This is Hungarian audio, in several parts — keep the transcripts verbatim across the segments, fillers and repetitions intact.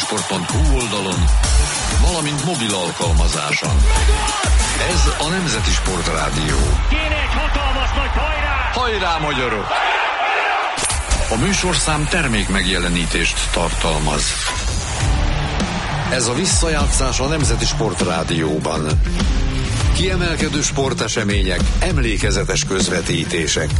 sport pont hu oldalon, valamint mobil alkalmazáson. Ez a Nemzeti Sportrádió. Kéne egy hatalmas nagy hajrá! Hajrá, magyarok! A műsorszám termék megjelenítést tartalmaz. Ez a visszajátszás a Nemzeti Sportrádióban. Kiemelkedő sportesemények, emlékezetes közvetítések.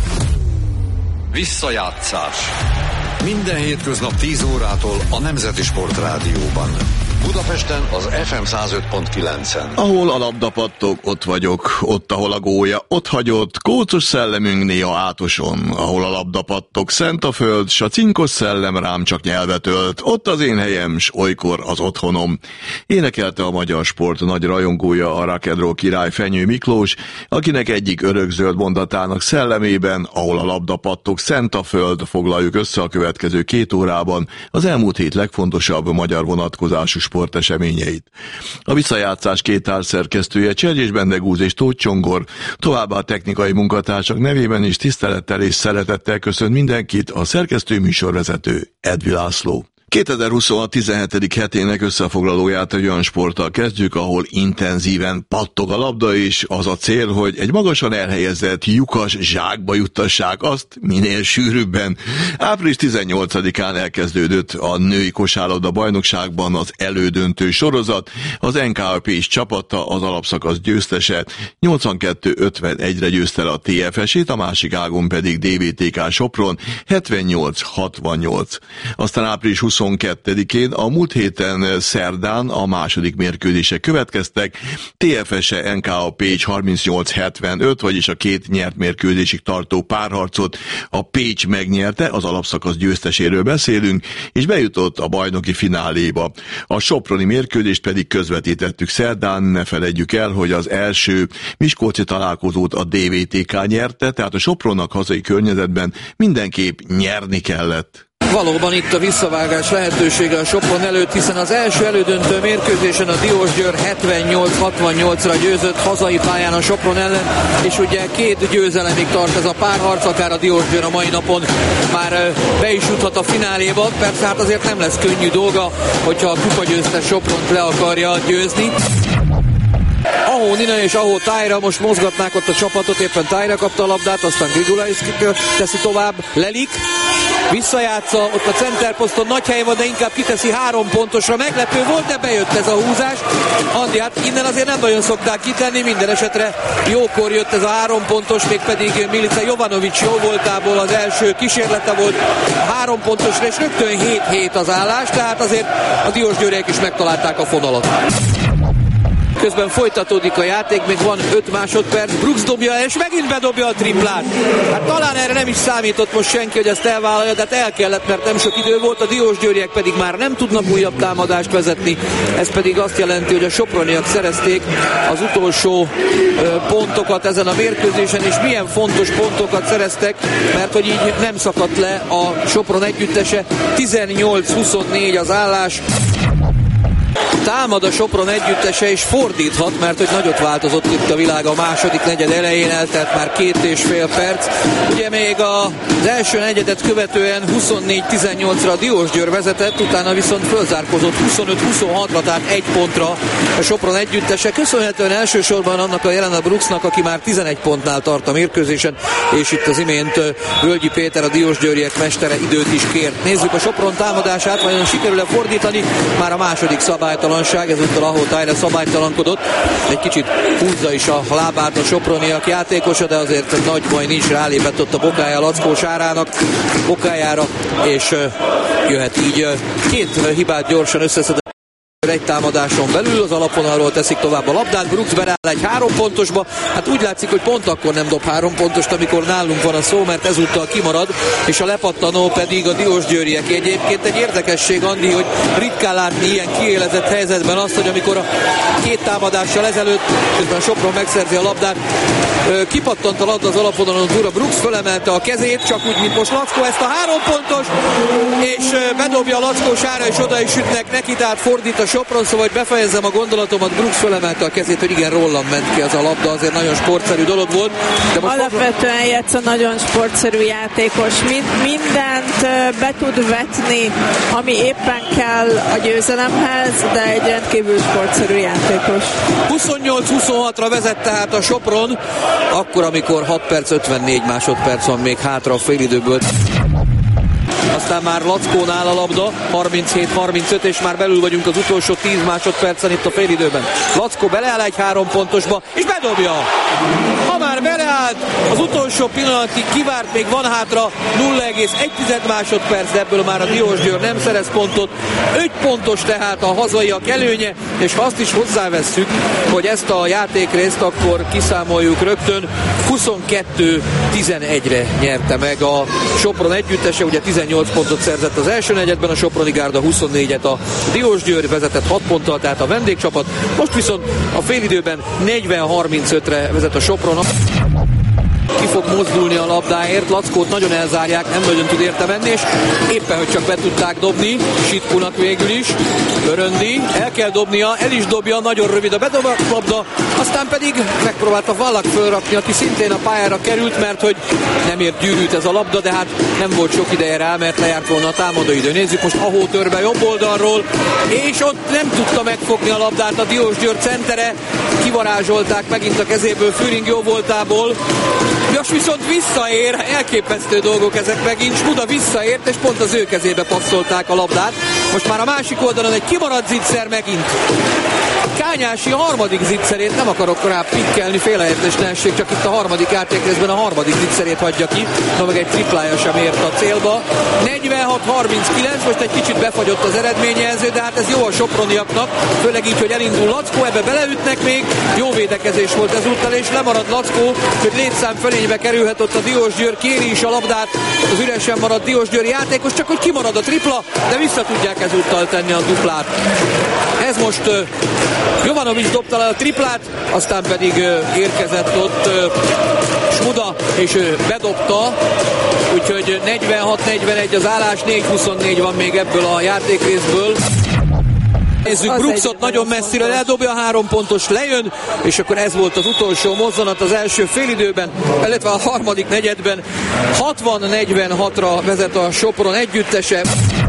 Visszajátszás. Minden hétköznap tíz órától a Nemzeti Sportrádióban. Budapesten az ef em száz öt pont kilencen. Ahol a labda pattog, ott vagyok, ott, ahol a gólya ott hagyott, kócos szellemünk néha átoson. Ahol a labda pattog, szent a föld, s a cinkos szellem rám csak nyelvet ölt. Ott az én helyem, s olykor az otthonom. Énekelte a magyar sport nagy rajongója, a rock'n'roll király Fenyő Miklós, akinek egyik örökzöld mondatának szellemében, ahol a labda pattog, szent a föld, foglaljuk össze a következő két órában az elmúlt hét legfontosabb magyar vonatkozású sporteseményeit. A visszajátszás két társszerkesztője Csergyés Bendegúz és Tóth Csongor, továbbá a technikai munkatársak nevében is tisztelettel és szeretettel köszönt mindenkit a szerkesztő műsorvezető Edvi László. kétezer-huszonhat tizenhetedik hetének összefoglalóját egy olyan sporttal kezdjük, ahol intenzíven pattog a labda, és az a cél, hogy egy magasan elhelyezett lyukas zsákba juttassák azt minél sűrűbben. április tizennyolcadikán elkezdődött a női kosárlabda bajnokságban az elődöntő sorozat. Az en ká á pé csapata, az alapszakasz győztese nyolcvankettő ötvenegyre győzte a té ef es-ét, a másik ágon pedig dé vé té ká Sopron hetvennyolc hatvannyolc. Aztán április huszonkettedikén a múlt héten szerdán a második mérkőzések következtek. té ef es-e en ká á Pécs harmincnyolc hetvenöt, vagyis a két nyert mérkőzésig tartó párharcot a Pécs megnyerte, az alapszakasz győzteséről beszélünk, és bejutott a bajnoki fináléba. A soproni mérkőzést pedig közvetítettük szerdán, ne feledjük el, hogy az első miskolci találkozót a dé vé té ká nyerte, tehát a Sopronnak hazai környezetben mindenképp nyerni kellett. Valóban itt a visszavágás lehetősége a Sopron előtt, hiszen az első elődöntő mérkőzésen a Diósgyőr hetvennyolc hatvannyolcra győzött hazai pályán a Sopron ellen, és ugye két győzelemig tart ez a párharc, akár a Diósgyőr a mai napon már be is juthat a fináléba. Persze hát azért nem lesz könnyű dolga, hogyha a kupagyőztes Sopront le akarja győzni. Ahó Nina és Ahó Tájra most mozgatnák ott a csapatot, éppen Tájra kapta a labdát, aztán Grigulaiszki teszi tovább, Lelik visszajátsza, ott a centerposzton nagy hely van, de inkább kiteszi három pontosra, meglepő volt, de bejött ez a húzás. Andi, hát innen azért nem nagyon szokták kitenni, minden esetre jókor jött ez a három pontos, mégpedig Milica Jovanovics jó voltából az első kísérlete volt a három pontosra, és rögtön hét hét az állás, tehát azért a diósgyőriek is megtalálták a fonalat. Közben folytatódik a játék, még van öt másodperc, Brooks dobja el, és megint bedobja a triplát. Hát talán erre nem is számított most senki, hogy ezt elvállalja, de hát el kellett, mert nem sok idő volt, a diósgyőriek pedig már nem tudnak újabb támadást vezetni. Ez pedig azt jelenti, hogy a soproniak szerezték az utolsó ö, pontokat ezen a mérkőzésen, és milyen fontos pontokat szereztek, mert hogy így nem szakadt le a Sopron együttese, tizennyolc huszonnégy az állás. Támad a Sopron együttese, és fordíthat, mert hogy nagyot változott itt a világ a második negyed elején, eltelt már két és fél perc. Ugye még az első negyedet követően huszonnégy tizennyolcra a Diósgyőr vezetett, utána viszont fölzárkozott huszonöt huszonhatra, tehát egy pontra a Sopron együttese. Köszönhetően elsősorban annak a Jelena Brooksnak, aki már tizenegy pontnál tart a mérkőzésen, és itt az imént Völgyi Péter, a diósgyőriek mestere időt is kért. Nézzük a Sopron támadását, vajon sikerül-e fordítani? Már a második szabálytalanság, ezúttal Ahó Tájra szabálytalankodott. Egy kicsit húzza is a lábát a soproniak játékosa, de azért nagy baj nincs, rálépett ott a bokája Lackó Sárának bokájára, és jöhet így két hibát gyorsan összeszedett egy támadáson belül, az alapvonalról teszik tovább a labdát, Brooks beráll egy három pontosba, hát úgy látszik, hogy pont akkor nem dob három pontost, amikor nálunk van a szó, mert ezúttal kimarad, és a lepattanó pedig a diósgyőriek. Egyébként egy érdekesség, Andi, hogy ritkán látni ilyen kiélezett helyzetben azt, hogy amikor a két támadással ezelőtt, közben Sopron megszerzi a labdát, kipattant a labda az alapvonalon túlra, Brooks fölemelte a kezét, csak úgy, mint most Lackó, ezt a három pontos, és bedobja a Lackó Sára, és oda is ütnek neki, tehát fordít a Sopron, szóval hogy befejezzem a gondolatomat, Brooks felemelte a kezét, hogy igen, rólam ment ki az a labda, azért nagyon sportszerű dolog volt. De most alapvetően Jetsza nagyon sportszerű játékos, Mind, mindent be tud vetni, ami éppen kell a győzelemhez, de egy rendkívül sportszerű játékos. huszonnyolc huszonhatra vezet tehát a Sopron, akkor amikor hat perc ötvennégy másodperc van még hátra a félidőből. Aztán már Lackónál a labda, harminchét harmincöt, és már belül vagyunk az utolsó tíz másodpercen itt a félidőben. Lackó beleáll egy három pontosba, és bedobja! Ha már beleállt, az utolsó pillanatig kivárt, még van hátra nulla egész egy másodperc, de ebből már a Diósgyőr nem szerez pontot. öt pontos tehát a hazaiak előnye, és ha azt is hozzávesszük, hogy ezt a játékrészt akkor kiszámoljuk rögtön, huszonkettő tizenegyre nyerte meg a Sopron együttese, ugye tizennyolc pontot szerzett az első negyedben, a Soproni Gárda huszonnégyet, a Diósgyőr vezetett hat ponttal, tehát a vendégcsapat. Most viszont a félidőben negyven harmincötre vezet a Sopron. Ki fog mozdulni a labdáért, Lackót nagyon elzárják, nem nagyon tud érte menni, és éppen, hogy csak be tudták dobni, Sitkunak végül is, Öröndi, el kell dobnia, el is dobja, nagyon rövid a bedobott labda, aztán pedig megpróbálta Vallak fölrakni, aki szintén a pályára került, mert hogy nem ért gyűrűt ez a labda, de hát nem volt sok ideje rá, mert lejárt volna a támadóidő. Nézzük most Ahó törbe jobb oldalról, és ott nem tudta megfogni a labdát a Diósgyőr centere, kivarázsolták megint a kezéből Füring jó voltából. Most viszont visszaér, elképesztő dolgok ezek megint, Smuda visszaért, és pont az ő kezébe passzolták a labdát. Most már a másik oldalon egy kimaradt zicser megint. Kányási a harmadik zicserét, nem akarok rá pikkelni, félreértés ne essék, csak itt a harmadik játékrészben a harmadik zicserét hagyja ki, no meg egy triplája sem ért a célba. negyvenhat harminckilenc, most egy kicsit befagyott az eredményjelző, de hát ez jó a soproniaknak, főleg így, hogy elindul Lackó, ebbe beleütnek még, jó védekezés volt ezúttal, és lemarad Lackó, hogy létszám fölénybe kerülhet ott a Diósgyőr, kéri is a labdát, az üresen maradt Diósgyőri játékos, csak hogy kimarad a tripla, de vissza tudják ezúttal tenni a duplát. Ez most uh, Jovanovics dobta le a triplát, aztán pedig uh, érkezett ott uh, Smuda, és ő uh, bedobta, úgyhogy negyvenhat negyvenegy az állás, négy huszonnégy van még ebből a játékrészből. Nézzük, Brooksot nagyon messzire eldobja, három pontos lejön, és akkor ez volt az utolsó mozzanat az első félidőben, illetve a harmadik negyedben. hatvan negyvenhatra vezet a Sopron együttese.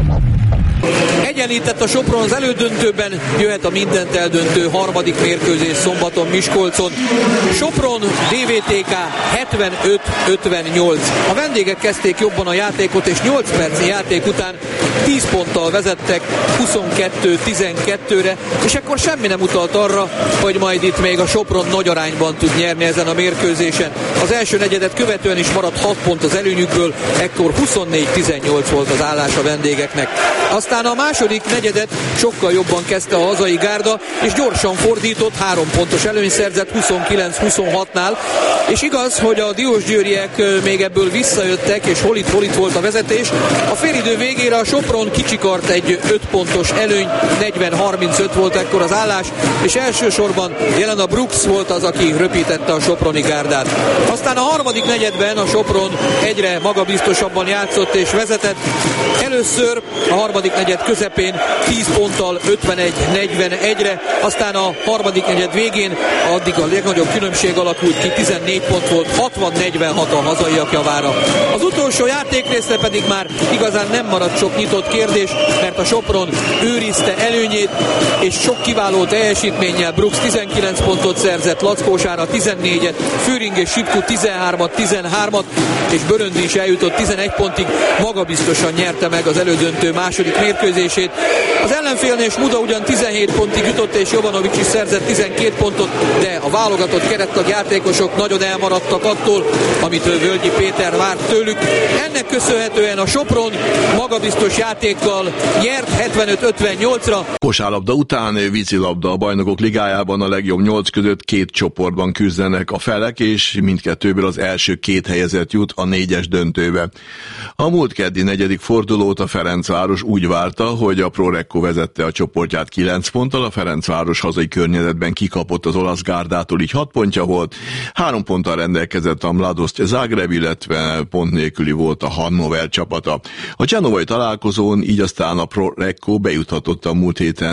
Egyenlített a Sopron az elődöntőben, jöhet a mindent eldöntő harmadik mérkőzés szombaton Miskolcon. Sopron dé vé té ká hetvenöt ötvennyolc. A vendégek kezdték jobban a játékot, és nyolc percnyi játék után tíz ponttal vezettek huszonkettő tizenkettőre, és akkor semmi nem utalt arra, hogy majd itt még a Sopron nagy arányban tud nyerni ezen a mérkőzésen. Az első negyedet követően is maradt hat pont az előnyükből, ekkor huszonnégy tizennyolc volt az állás a vendégeknek. Aztán a második negyedet sokkal jobban kezdte a hazai gárda, és gyorsan fordított, három pontos előny szerzett huszonkilenc huszonhatnál, és igaz, hogy a diósgyőriek még ebből visszajöttek, és hol itt, hol itt volt a vezetés. A félidő végére a Sopron kicsikart egy öt pontos előny, negyven harmincöt volt ekkor az állás, és elsősorban jelen a Brooks volt az, aki röpítette a soproni gárdát. Aztán a harmadik negyedben a Sopron egyre magabiztosabban játszott és vezetett. Először a harmadik negyed közepén tíz ponttal ötvenegy negyvenegyre, aztán a harmadik negyed végén addig a legnagyobb különbség alakult ki, tizennégy pont volt, hatvan negyvenhat a hazaiak javára. Az utolsó játékrészre pedig már igazán nem maradt sok nyitott kérdés, mert a Sopron őrizte előnyét, és sok kiváló teljesítménnyel Brooks tizenkilenc pontot szerzett, Lackósára tizennégyet, Füring és Sipku tizenhármat, tizenhármat, és Böröndi is eljutott tizenegy pontig, magabiztosan nyerte meg az elődöntő második mérkőzését. Az ellenfélnél Smuda ugyan tizenhét pontig jutott, és Jovanovics is szerzett tizenkét pontot, de a válogatott kerettag játékosok nagyon elmaradtak attól, amit Völgyi Péter várt tőlük. Ennek köszönhetően a Sopron magabiztos játékkal nyert hetvenöt ötvennyolcra. Kosárlabda után vízilabda a Bajnokok Ligájában a legjobb nyolc között két csoportban küzdenek a felek, és mindkettőből az első két helyezett jut a négyes döntőbe. A múlt keddi negyedik fordulót a Ferencváros úgy várta, hogy a Prorecco vezette a csoportját kilenc ponttal, a Ferencváros hazai környezetben kikapott az olasz gárdától, így hat pontja volt, három ponttal rendelkezett a Mladost Zagreb, illetve pont nélküli volt a Hannover csapata. A genovai találkozón így aztán a Prorecco bejuthatott a múlt héten a legjobb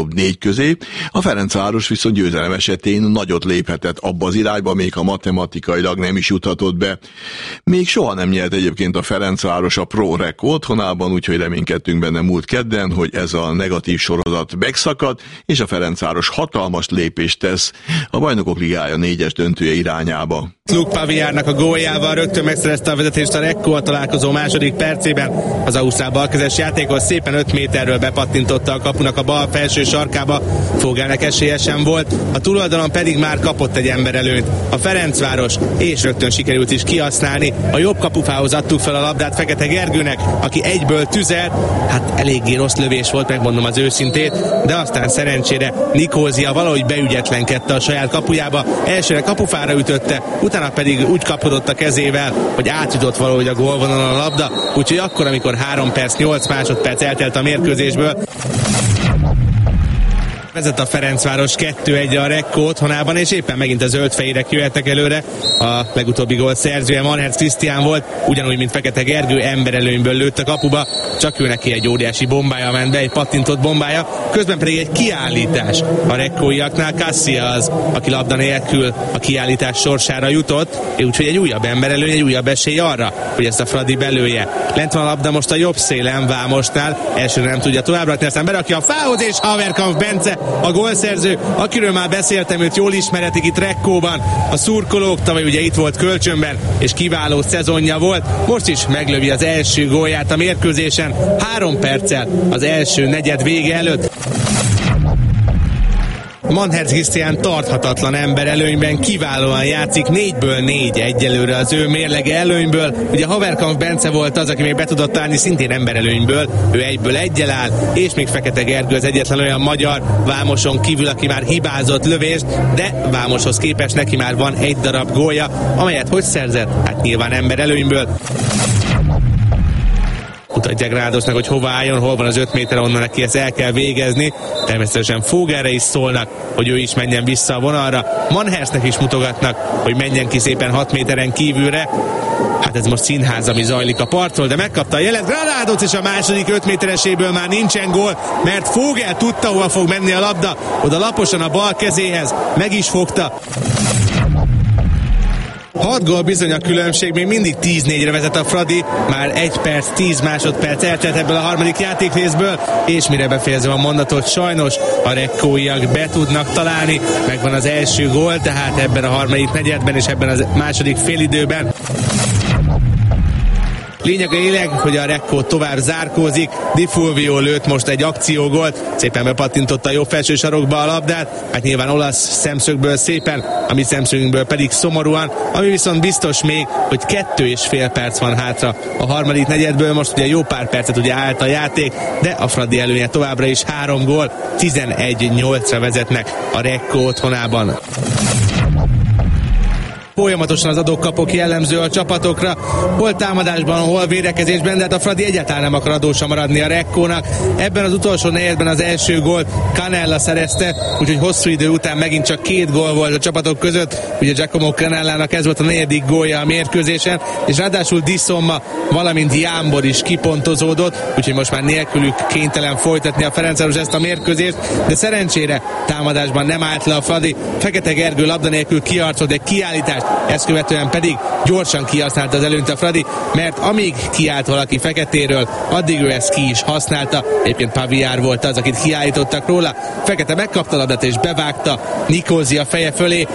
legjobb négy közé, a Ferencváros viszont győzelem esetén nagyot léphetett abba az irányba, még ha matematikailag nem is juthatott be. Még soha nem nyert egyébként a Ferencváros a Pro Rec otthonában, úgyhogy reménykedtünk benne múlt kedden, hogy ez a negatív sorozat megszakad, és a Ferencváros hatalmas lépést tesz a Bajnokok Ligája négyes döntője irányába. Luke Pavillárnak a góljával rögtön megszerezte a vezetést a Recco a találkozó második percében. Az ausztrál balkezes játékos szépen öt méterről bepattintotta a kapunak a bal felső sarkába, Fogelnek esélye sem volt, a túloldalon pedig már kapott egy emberelőnyt. A Ferencváros, és rögtön sikerült is kihasználni. A jobb kapufához adtuk fel a labdát Fekete Gergőnek, aki egyből tüzelt, hát eléggé rossz lövés volt, megmondom az őszintét, de aztán szerencsére Nikózia valahogy beügyetlenkedte a saját kapujába, elsőre kapufára ütötte, utána pedig úgy kapkodott a kezével, hogy átjutott valahogy a gólvonalon a labda, úgyhogy akkor, amikor három perc, nyolc másodperc eltelt a mérkőzésből, vezet a Ferencváros kettő egyre a Recco otthonában, és éppen megint a zöldfehérek jöhettek előre. A legutóbbi gól szerzője Manherz Krisztián volt, ugyanúgy, mint Fekete Gergő, emberelőnyből lőtt a kapuba, csak ő neki egy óriási bombája ment be, egy pattintott bombája, közben pedig egy kiállítás a rekkóiaknál. Cassia az, aki labda nélkül a kiállítás sorsára jutott, úgyhogy egy újabb emberelőny, egy újabb esély arra, hogy ezt a Fradi belője. Lent van a labda most a jobb szélen, Vámosnál, elsőre nem tudja továbbra, aztán berakja a fához, és Haverkamp Bence, a gólszerző, akiről már beszéltem, őt jól ismeretik itt Rekkóban, a szurkolók, tavaly ugye itt volt kölcsönben, és kiváló szezonja volt, most is meglövi az első gólját a mérkőzésen, három perccel az első negyed vége előtt. Manherz Krisztián tarthatatlan ember előnyben, kiválóan játszik, négyből négy egyelőre az ő mérlege előnyből. Ugye Haverkamp Bence volt az, aki még be tudott állni szintén ember előnyből, ő egyből egyel áll, és még Fekete Gergő az egyetlen olyan magyar Vámoson kívül, aki már hibázott lövést, de Vámoshoz képest neki már van egy darab gólja, amelyet hogy szerzett? Hát nyilván ember előnyből. Mutatják Rádosnak, hogy hova álljon, hol van az öt méter, onnan neki ezt el kell végezni. Természetesen Fogelre is szólnak, hogy ő is menjen vissza a vonalra. Manherznek is mutogatnak, hogy menjen ki szépen hat méteren kívülre. Hát ez most színház, ami zajlik a partról, de megkapta a jelet Granádot, és a második öt métereséből már nincsen gól, mert Fogel tudta, hova fog menni a labda, oda laposan a bal kezéhez, meg is fogta. hat gól bizony a különbség, még mindig tíz négyre vezet a Fradi, már egy perc, tíz másodperc eltelt ebből a harmadik játékrészből, és mire befejezem a mondatot, sajnos a rekkóiak be tudnak találni, megvan az első gól, tehát ebben a harmadik negyedben és ebben a második félidőben. Lényegileg, hogy a Recco tovább zárkózik, Di Fulvio lőtt most egy akciógolt, szépen bepattintotta a jobb felső sarokba a labdát, hát nyilván olasz szemszögből szépen, a mi szemszögünkből pedig szomorúan, ami viszont biztos még, hogy kettő és fél perc van hátra a harmadik negyedből, most ugye jó pár percet ugye állt a játék, de a Fradi előnye továbbra is három gól, tizenegy nyolcra vezetnek a Recco otthonában. Folyamatosan az adók-kapok jellemző a csapatokra, hol támadásban, hol védekezésben, de hát a Fradi egyáltalán nem akar adósa maradni a Rekkónak. Ebben az utolsó negyedben az első gólt Canella szerezte, úgyhogy hosszú idő után megint csak két gól volt a csapatok között. Ugye Giacomo Canellának ez volt a negyedik gólja a mérkőzésen, és ráadásul Dissomma, valamint Jámbor is kipontozódott, úgyhogy most már nélkülük kénytelen folytatni a Ferencváros ezt a mérkőzést, de szerencsére támadásban nem állt le a Fradi. Fekete Gergő labda nélkül kiarcolt egy kiállítást, ezt követően pedig gyorsan kihasználta az előnyt a Fradi, mert amíg kiállt valaki Feketéről, addig ő ezt ki is használta. Egyébként Pavillár volt az, akit kiállítottak róla. Fekete megkapta a labdát és bevágta Nikózia feje fölé.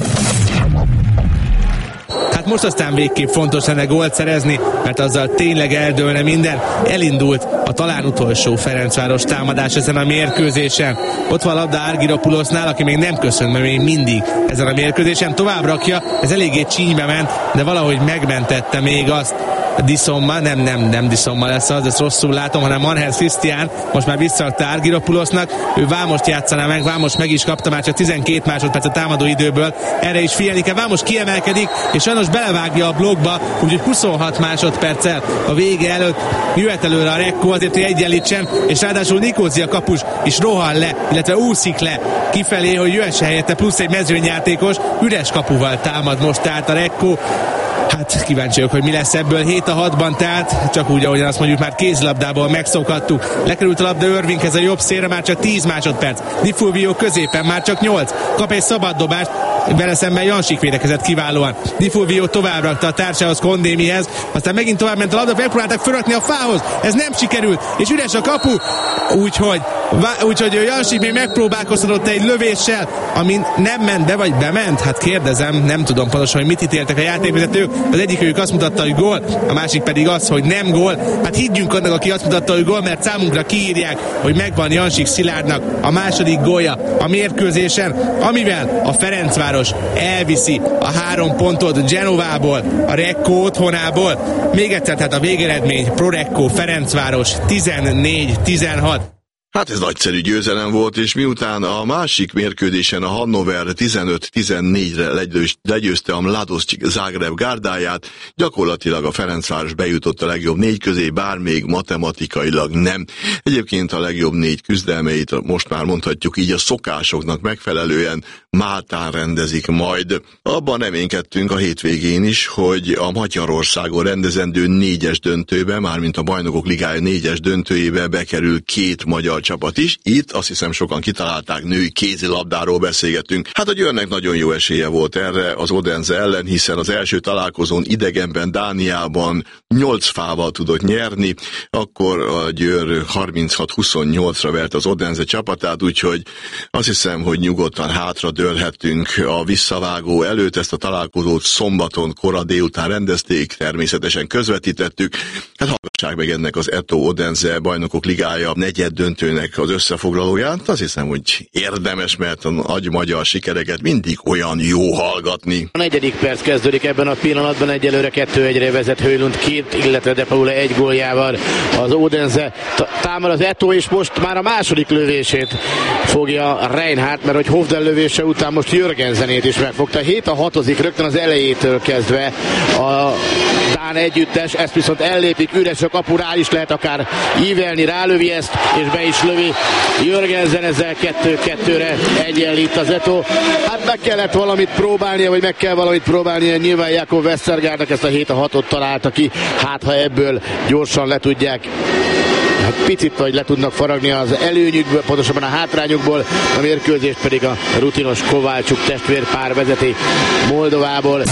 Hát most aztán végképp fontos lenne gólt szerezni, mert azzal tényleg eldőlne minden. Elindult a talán utolsó Ferencváros támadás ezen a mérkőzésen. Ott van a labda Argyropulosnál, aki még nem köszönt, mert még mindig ezen a mérkőzésen tovább rakja. Ez eléggé csínybe ment, de valahogy megmentette még azt. Dissomma, nem, nem, nem Dissomma lesz az, ezt rosszul látom, hanem Manherz Krisztián most már visszaadta Argyropulosnak, ő Vámost játszaná meg, Vámos meg is kapta, már csak tizenkét másodperc a támadó időből, erre is figyelni kell, Vámos kiemelkedik, és sajnos belevágja a blokkba, úgyhogy huszonhat másodperccel a vége előtt jöhet előre a Recco azért, hogy egyenlítsen, és ráadásul Nikózia kapus is rohan le, illetve úszik le kifelé, hogy jöhesse helyette plusz egy mezőnyjátékos, üres kapuval támad most át a Recco. Hát kíváncsi vagyok, hogy mi lesz ebből hét a hatban, tehát csak úgy, ahogyan azt mondjuk már kézilabdából megszokhattuk. Lekerült a labda Irvinghez a jobb szélre, már csak tíz másodperc. Di Fulvio középen, már csak nyolc. Kap egy szabad dobást, vele szemben Jansik védekezett kiválóan. Di Fulvio tovább rakta a társához, Kondémihez, aztán megint tovább ment a labda, megpróbálták fölrakni a fához, ez nem sikerült, és üres a kapu, úgyhogy, úgyhogy Jansik még megpróbálkoztatott egy lövéssel, ami nem ment be, vagy bement, hát kérdezem, nem tudom pontosan, hogy mit ítéltek a játékvezetők, az egyikük azt mutatta, hogy gól, a másik pedig az, hogy nem gól, hát higgyünk annak, aki azt mutatta, hogy gól, mert számunkra kiírják, hogy megvan Jansik Szilárdnak a második gólja a mérkőzésen, amivel a Ferencváros elviszi a három pontot Genovából, a Recco otthonából. Még egyszer, tehát a végeredmény Pro Recco Ferencváros tizennégy tizenhat. Hát ez nagyszerű győzelem volt, és miután a másik mérkőzésen a Hannover tizenöt tizennégyre legyőzte a Mladost Zágráb gárdáját, gyakorlatilag a Ferencváros bejutott a legjobb négy közé, bár még matematikailag nem. Egyébként a legjobb négy küzdelmeit most már mondhatjuk így a szokásoknak megfelelően Máltán rendezik majd. Abban reménykedtünk a hétvégén is, hogy a Magyarországon rendezendő négyes döntőbe, mármint a Bajnokok Ligája négyes döntőjébe bekerül két magyar csapat is. Itt azt hiszem sokan kitalálták, női kézilabdáról beszélgetünk. Hát a Győrnek nagyon jó esélye volt erre az Odense ellen, hiszen az első találkozón idegenben Dániában nyolc fával tudott nyerni, akkor a Győr harminchat huszonnyolcra vert az Odense csapatát, úgyhogy azt hiszem, hogy nyugodtan hátra dőlhettünk a visszavágó előtt. Ezt a találkozót szombaton kora délután rendezték, természetesen közvetítettük. Hát hallgassák meg ennek az Eto Odense Bajnokok Ligája negyed döntőnek az összefoglalóját. Azt hiszem, hogy érdemes, mert a nagy magyar sikereket mindig olyan jó hallgatni. A negyedik perc kezdődik ebben a pillanatban, egyelőre kettő egyre vezet Höjlund két, illetve De Paula egy góljával az Odense. Támad az Eto, és most már a második lövését fogja Reinhardt, mert hogy Hovden lövése után most Jörgensenét is megfogta. hét a hatodik rögtön az elejétől kezdve a Dán együttes, ezt viszont ellépik, üres a kapu, rá is lehet akár ívelni, rálövi ezt, és be is lövi Jörgensen, ezzel kettő kettőre egyenlít az Eto. Hát meg kellett valamit próbálnia, vagy meg kell valamit próbálnia, nyilván Jakob Westergaardnak ezt a hét a hatot találta ki, hát ha ebből gyorsan le tudják, hát picit vagy le tudnak faragni az előnyükből, pontosabban a hátrányukból, a mérkőzést pedig a rutinos Kovácsuk testvérpár vezeti Moldovából.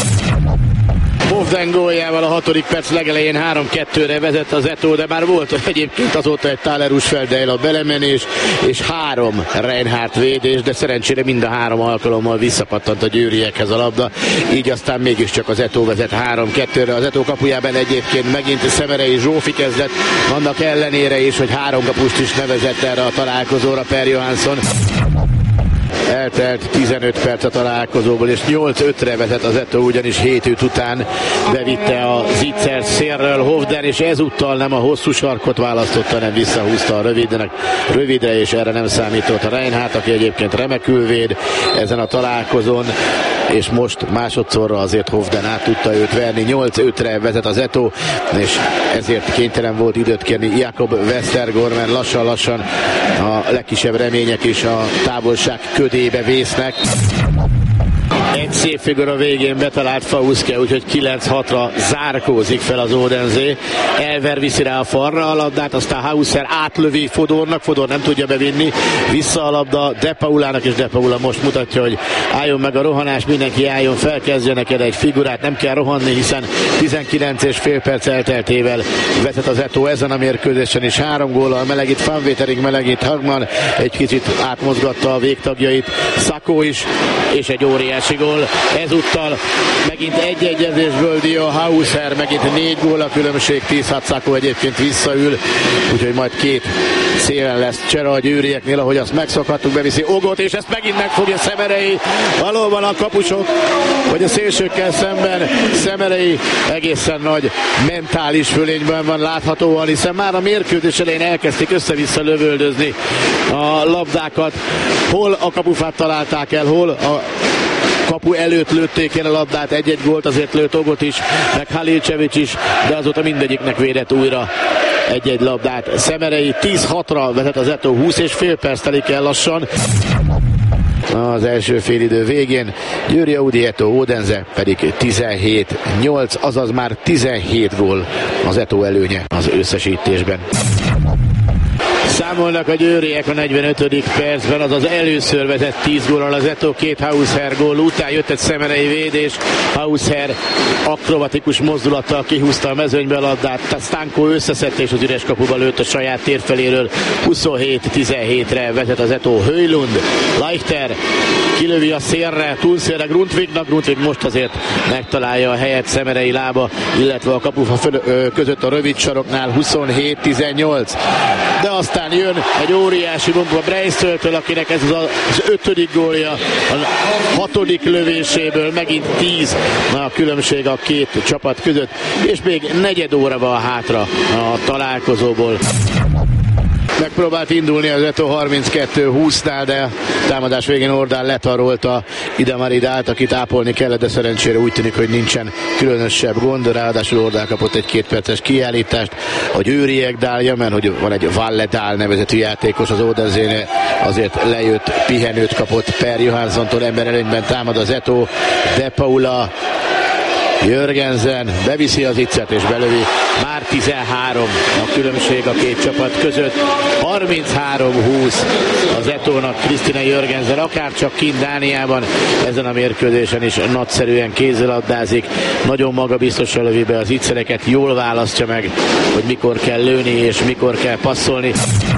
Hovden góljával a hatodik perc legelején három kettőre vezet az Eto, de már volt egyébként azóta egy Thaler Rushfelddel a belemenés, és három Reinhardt védés, de szerencsére mind a három alkalommal visszapattant a győriekhez a labda, így aztán mégiscsak az Eto vezet három kettőre. Az Eto kapujában egyébként megint Szemerei Zsófi kezdett, annak ellenére is, hogy három kapust is nevezett erre a találkozóra Per Johansson. Eltelt tizenöt perc a találkozóból, és nyolc ötre vezet az Eto, ugyanis hét üt után bevitte a Zicser szélről Hovden, és ezúttal nem a hosszú sarkot választotta, hanem visszahúzta a rövidnek, rövidre, és erre nem számított a Reinhardt, aki egyébként remekül véd ezen a találkozón, és most másodszorra azért Hovden át tudta őt verni. nyolc ötre vezet az Eto, és ezért kénytelen volt időt kérni Jakob Westergaard, mert lassan-lassan a legkisebb remények is a távolság ködébe vésznek. Egy szép figura végén betalált Fauske, úgyhogy kilenc hatra zárkózik fel az Odense. Elver viszi rá a falra a labdát, aztán Hauser átlövi Fodornak, Fodor nem tudja bevinni, vissza a labda De Paulának, és De Paula most mutatja, hogy álljon meg a rohanás, mindenki álljon fel, kezdjenek el egy figurát, nem kell rohanni, hiszen tizenkilenc és fél perc elteltével vezet az Eto ezen a mérkőzésen is három góllal, melegít Van Wetering, melegít Hagman, egy kicsit átmozgatta a végtagjait Szakó is, és egy óriási gól. Ezúttal megint egy egyezésből Dio Hauser, megint négy gól a különbség, tíz hat Szakó egyébként visszaül, úgyhogy majd két szélen lesz csere a győrieknél, ahogy azt megszokhattuk, beviszi Ogot, és ezt megint megfogja Szemerei. Valóban a kapusok, vagy a szélsőkkel szemben Szemerei egészen nagy mentális fölényben van láthatóan, hiszen már a mérkőzés elején elkezdték össze-vissza lövöldözni a labdákat. Hol a kapufát találták el, hol a kapu előtt lőtték el a labdát, egy-egy gólt azért lőtt Ogot is, meg Halilcevic is, de azóta mindegyiknek védett újra egy-egy labdát. Szemerei tíz hatra vezet az Eto, húsz és fél perc telik el lassan. az első félidő végén. Győri Audietto, Odense pedig tizenhét nyolc, azaz már tizenhét gól az Eto előnye az összesítésben. Számolnak a győriek a negyvenötödik percben, azaz először vezet tíz góllal az Eto, két Hausher gól után jött egy szemerei védés, Hausher akrobatikus mozdulattal kihúzta a mezőnybe a labdát, Stanko összeszedte és az üres kapuba lőtt a saját térfeléről. huszonhét tizenhétre vezet az Eto. Höjlund, Leichter kilövi a szélre, túlszélre Grundtvignak, Grundtvig most azért megtalálja a helyet szemerei lába, illetve a kapufa föl, ö, között a rövid saroknál. Huszonhét tizennyolc, de aztán jön egy óriási bomba Breistől, akinek ez az ötödik gólja, a hatodik lövéséből, megint tíz a különbség a két csapat között, és még negyed óra van hátra a találkozóból. Megpróbált indulni az Eto harminckettő húsznál, de támadás végén Ordál letarolta Idamaridát, akit ápolni kellett, de szerencsére úgy tűnik, hogy nincsen különösebb gond. Ráadásul Ordál kapott egy két perces kiállítást. A győriek dálja, mert hogy van egy Valle Dál nevezetű játékos az Odensén, azért lejött, pihenőt kapott Per Johanssontól, ember előnyben támad az Eto. De Paula Jörgensen beviszi az iccet és belövi. Már tizenhárom a különbség a két csapat között. harminchárom húsz az Etónak. Krisztina Jörgensen akárcsak kint Dániában ezen a mérkőzésen is nagyszerűen kézzelabdázik. Nagyon magabiztosan lövi be az iccereket, jól választja meg, hogy mikor kell lőni és mikor kell passzolni.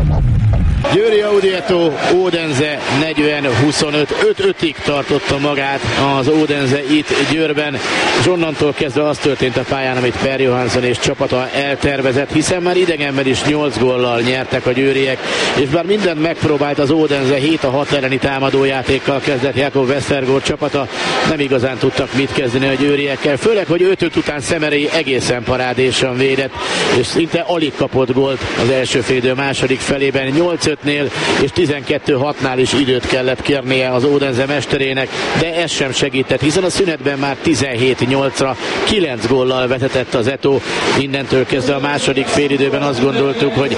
Győri Audietto, Odense negyven huszonöt, öt ötig tartotta magát az Odense itt Győrben, és onnantól kezdve az történt a pályán, amit Per Johansson és csapata eltervezett, hiszen már idegenben is nyolc góllal nyertek a győriek, és bár mindent megpróbált az Odense, hét a hat elleni támadójátékkal kezdett Jakob Westergaard csapata, nem igazán tudtak mit kezdeni a győriekkel, főleg, hogy öt öt után Szemerei egészen parádésan védett, és szinte alig kapott gólt az első félidő második felében. nyolc ötnél és tizenkettő hatnál is időt kellett kérnie az Odense mesterének, de ez sem segített, hiszen a szünetben már tizenhét nyolcra kilenc góllal vezetett az Eto. Innentől kezdve a második félidőben azt gondoltuk, hogy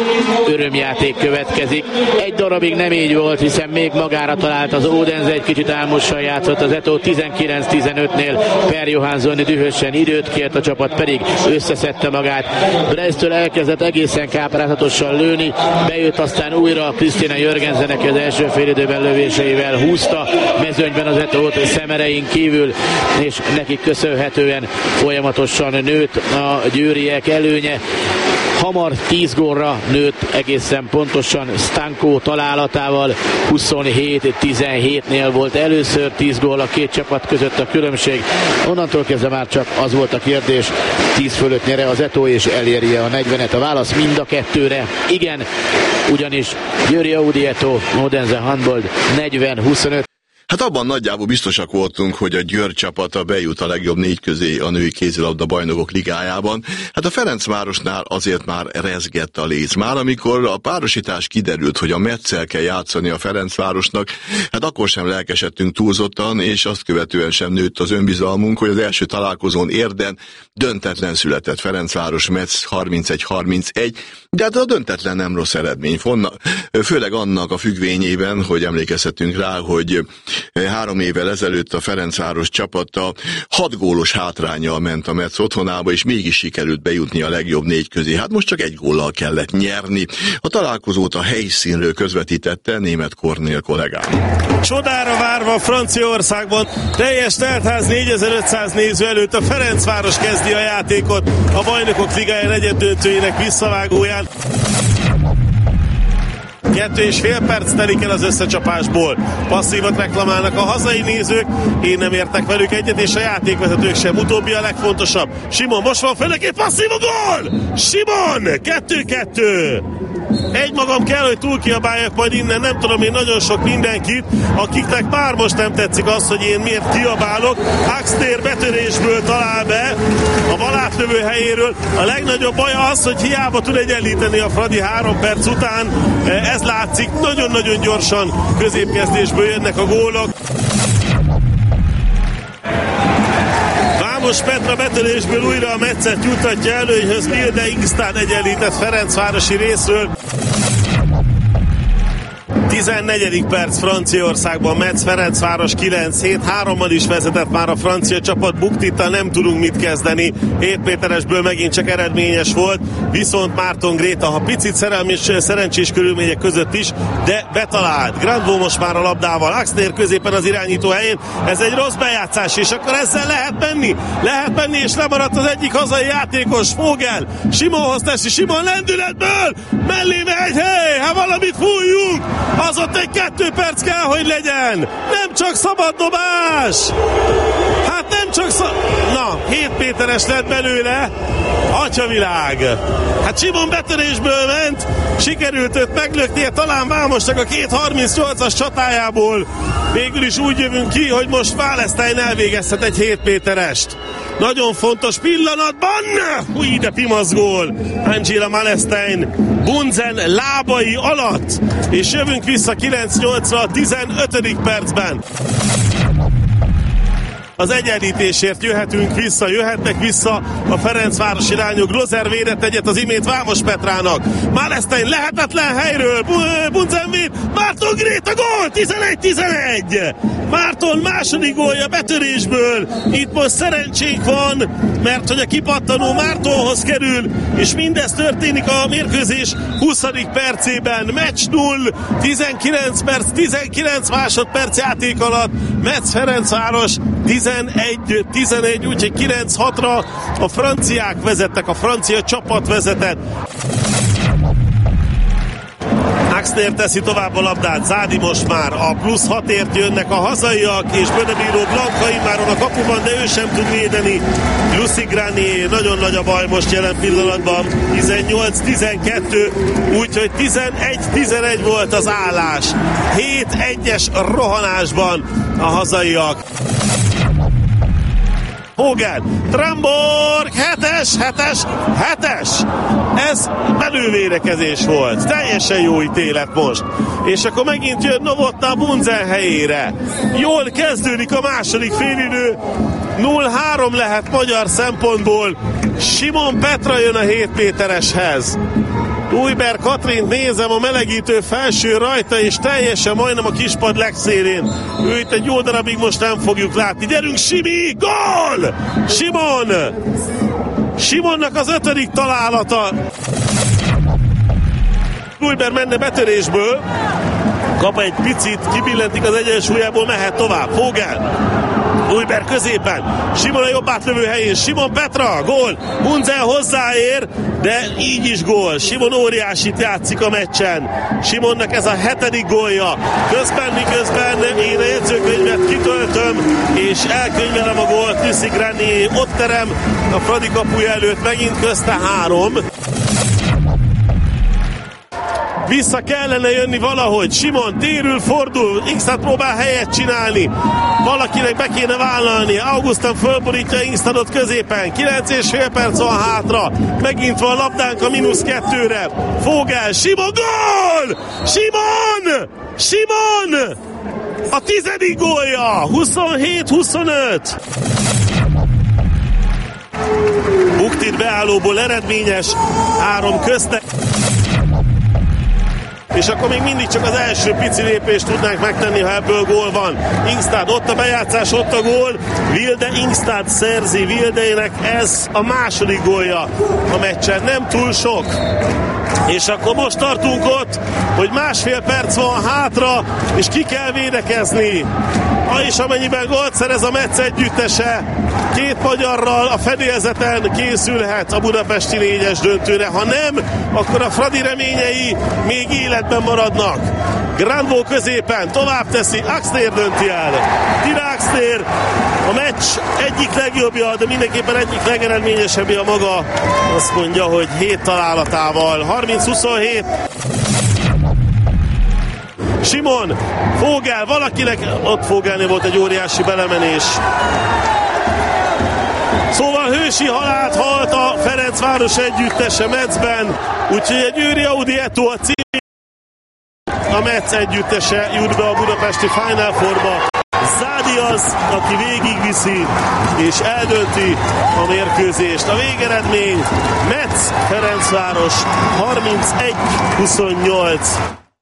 örömjáték következik. Egy darabig nem így volt, hiszen még magára talált az Odense, egy kicsit álmosan játszott az Eto. tizenkilenc tizenötnél Per Johansson dühösen időt kért, a csapat pedig összeszedte magát. Breistől elkezdett egészen káprázatosan lőni, bejött aztán újra Krisztina Jörgensennek az első félidőben lövéseivel húzta mezőnyben az Etót Szemerein kívül, és nekik köszönhetően folyamatosan nőtt a győriek előnye. Hamar tíz gólra nőtt egészen pontosan Stanko találatával. huszonhét tizenhétnél volt először tíz gól a két csapat között a különbség. Onnantól kezdve már csak az volt a kérdés, tíz fölött nyere az Eto és elérje a negyvenet. A válasz mind a kettőre igen, ugyanis Győri Audietto, Odense Handball negyven huszonöt. Hát abban nagyjából biztosak voltunk, hogy a Győr csapata bejut a legjobb négy közé a női kézilabda bajnokok ligájában. Hát a Ferencvárosnál azért már rezgett a léc. Már amikor a párosítás kiderült, hogy a Metzel kell játszani a Ferencvárosnak, hát akkor sem lelkesedtünk túlzottan, és azt követően sem nőtt az önbizalmunk, hogy az első találkozón Érden döntetlen született. Ferencváros Metz harmincegy harmincegy, de hát a döntetlen nem rossz eredmény. Főleg annak a függvényében, hogy emlékezhetünk rá, hogy három évvel ezelőtt a Ferencváros csapata hat gólos hátránnyal ment a Metz otthonába, és mégis sikerült bejutni a legjobb négy közé. Hát most csak egy góllal kellett nyerni. A találkozót a helyszínről közvetítette Németh Kornél kollégám. Csodára várva Franciaországban teljes teltház négyezer-ötszáz néző előtt a Ferencváros kezdi a játékot a Bajnokok Ligája negyeddöntőjének visszavágóján. Kettő és fél perc telik el az összecsapásból. Passzívat reklamálnak a hazai nézők, én nem értek velük egyet, és a játékvezetők sem. Utóbbi a legfontosabb. Simon most van főleg, passzív a gól! Simon! kettő-kettő! Egy magam kell, hogy túl kiabáljak majd innen, nem tudom én nagyon sok mindenkit, akiknek már most nem tetszik az, hogy én miért kiabálok. Axtér betörésből talál be a balátlövő helyéről. A legnagyobb baj az, hogy hiába tud egyenlíteni a Fradi három perc után. Ez látszik, nagyon-nagyon gyorsan középkezdésből jönnek a gólok. Vámos Petra betörésből újra a Metzet juttatja előnyhöz, Milde Ingstán egyenlített Ferencvárosi részről. tizennegyedik perc Franciaországban, Metz Ferencváros kilenc hét, hárommal is vezetett már a francia csapat, Buktittal nem tudunk mit kezdeni, hét méteresből megint csak eredményes volt, viszont Márton Gréta, ha picit szerelmi, szerencsés körülmények között is, de betalált. Grandvaux most már a labdával, Axnér középen az irányító helyén, ez egy rossz bejátszás, és akkor ezzel lehet menni, lehet menni, és lemaradt az egyik hazai játékos, Vogel, Simonhoz teszi, Simon lendületből, mellé megy, hé, hát valamit fújjunk, az ott egy kettő perc kell, hogy legyen, nem csak szabad dobás, hát nem csak szabad, na, hét méteres lett belőle, atyavilág, hát Simon betörésből ment, sikerült őt meglöknie, talán Vámosnak a két harmincnyolcas csatájából, végül is úgy jövünk ki, hogy most Wallenstein elvégezhet egy hét méterest. Nagyon fontos pillanatban, húj, de pimasz gól, Angela Wallenstein Bunzen lábai alatt, és jövünk vissza kilenc nyolcra a tizenötödik percben. Az egyenlítésért jöhetünk vissza, jöhetnek vissza a Ferencváros irányú. Glozer védett egyet az imént Vámos Petrának. Wallenstein lehetetlen helyről, Bunzen véd, Márton Gréta gól, tizenegy tizenegy! Márton második gólja betörésből, itt most szerencsénk van, mert hogy a kipattanó Mártonhoz kerül, és mindez történik a mérkőzés huszadik percében. Meccs null, tizenkilenc perc, tizenkilenc másodperc játék alatt, Metz Ferencváros tizenegy tizenegy, úgyhogy kilenc hatra a franciák vezettek, a francia csapat vezetett. Axnér teszi tovább a labdát, Zádi most már a plusz hatért jönnek a hazaiak, és Bödebíró Blanka immáron a kapuban, de ő sem tud védeni. Lucy Granier, nagyon nagy a baj most jelen pillanatban, tizennyolc tizenkettő, úgyhogy tizenegy tizenegy volt az állás. hét egyes rohanásban a hazaiak. Hogan, Tramborg, hetes, hetes, hetes! Ez belővédekezés volt. Teljesen jó ítélet most. És akkor megint jön Novotná Bunzen helyére. Jól kezdődik a második félidő. nulla három lehet magyar szempontból. Simon Petra jön a hét métereshez. Újber Katrint nézem, a melegítő felső rajta, és teljesen majdnem a kispad legszélén. Ő itt egy jó darabig most nem fogjuk látni. Gyerünk, Simi! Gól! Simon! Simonnak az ötödik találata. Újber menne betörésből. Kap egy picit, kibillentik az egyensúlyából, mehet tovább. Vogel. Újber középen, Simon a jobb átlövő helyén, Simon Petra, gól, Bunzen hozzáér, de így is gól. Simon óriásit játszik a meccsen. Simonnak ez a hetedik gólja. Közben, miközben én a jegyzőkönyvet kitöltöm, és elkönyvelem a gólt. Lucy Granier ott terem a Fradi kapuja előtt, megint közte három. Vissza kellene jönni valahogy. Simon térül, fordul, Ingstad próbál helyet csinálni. Valakinek be kéne vállalni. Augustin fölborítja Ingstadot középen. kilenc és fél perc van hátra. Megint van labdánk a mínusz kettőre. Vogel, Simon, gól! Simon! Simon! A tizedik gólja! huszonhét huszonöt! Buktit beállóból eredményes. Három közte. És akkor még mindig csak az első pici lépést tudnánk megtenni, ha ebből gól van. Ingstad, ott a bejátszás, ott a gól. Vilde Ingstad szerzi, Vildének ez a második gólja a meccsen. Nem túl sok. És akkor most tartunk ott, hogy másfél perc van hátra, és ki kell védekezni. Ha és amennyiben gólt szerez a Metz együttese, két magyarral a fedélzeten készülhet a budapesti négyes döntőre. Ha nem, akkor a Fradi reményei még életben maradnak. Grandvaux középen tovább teszi, Axnér dönti el. Tira Axnér, a meccs egyik legjobbja, de mindenképpen egyik legeredményesebbje a maga. Azt mondja, hogy hét találatával. harminc huszonhét. Simon, Vogel, valakinek, ott Vogelnél volt egy óriási belemenés. Szóval hősi halált halt a Ferencváros együttese Metzben, úgyhogy egy Győri Audi Eto a cím. A Metz együttese jut be a budapesti Final Fourba. Zádi az, aki végigviszi és eldönti a mérkőzést. A végeredmény Metz Ferencváros harmincegy huszonnyolc.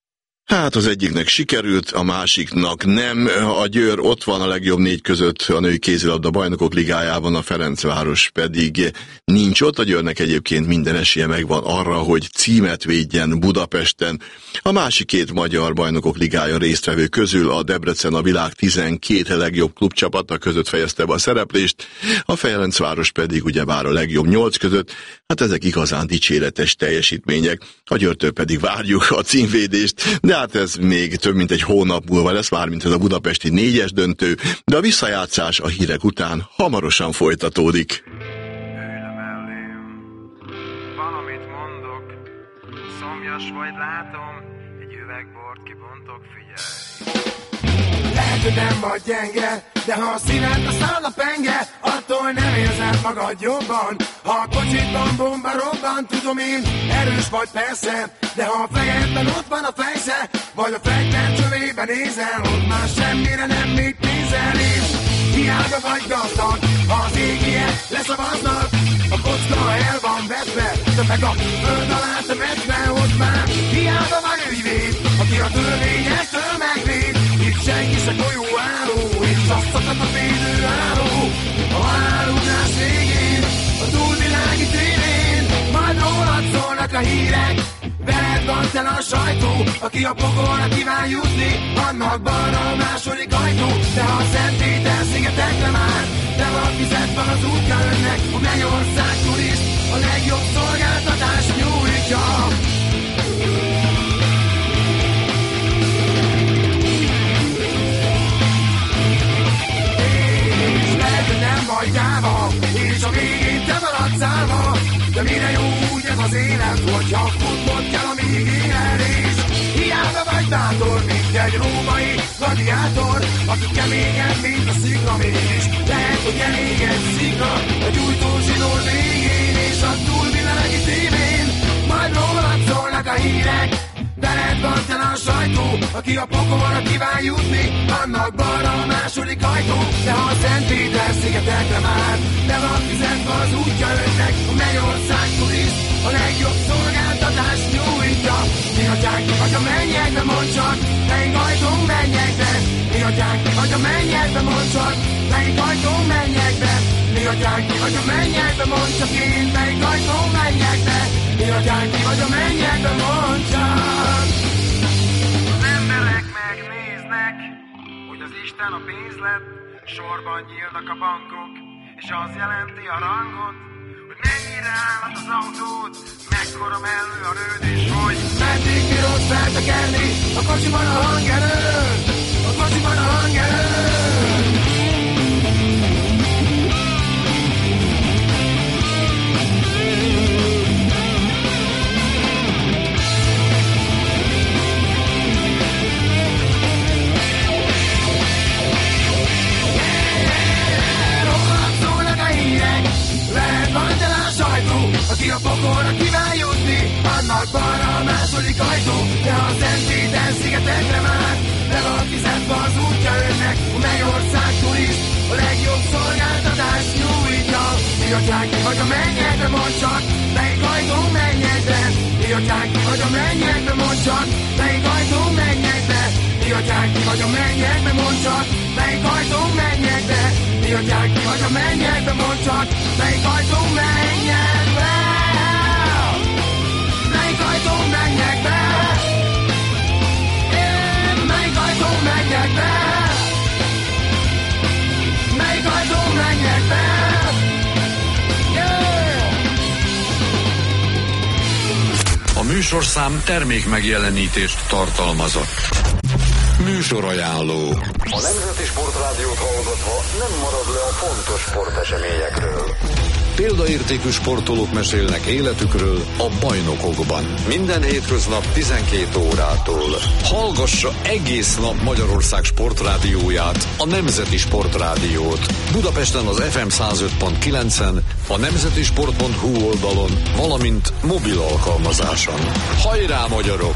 Hát az egyiknek sikerült, a másiknak nem. A Győr ott van a legjobb négy között a női kézilabda bajnokok ligájában, a Ferencváros pedig nincs ott. A Győrnek egyébként minden esélye megvan arra, hogy címet védjen Budapesten. A másik két magyar bajnokok ligája résztvevő közül a Debrecen a világ tizenkét legjobb klubcsapata között fejezte be a szereplést, a Ferencváros pedig ugyebár a legjobb nyolc között. Hát ezek igazán dicséretes teljesítmények. A Győrtől pedig várjuk a címvédést, de hát ez még több mint egy hónap múlva lesz, mármint ez a budapesti négyes döntő, de a visszajátszás a hírek után hamarosan folytatódik. Ülj mellém, valamit mondok, szomjas vagy látom, egy üveg bort kibontok, figyelj. Lehet, hogy nem vagy gyenge, de ha a szíved a száll a penge, attól nem érzed magad jobban. Ha a kocsidban bomba robban, tudom én, erős vagy persze, de ha a fejedben ott van a fejsze, vagy a fegyver csövében nézel, ott már semmire nem még nézel, és hiába vagy gazdag, ha az égiek leszavaznak, a kocka el van vetve, de meg a föld alá temetve, ott már hiába van ügyvéd, aki a törvényestől megvéd. Itt senki se golyóálló, és azt szakad a védőálló. A haláludás végén, a túlvilági tévén, majd rólad szólnak a hírek. Veled van tele a sajtó, aki a pokolra kíván jutni, annak balra a második ajtó. De ha a Szent Péter szigetekre már, de van fizetve az útja önnek, a Mennyország turist a legjobb szolgáltatás nyújtja. Nem vagy gyáva, és a végén te maradsz állva. De mire jó úgy ez az élet, hogyha futnod kell, amíg éled, és hiába vagy bátor, mint egy római gladiátor, aki keményebb, mint a szikla, mégis lehet, hogy elég egy szikla a gyújtó zsinór végén, és a túlvilági tévén majd rólad szólnak a hírek. Veled van tele a sajtó, aki a pokolra kíván jutni, annak balra a második ajtó. De ha a Szent Péter szigetekre már, de van fizetve az útja önnek, a Mennyország turist a legjobb szolgáltatás nyújtja. Mi atyánk ki vagy a mennyekbe, mondd csak, melyik ajtón mennyekbe. Mi atyánk ki vagy a mennyekbe, mondd csak, melyik ajtón mennyekbe. Mi atyánk ki vagy a mennyekbe, mondd csak én, melyik ajtón mennyekbe. Mi atyánk ki vagy a mennyekbe, mondd csak. Az emberek megnéznek, hogy az Isten a pénz lett, sorban nyílnak a bankok, és az jelenti a rangot, hogy mennyire állat az autód, mekkora mellő a rőd, és hogy meddig bírod feltekerni a kocsiban a hangerőt, a kocsiban a hangerőt. Aki a pokolra kíván jutni, annak balra a második ajtó. De ha a Szent Péter szigetekre már, de van fizetve az útja önnek, a Mennyország turist a legjobb szolgáltatás nyújtja. Mi atyánk ki vagy a mennyekbe, mondd csak, melyik ajtón mennyekbe. Mi atyánk ki vagy a mennyekbe, mondd csak, melyik ajtón mennyekbe. Mi atyánk ki vagy a mennyekbe, mondd csak, melyik ajtón mennyekbe. Mi atyánk ki vagy a mennyekbe, mondd csak, melyik ajtón mennyekbe. Melyik ajtón menjek be? Én melyik ajtón menjek be? Melyik ajtón menjek be? A műsorszám termék megjelenítést tartalmazott. Műsorajánló. A Nemzeti Sportrádiót hallgatva nem marad le a fontos sporteseményekről. Példaértékű sportolók mesélnek életükről a bajnokokban. Minden hétköznap tizenkét órától. Hallgassa egész nap Magyarország sportrádióját, a Nemzeti Sportrádiót. Budapesten az ef em száz öt pont kilencen, a nemzetisport pont hu oldalon, valamint mobil alkalmazáson. Hajrá, magyarok!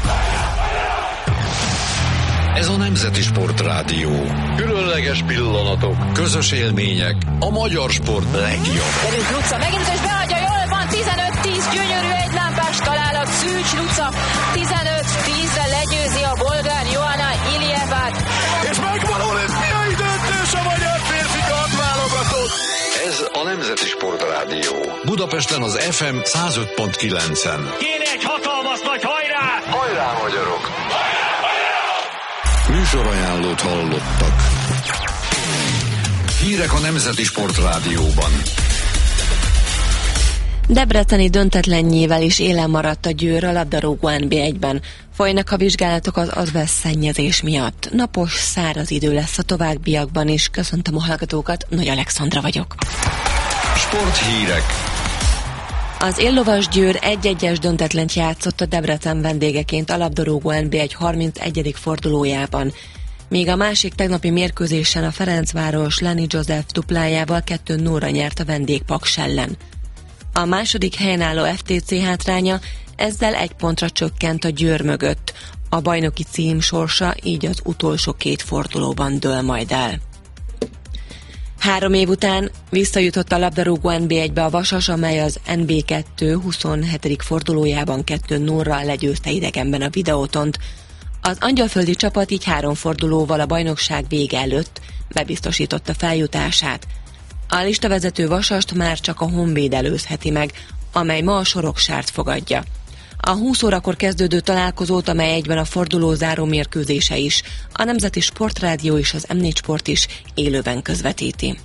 Ez a Nemzeti Sportrádió. Különleges pillanatok, közös élmények, a magyar sport legjobb. Derült Luca, megint és beadja, jól van, tizenöt tíz, gyönyörű egylámpás találat, Szűcs Luca, tizenöt tízre legy legyőzi a bolgár Joanna Ilyevat. És megvan olimpiai döntés a magyar férfi kardválogatott. Ez a Nemzeti Sportrádió. Budapesten az ef em száz öt pont kilencen. Kéne egy hatalmas nagy hajrá! Hajrá, magyarok! Műsorajánlót hallottak. Hírek a Nemzeti Sportrádióban. Debreceni döntetlenjével is élen maradt a Győr a labdarúgó en bé egyben. Folynak a vizsgálatok az azbeszt szennyezés miatt. Napos, száraz idő lesz a továbbiakban is. Köszöntöm a hallgatókat, Nagy Alexandra vagyok. Sporthírek. Az éllovas Győr egy-egyes döntetlent játszott a Debrecen vendégeként a labdarúgó en bé egy harmincegyedik fordulójában. Míg a másik tegnapi mérkőzésen a Ferencváros Lani József duplájával kettő nullra nyert a vendég Paks ellen. A második helyen álló ef té cé hátránya ezzel egy pontra csökkent a Győr mögött. A bajnoki cím sorsa így az utolsó két fordulóban dől majd el. Három év után visszajutott a labdarúgó en bé egybe a Vasas, amely az en bé kettő huszonhetedik fordulójában kettő nullra legyőzte idegenben a Videótont. Az angyalföldi csapat így három fordulóval a bajnokság vége előtt bebiztosította feljutását. A listavezető Vasast már csak a Honvéd előzheti meg, amely ma a Soroksárt fogadja. A húsz órakor kezdődő találkozót, amely egyben a forduló záró mérkőzése is, a Nemzeti Sportrádió és az em négy Sport is élőben közvetíti.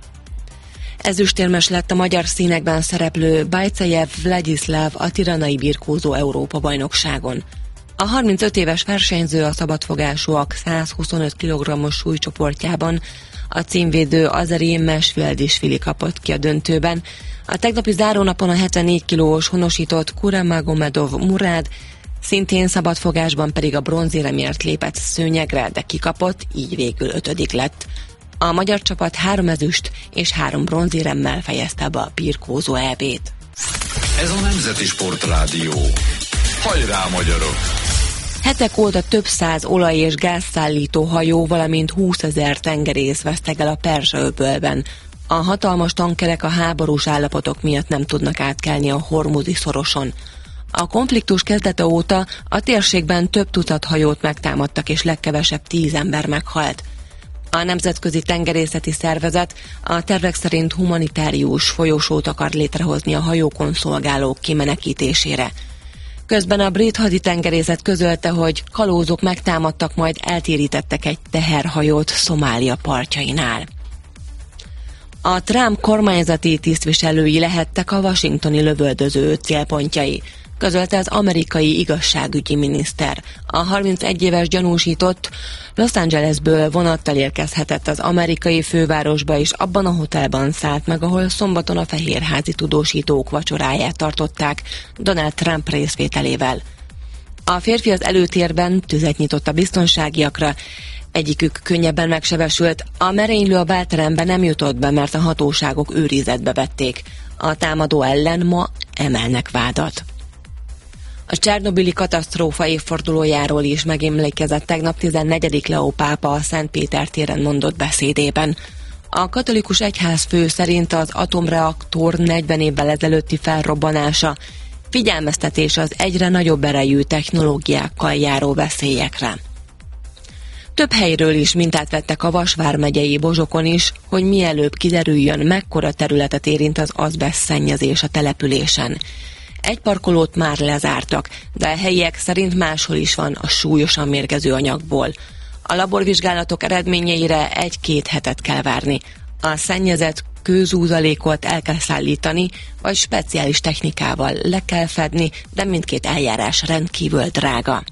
Ezüstérmes lett a magyar színekben szereplő Bajcejev Vladislav a tiranai birkózó Európa-bajnokságon. A harmincöt éves versenyző a szabadfogásúak százhuszonöt kilogrammos súlycsoportjában a címvédő azeri Mesfildisvili kapott ki a döntőben. A tegnapi zárónapon a hetvennégy kilós honosított Kuramagomedov Murad szintén szabadfogásban pedig a bronzéremért lépett szőnyegre, de kikapott, így végül ötödik lett. A magyar csapat három ezüst és három bronzéremmel fejezte be a birkózó é bét. Ez a Nemzeti Sportrádió. Hajrá, magyarok! Hetek óta több száz olaj- és gázszállító hajó, valamint húszezer tengerész vesztek el a Perzsa-öbölben. A hatalmas tankerek a háborús állapotok miatt nem tudnak átkelni a Hormuzi szoroson. A konfliktus kezdete óta a térségben több tucat hajót megtámadtak, és legkevesebb tíz ember meghalt. A Nemzetközi Tengerészeti Szervezet a tervek szerint humanitárius folyosót akar létrehozni a hajókon szolgálók kimenekítésére. Közben a brit haditengerészet közölte, hogy kalózok megtámadtak, majd eltérítettek egy teherhajót Szomália partjainál. A Trump kormányzati tisztviselői lehettek a washingtoni lövöldöző célpontjai, közölte az amerikai igazságügyi miniszter. A harmincegy éves gyanúsított Los Angelesből vonattal érkezhetett az amerikai fővárosba, és abban a hotelban szállt meg, ahol szombaton a fehérházi tudósítók vacsoráját tartották Donald Trump részvételével. A férfi az előtérben tüzet nyitott a biztonságiakra, egyikük könnyebben megsebesült, a merénylő a bálterembe nem jutott be, mert a hatóságok őrizetbe vették. A támadó ellen ma emelnek vádat. A csernobili katasztrófa évfordulójáról is megemlékezett tegnap tizennegyedik Leó pápa a Szentpéter téren mondott beszédében. A katolikus egyházfő szerint az atomreaktor negyven évvel ezelőtti felrobbanása figyelmeztetés az egyre nagyobb erejű technológiákkal járó veszélyekre. Több helyről is mintát vettek a Vas vármegyei Bozsokon is, hogy mielőbb kiderüljön, mekkora területet érint az azbeszt szennyezés a településen. Egy parkolót már lezártak, de a helyiek szerint máshol is van a súlyosan mérgező anyagból. A laborvizsgálatok eredményeire egy-két hetet kell várni. A szennyezett kőzúzalékot el kell szállítani, vagy speciális technikával le kell fedni, de mindkét eljárás rendkívül drága.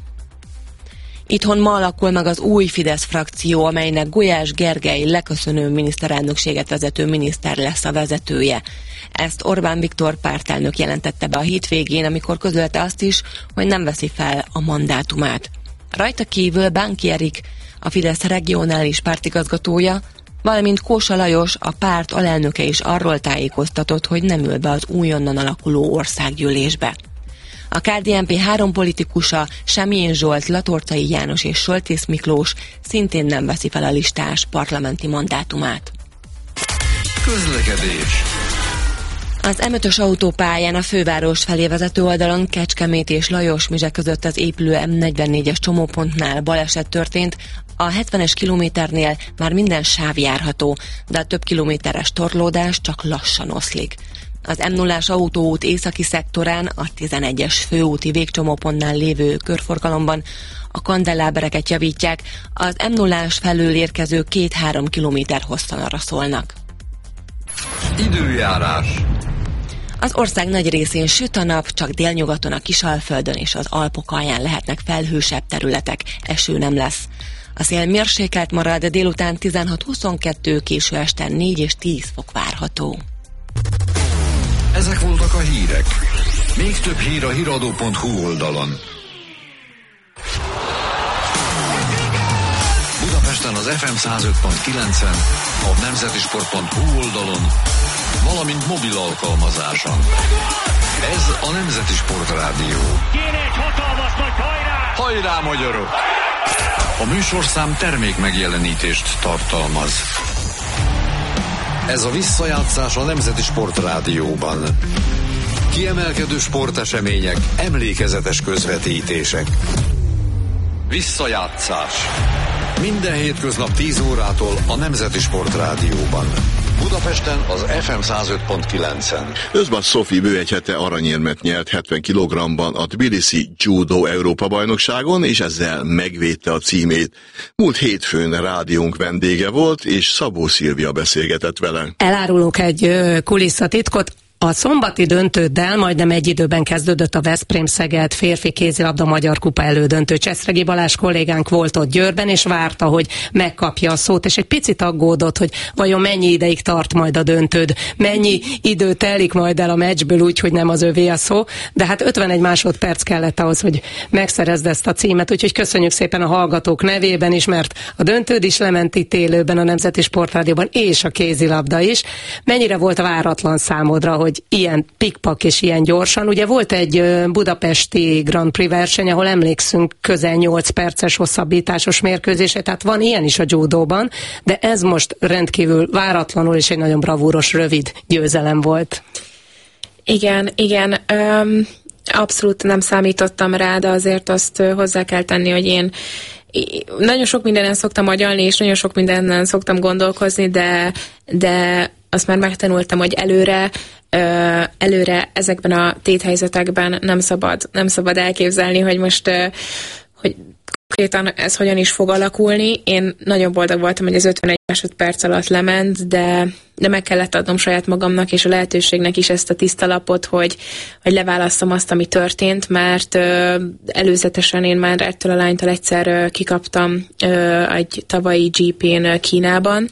Itthon ma alakul meg az új Fidesz frakció, amelynek Gulyás Gergely leköszönő miniszterelnökséget vezető miniszter lesz a vezetője. Ezt Orbán Viktor pártelnök jelentette be a hétvégén, amikor közölte azt is, hogy nem veszi fel a mandátumát. Rajta kívül Bánki Erik, a Fidesz regionális pártigazgatója, valamint Kósa Lajos, a párt alelnöke is arról tájékoztatott, hogy nem ül be az újonnan alakuló országgyűlésbe. A ká dé en pé három politikusa, Semjén Zsolt, Latorcai János és Soltész Miklós szintén nem veszi fel a listás parlamenti mandátumát. Közlekedés. Az em ötös autópályán a főváros felé vezető oldalon Kecskemét és Lajosmizse között az épülő em negyvennégyes csomópontnál baleset történt. A hetvenes kilométernél már minden sáv járható, de a több kilométeres torlódás csak lassan oszlik. Az em nullás autóút északi szektorán, a tizenegyes főúti végcsomópontnál lévő körforgalomban a kandellábereket javítják, az em nullás felől érkező két-három kilométer hosszan arra szólnak. Időjárás. Az ország nagy részén süt a nap, csak délnyugaton a Kisalföldön és az Alpok alján lehetnek felhősebb területek, eső nem lesz. A szél mérsékelt marad, délután tizenhat-huszonkettő, késő este négy és tíz fok várható. Ezek voltak a hírek. Még több hír a híradó pont hu oldalon. Budapesten az ef em száz öt pont kilencen, a nemzetisport pont hu oldalon, valamint mobil alkalmazáson. Ez a Nemzeti Sport Rádió. Kéne egy hatalmas nagy hajrá! Hajrá, magyarok! A műsorszám termék megjelenítést tartalmaz. Ez a visszajátszás a Nemzeti Sport Rádióban. Kiemelkedő sportesemények, emlékezetes közvetítések. Visszajátszás. Minden hétköznap tíz órától a Nemzeti Sport Rádióban. Budapesten az ef em száz öt pont kilencen. Özbas Szofi bő egy hete aranyérmet nyert hetven kilogramban a Tbilisi Judo Európa-bajnokságon, és ezzel megvédte a címét. Múlt hétfőn rádiónk vendége volt, és Szabó Szilvia beszélgetett vele. Elárulunk egy kulisszatitkot. A szombati döntőddel majdnem egy időben kezdődött a Veszprém-Szeged férfi kézilabda Magyar Kupa elődöntő. Cseszregi Balázs kollégánk volt ott Győrben, és várta, hogy megkapja a szót, és egy picit aggódott, hogy vajon mennyi ideig tart majd a döntőd, mennyi idő telik majd el a meccsből úgy, hogy nem az övé a szó, de hát ötvenegy másodperc kellett ahhoz, hogy megszerezd ezt a címet, úgyhogy köszönjük szépen a hallgatók nevében is, mert a döntőd is lement itt élőben a Nemzeti Sportrádióban, és a kézilabda is. Mennyire volt váratlan számodra, hogy ilyen pikpak és ilyen gyorsan. Ugye volt egy budapesti Grand Prix verseny, ahol emlékszünk közel nyolc perces hosszabbításos mérkőzése, tehát van ilyen is a judóban, de ez most rendkívül váratlanul és egy nagyon bravúros, rövid győzelem volt. Igen, igen. Öm, abszolút nem számítottam rá, de azért azt hozzá kell tenni, hogy én nagyon sok mindenen szoktam agyalni, és nagyon sok mindenen szoktam gondolkozni, de, de azt már megtanultam, hogy előre előre ezekben a téthelyzetekben nem szabad, nem szabad elképzelni, hogy most hogy konkrétan ez hogyan is fog alakulni. Én nagyon boldog voltam, hogy az ötvenegy másodperc alatt lement, de, de meg kellett adnom saját magamnak és a lehetőségnek is ezt a tiszta lapot, hogy, hogy leválasszam azt, ami történt, mert ö, előzetesen én már ettől a lánytól egyszer ö, kikaptam ö, egy tavalyi gé pén Kínában,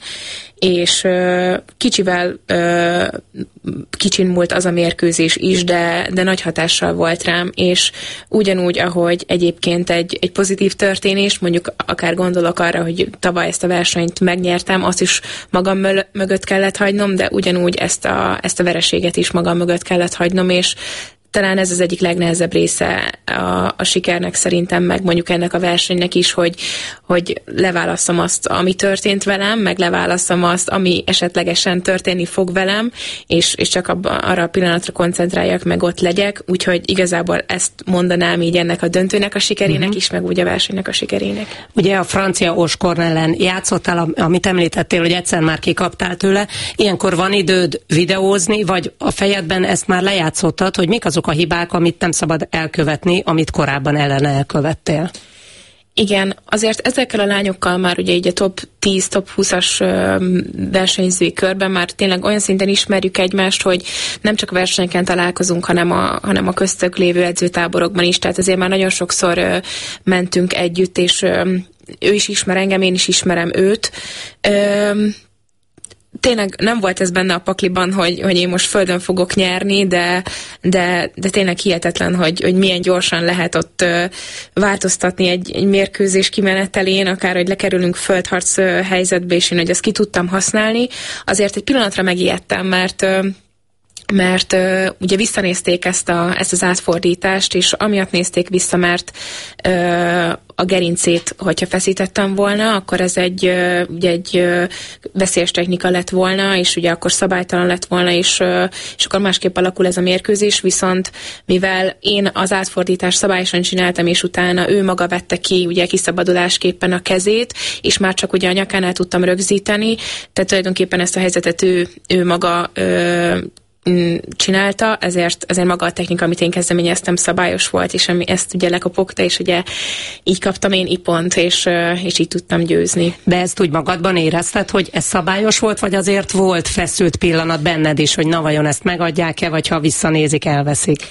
és ö, kicsivel ö, kicsin múlt az a mérkőzés is, de, de nagy hatással volt rám, és ugyanúgy, ahogy egyébként egy, egy pozitív történés, mondjuk akár gondolok arra, hogy tavaly ezt a versenyt megnyertem, azt is magam mögött kellett hagynom, de ugyanúgy ezt a, ezt a vereséget is magam mögött kellett hagynom, és talán ez az egyik legnehezebb része a, a sikernek szerintem, meg mondjuk ennek a versenynek is, hogy, hogy leválasszam azt, ami történt velem, meg leválasszam azt, ami esetlegesen történni fog velem, és, és csak abba, arra a pillanatra koncentráljak, meg ott legyek, úgyhogy igazából ezt mondanám így ennek a döntőnek a sikerének uh-huh. is, meg úgy a versenynek a sikerének. Ugye a francia Oskorn ellen játszottál, amit említettél, hogy egyszer már kikaptál tőle, ilyenkor van időd videózni, vagy a fejedben ezt már lejátszottad, hogy mik azok a hibák, amit nem szabad elkövetni, amit korábban ellen elkövettél? Igen, azért ezekkel a lányokkal már ugye így a top tíz, top húszas versenyzői körben már tényleg olyan szinten ismerjük egymást, hogy nem csak versenyeken találkozunk, hanem a, hanem a köztük lévő edzőtáborokban is, tehát azért már nagyon sokszor ö, mentünk együtt, és ö, ő is ismer engem, én is ismerem őt. Ö, Tényleg nem volt ez benne a pakliban, hogy, hogy én most földön fogok nyerni, de, de, de tényleg hihetetlen, hogy, hogy milyen gyorsan lehet ott ö, változtatni egy, egy mérkőzés kimenetelén, akár hogy lekerülünk földharc ö, helyzetbe, és én hogy ezt ki tudtam használni. Azért egy pillanatra megijedtem, mert ö, mert uh, ugye visszanézték ezt, a, ezt az átfordítást, és amiatt nézték vissza, mert uh, a gerincét, hogyha feszítettem volna, akkor ez egy, uh, ugye egy uh, veszélyes technika lett volna, és ugye akkor szabálytalan lett volna, és, uh, és akkor másképp alakul ez a mérkőzés, viszont mivel én az átfordítást szabályosan csináltam, és utána ő maga vette ki ugye kiszabadulásképpen a kezét, és már csak ugye a nyakánál tudtam rögzíteni, tehát tulajdonképpen ezt a helyzetet ő, ő maga uh, csinálta, ezért, ezért maga a technika, amit én kezdeményeztem, szabályos volt, és ami ezt ugye lekopogta, és ugye így kaptam én ipont, és, és így tudtam győzni. De ezt úgy magadban érezted, hogy ez szabályos volt, vagy azért volt feszült pillanat benned is, hogy na vajon ezt megadják-e, vagy ha visszanézik, elveszik?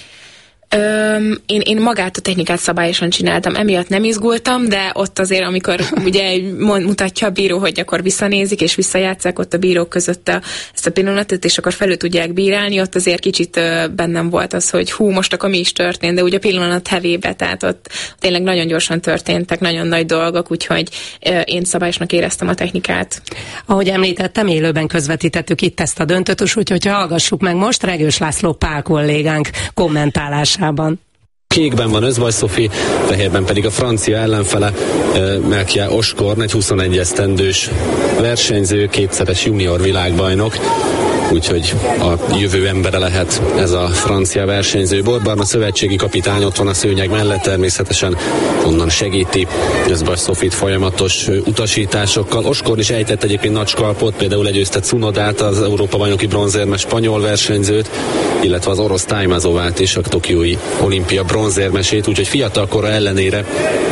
Öm, én, én magát a technikát szabályosan csináltam, emiatt nem izgultam, de ott azért, amikor ugye mutatja a bíró, hogy akkor visszanézik és visszajátszák ott a bírók között a, ezt a pillanatot, és akkor felül tudják bírálni, ott azért kicsit ö, bennem volt az, hogy hú, most akkor mi is történt, de ugye a pillanat hevébe, tehát ott tényleg nagyon gyorsan történtek, nagyon nagy dolgok, úgyhogy ö, én szabályosnak éreztem a technikát. Ahogy említettem, élőben közvetítettük itt ezt a döntőt, úgyhogy hallgassuk meg most Regős László Pál kollégánk kommentálását. Kékben van Özbaj Szofi, fehérben pedig a francia ellenfele Melchior Oskorn, egy huszonegy esztendős versenyző, kétszeres junior világbajnok, úgyhogy a jövő embere lehet ez a francia versenyző. Borbarna szövetségi kapitány ott van a szőnyeg mellett, természetesen onnan segíti Özbaj Szofit folyamatos utasításokkal. Oskorn is ejtett egyébként nagy skalpot, például legyőzte Cunodát, az Európa-bajnoki bronzérmes spanyol versenyzőt, illetve az orosz Tájmazovát és a tokiói olimpia bronzérmesét, úgyhogy fiatalkora ellenére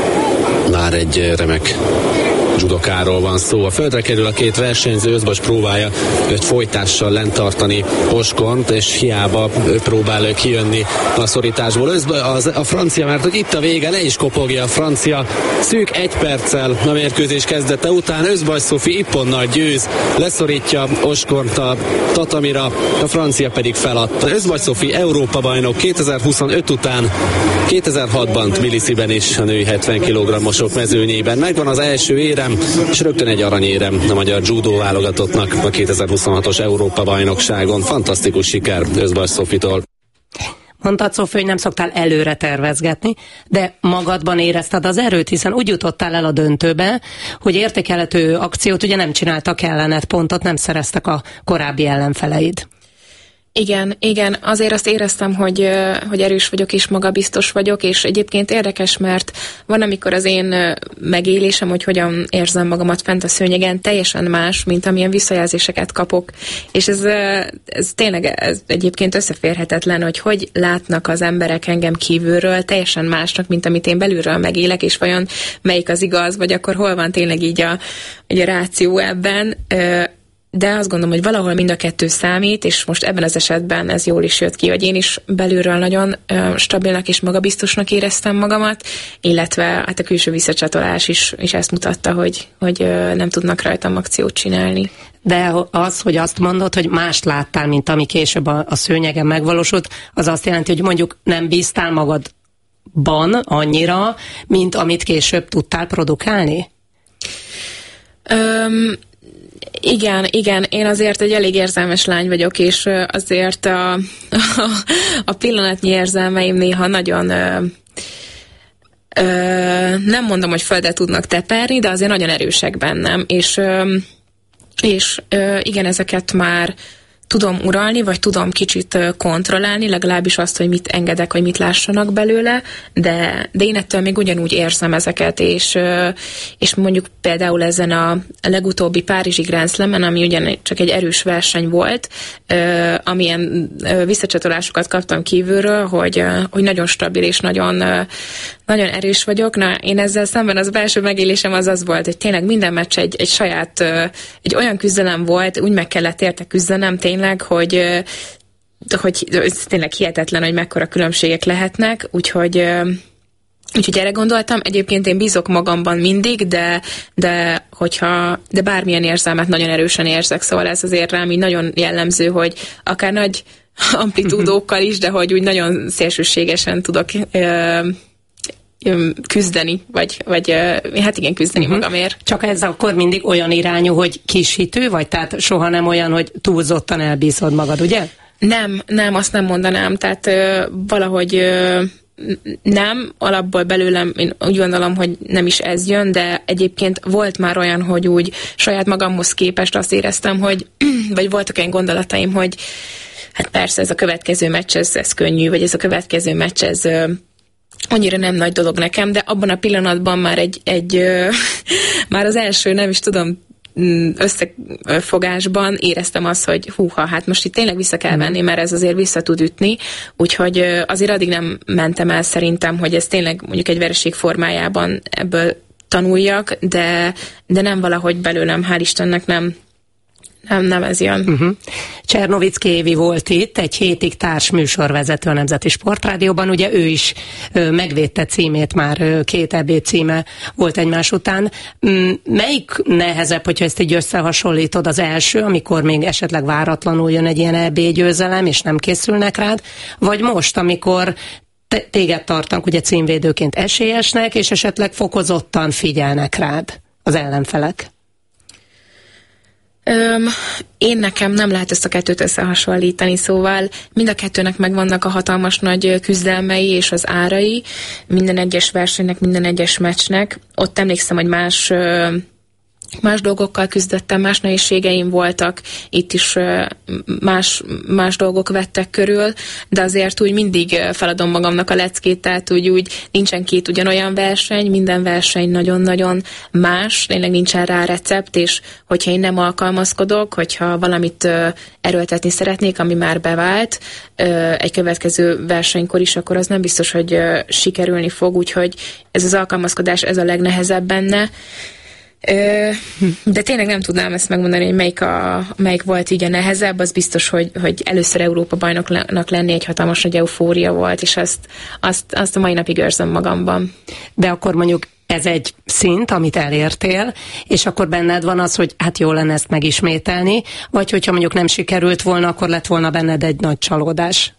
már egy remek judokáról van szó. A földre kerül a két versenyző, Özbas próbálja őt folytással lent tartani Oskornt, és hiába próbál kijönni a szorításból. Özbas, az, a francia, mert hogy itt a vége, le is kopogja a francia. Szűk egy perccel a mérkőzés kezdete után Özbas Szofi ipponnal győz, leszorítja Oskornt a tatamira, a francia pedig feladta. Özbas Szofi Európa bajnok kétezer-huszonöt után, kétezer-hatban Tbilisiben is a női hetven kilogrammosok mezőnyében. Megvan az első érem, és rögtön egy aranyérem a magyar judó válogatottnak a kétezer-huszonhatos Európa-bajnokságon. Fantasztikus siker Özbas Szofitól. Mondtad, Szofi, hogy nem szoktál előre tervezgetni, de magadban érezted az erőt, hiszen úgy jutottál el a döntőbe, hogy értékelhető akciót ugye nem csináltak ellened, pontot nem szereztek a korábbi ellenfeleid. Igen, igen, azért azt éreztem, hogy, hogy erős vagyok és magabiztos vagyok, és egyébként érdekes, mert van, amikor az én megélésem, hogy hogyan érzem magamat fent a szőnyegen, teljesen más, mint amilyen visszajelzéseket kapok. És ez, ez tényleg ez egyébként összeférhetetlen, hogy hogy látnak az emberek engem kívülről teljesen másnak, mint amit én belülről megélek, és vajon melyik az igaz, vagy akkor hol van tényleg így a, így a ráció ebben. De azt gondolom, hogy valahol mind a kettő számít, és most ebben az esetben ez jól is jött ki, hogy én is belülről nagyon ö, stabilnak és magabiztosnak éreztem magamat, illetve hát a külső visszacsatolás is, is ezt mutatta, hogy, hogy ö, nem tudnak rajtam akciót csinálni. De az, hogy azt mondod, hogy mást láttál, mint ami később a, a szőnyegen megvalósult, az azt jelenti, hogy mondjuk nem bíztál magadban annyira, mint amit később tudtál produkálni? Öm, Igen, igen, én azért egy elég érzelmes lány vagyok, és azért a, a, a pillanatnyi érzelmeim néha nagyon, ö, ö, nem mondom, hogy földet tudnak teperni, de azért nagyon erősek bennem, és, ö, és ö, igen, ezeket már tudom uralni, vagy tudom kicsit kontrollálni, legalábbis azt, hogy mit engedek, hogy mit lássanak belőle, de, de én ettől még ugyanúgy érzem ezeket, és, és mondjuk például ezen a legutóbbi Párizsi Grand Slamen, ami ugyan csak egy erős verseny volt, amilyen visszacsatolásokat kaptam kívülről, hogy, hogy nagyon stabil és nagyon, nagyon erős vagyok. Na, én ezzel szemben az belső megélésem az az volt, hogy tényleg minden meccs egy, egy saját, egy olyan küzdelem volt, úgy meg kellett érte küzdenem tényleg, hogy, hogy ez tényleg hihetetlen, hogy mekkora különbségek lehetnek, úgyhogy, úgyhogy erre gondoltam. Egyébként én bízok magamban mindig, de, de, hogyha, de bármilyen érzelmet nagyon erősen érzek, szóval ez azért rám így nagyon jellemző, hogy akár nagy amplitúdókkal is, de hogy úgy nagyon szélsőségesen tudok küzdeni, vagy, vagy hát igen, küzdeni uh-huh. magamért. Csak ez akkor mindig olyan irányú, hogy kis hitű, vagy tehát soha nem olyan, hogy túlzottan elbízod magad, ugye? Nem, nem, azt nem mondanám, tehát ö, valahogy ö, nem, alapból belőlem én úgy gondolom, hogy nem is ez jön, de egyébként volt már olyan, hogy úgy saját magamhoz képest azt éreztem, hogy vagy voltak olyan gondolataim, hogy hát persze ez a következő meccs, ez, ez könnyű, vagy ez a következő meccs, ez ö, annyira nem nagy dolog nekem, de abban a pillanatban már egy, egy ö, már az első, nem is tudom, összefogásban éreztem azt, hogy húha, hát most itt tényleg vissza kell venni, mert ez azért vissza tud ütni, úgyhogy azért addig nem mentem el szerintem, hogy ez tényleg mondjuk egy vereség formájában ebből tanuljak, de, de nem valahogy belőlem, hál' Istennek nem Nem, nem ez jön. Uh-huh. Csernovicki Évi volt itt, egy hétig társműsorvezető a Nemzeti Sportrádióban, ugye ő is ö, megvédte címét már, ö, két é bé címe volt egymás után. M- melyik nehezebb, hogyha ezt így összehasonlítod, az első, amikor még esetleg váratlanul jön egy ilyen é bé győzelem, és nem készülnek rád, vagy most, amikor te- téged tartanak ugye címvédőként esélyesnek, és esetleg fokozottan figyelnek rád az ellenfelek? Öm, én nekem nem lehet ezt a kettőt összehasonlítani, szóval mind a kettőnek megvannak a hatalmas nagy küzdelmei és az árai, minden egyes versenynek, minden egyes meccsnek. Ott emlékszem, hogy más, más dolgokkal küzdöttem, más nehézségeim voltak, itt is más, más dolgok vettek körül, de azért úgy mindig feladom magamnak a leckét, tehát úgy, úgy nincsen két ugyanolyan verseny, minden verseny nagyon-nagyon más, tényleg nincsen rá recept, és hogyha én nem alkalmazkodok, hogyha valamit erőltetni szeretnék, ami már bevált egy következő versenykor is, akkor az nem biztos, hogy sikerülni fog, úgyhogy ez az alkalmazkodás, ez a legnehezebb benne. De tényleg nem tudnám ezt megmondani, hogy melyik, a, melyik volt így a nehezebb, az biztos, hogy, hogy először Európa-bajnoknak lenni egy hatalmas nagy eufória volt, és azt, azt, azt a mai napig őrzöm magamban. De akkor mondjuk ez egy szint, amit elértél, és akkor benned van az, hogy hát jó lenne ezt megismételni, vagy hogyha mondjuk nem sikerült volna, akkor lett volna benned egy nagy csalódás?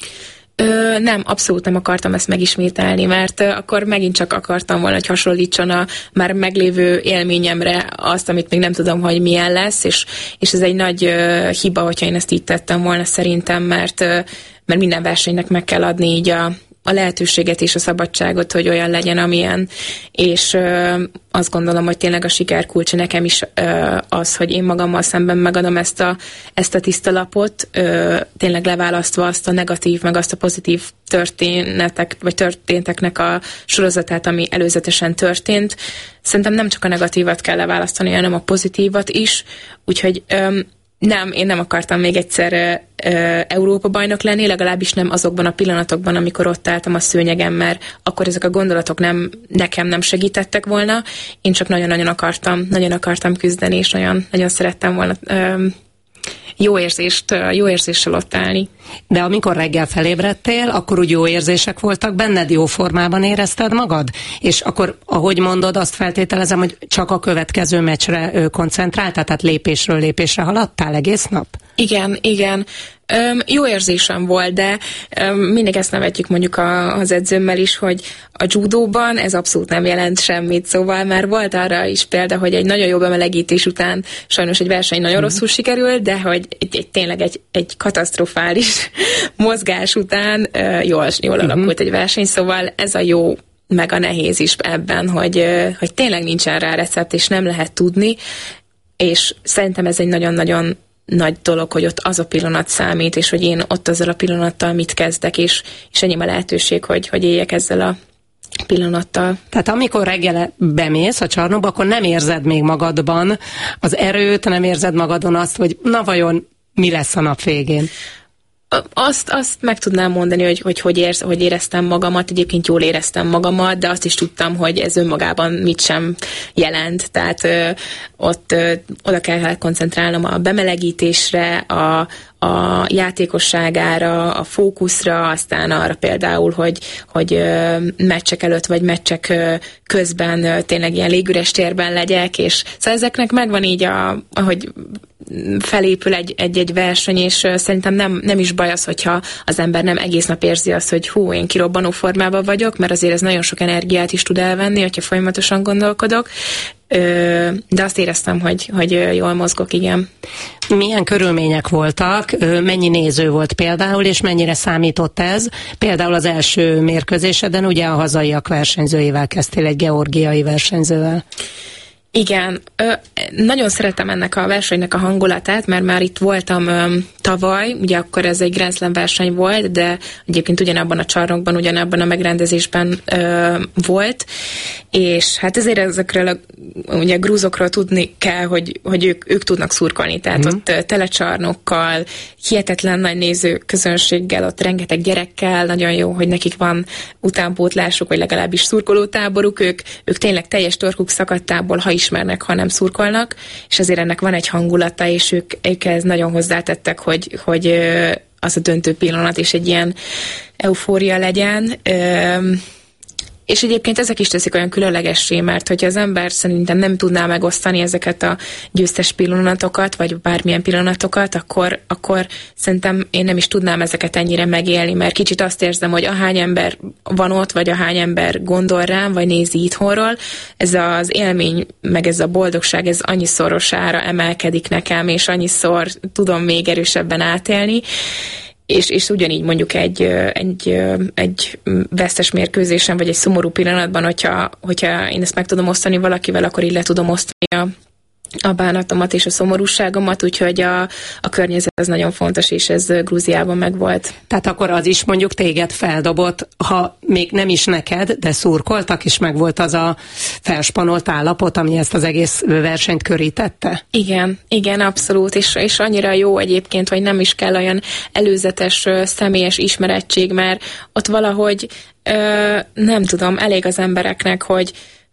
Ö, nem, abszolút nem akartam ezt megismételni, mert ö, akkor megint csak akartam volna, hogy hasonlítson a már meglévő élményemre azt, amit még nem tudom, hogy milyen lesz, és, és ez egy nagy ö, hiba, hogyha én ezt így tettem volna szerintem, mert, ö, mert minden versenynek meg kell adni így a, a lehetőséget és a szabadságot, hogy olyan legyen, amilyen, és ö, azt gondolom, hogy tényleg a siker kulcsa nekem is ö, az, hogy én magammal szemben megadom ezt a, ezt a tiszta lapot, ö, tényleg leválasztva azt a negatív, meg azt a pozitív történetek, vagy történteknek a sorozatát, ami előzetesen történt. Szerintem nem csak a negatívat kell leválasztani, hanem a pozitívat is, úgyhogy ö, nem, én nem akartam még egyszer uh, Európa-bajnok lenni, legalábbis nem azokban a pillanatokban, amikor ott álltam a szőnyegen, mert akkor ezek a gondolatok nem, nekem nem segítettek volna. Én csak nagyon-nagyon akartam, nagyon akartam küzdeni, és nagyon, nagyon szerettem volna uh, jó érzést, uh, jó érzéssel ott állni. De amikor reggel felébredtél, akkor úgy jó érzések voltak benned, jó formában érezted magad? És akkor, ahogy mondod, azt feltételezem, hogy csak a következő meccsre koncentráltál, tehát lépésről lépésre haladtál egész nap? Igen, igen. Öm, jó érzésem volt, de öm, mindig ezt nevetjük mondjuk a, az edzőmmel is, hogy a judóban ez abszolút nem jelent semmit, szóval már volt arra is példa, hogy egy nagyon jó bemelegítés után sajnos egy verseny nagyon mm. rosszul sikerült, de hogy egy, egy, tényleg egy, egy katasztrofális mozgás után uh, jól, jól mm-hmm. alakult egy verseny, szóval ez a jó meg a nehéz is ebben, hogy, uh, hogy tényleg nincsen rá recept, és nem lehet tudni, és szerintem ez egy nagyon-nagyon nagy dolog, hogy ott az a pillanat számít, és hogy én ott azzal a pillanattal mit kezdek, és, és ennyi a lehetőség, hogy, hogy éljek ezzel a pillanattal. Tehát amikor reggel bemész a csarnokba, akkor nem érzed még magadban az erőt, nem érzed magadon azt, hogy na vajon mi lesz a nap végén? Azt, azt meg tudnám mondani, hogy hogy, hogy, érz, hogy éreztem magamat, egyébként jól éreztem magamat, de azt is tudtam, hogy ez önmagában mit sem jelent, tehát ö, ott ö, oda kell koncentrálnom a bemelegítésre, a, a játékosságára, a fókuszra, aztán arra például, hogy, hogy ö, meccsek előtt vagy meccsek ö, közben ö, tényleg ilyen légüres térben legyek, és szóval ezeknek megvan így, a, ahogy felépül egy, egy-egy verseny, és szerintem nem, nem is baj az, hogyha az ember nem egész nap érzi azt, hogy hú, én kirobbanó formában vagyok, mert azért ez nagyon sok energiát is tud elvenni, hogyha folyamatosan gondolkodok. de azt éreztem, hogy, hogy jól mozgok, igen. Milyen körülmények voltak, mennyi néző volt például, és mennyire számított ez? Például az első mérkőzéseden ugye a hazaiak versenyzőivel kezdtél, egy georgiai versenyzővel. Igen, ö, nagyon szeretem ennek a versenynek a hangulatát, mert már itt voltam ö, tavaly, ugye akkor ez egy Grand Slam verseny volt, de egyébként ugyanabban a csarnokban, ugyanabban a megrendezésben ö, volt, és hát ezért ezekről a ugye grúzokról tudni kell, hogy, hogy ők, ők tudnak szurkolni, tehát mm-hmm. ott ö, telecsarnokkal, hihetetlen nagy nézőközönséggel, ott rengeteg gyerekkel, nagyon jó, hogy nekik van utánpótlásuk, vagy legalábbis szurkolótáboruk, ők, ők tényleg teljes torkuk szakadtából, ha ismernek, ha nem szurkolnak, és azért ennek van egy hangulata, és ők, ők ez nagyon hozzátettek, hogy, hogy az a döntő pillanat, és egy ilyen eufória legyen. És egyébként ezek is teszik olyan különlegessé, mert hogyha az ember szerintem nem tudná megosztani ezeket a győztes pillanatokat, vagy bármilyen pillanatokat, akkor, akkor szerintem én nem is tudnám ezeket ennyire megélni, mert kicsit azt érzem, hogy ahány ember van ott, vagy ahány ember gondol rám, vagy nézi itthonról, ez az élmény, meg ez a boldogság, ez annyiszorosára emelkedik nekem, és annyiszor tudom még erősebben átélni. És, és ugyanígy mondjuk egy, egy, egy vesztes mérkőzésen, vagy egy szomorú pillanatban, hogyha, hogyha én ezt meg tudom osztani valakivel, akkor így le tudom osztani a, a bánatomat és a szomorúságomat, úgyhogy a, a környezet ez nagyon fontos, és ez Grúziában megvolt. Tehát akkor az is mondjuk téged feldobott, ha még nem is neked, de szurkoltak, és megvolt az a felspanolt állapot, ami ezt az egész versenyt körítette? Igen, igen, abszolút, és, és annyira jó egyébként, hogy nem is kell olyan előzetes személyes ismerettség, mert ott valahogy ö, nem tudom, elég az embereknek, hogy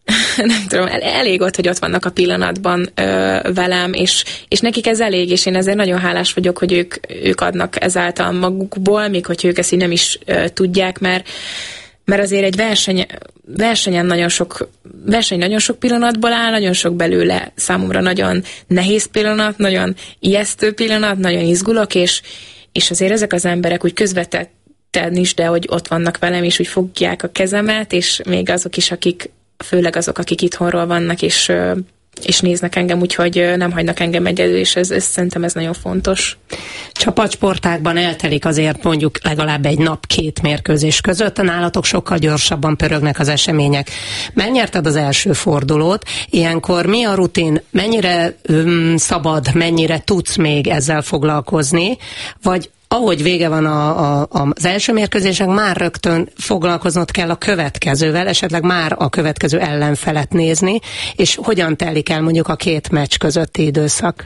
nem tudom, elég ott, hogy ott vannak a pillanatban ö, velem, és, és nekik ez elég, és én ezért nagyon hálás vagyok, hogy ők, ők adnak ezáltal magukból, még hogy ők ezt így nem is ö, tudják, mert, mert azért egy verseny, versenyen nagyon sok, verseny nagyon sok pillanatból áll, nagyon sok belőle számomra nagyon nehéz pillanat, nagyon ijesztő pillanat, nagyon izgulok, és, és azért ezek az emberek úgy közvetett is, de hogy ott vannak velem, és úgy fogják a kezemet, és még azok is, akik főleg azok, akik itthonról vannak, és, és néznek engem, úgyhogy nem hagynak engem egyedül, és ez, ez, szerintem ez nagyon fontos. Csapatsportákban eltelik azért mondjuk legalább egy nap két mérkőzés között, nálatok sokkal gyorsabban pörögnek az események. Megnyerted az első fordulót, ilyenkor mi a rutin, mennyire um, szabad, mennyire tudsz még ezzel foglalkozni, vagy ahogy vége van a, a, az első mérkőzések, már rögtön foglalkoznod kell a következővel, esetleg már a következő ellenfelet nézni, és hogyan telik el mondjuk a két meccs közötti időszak?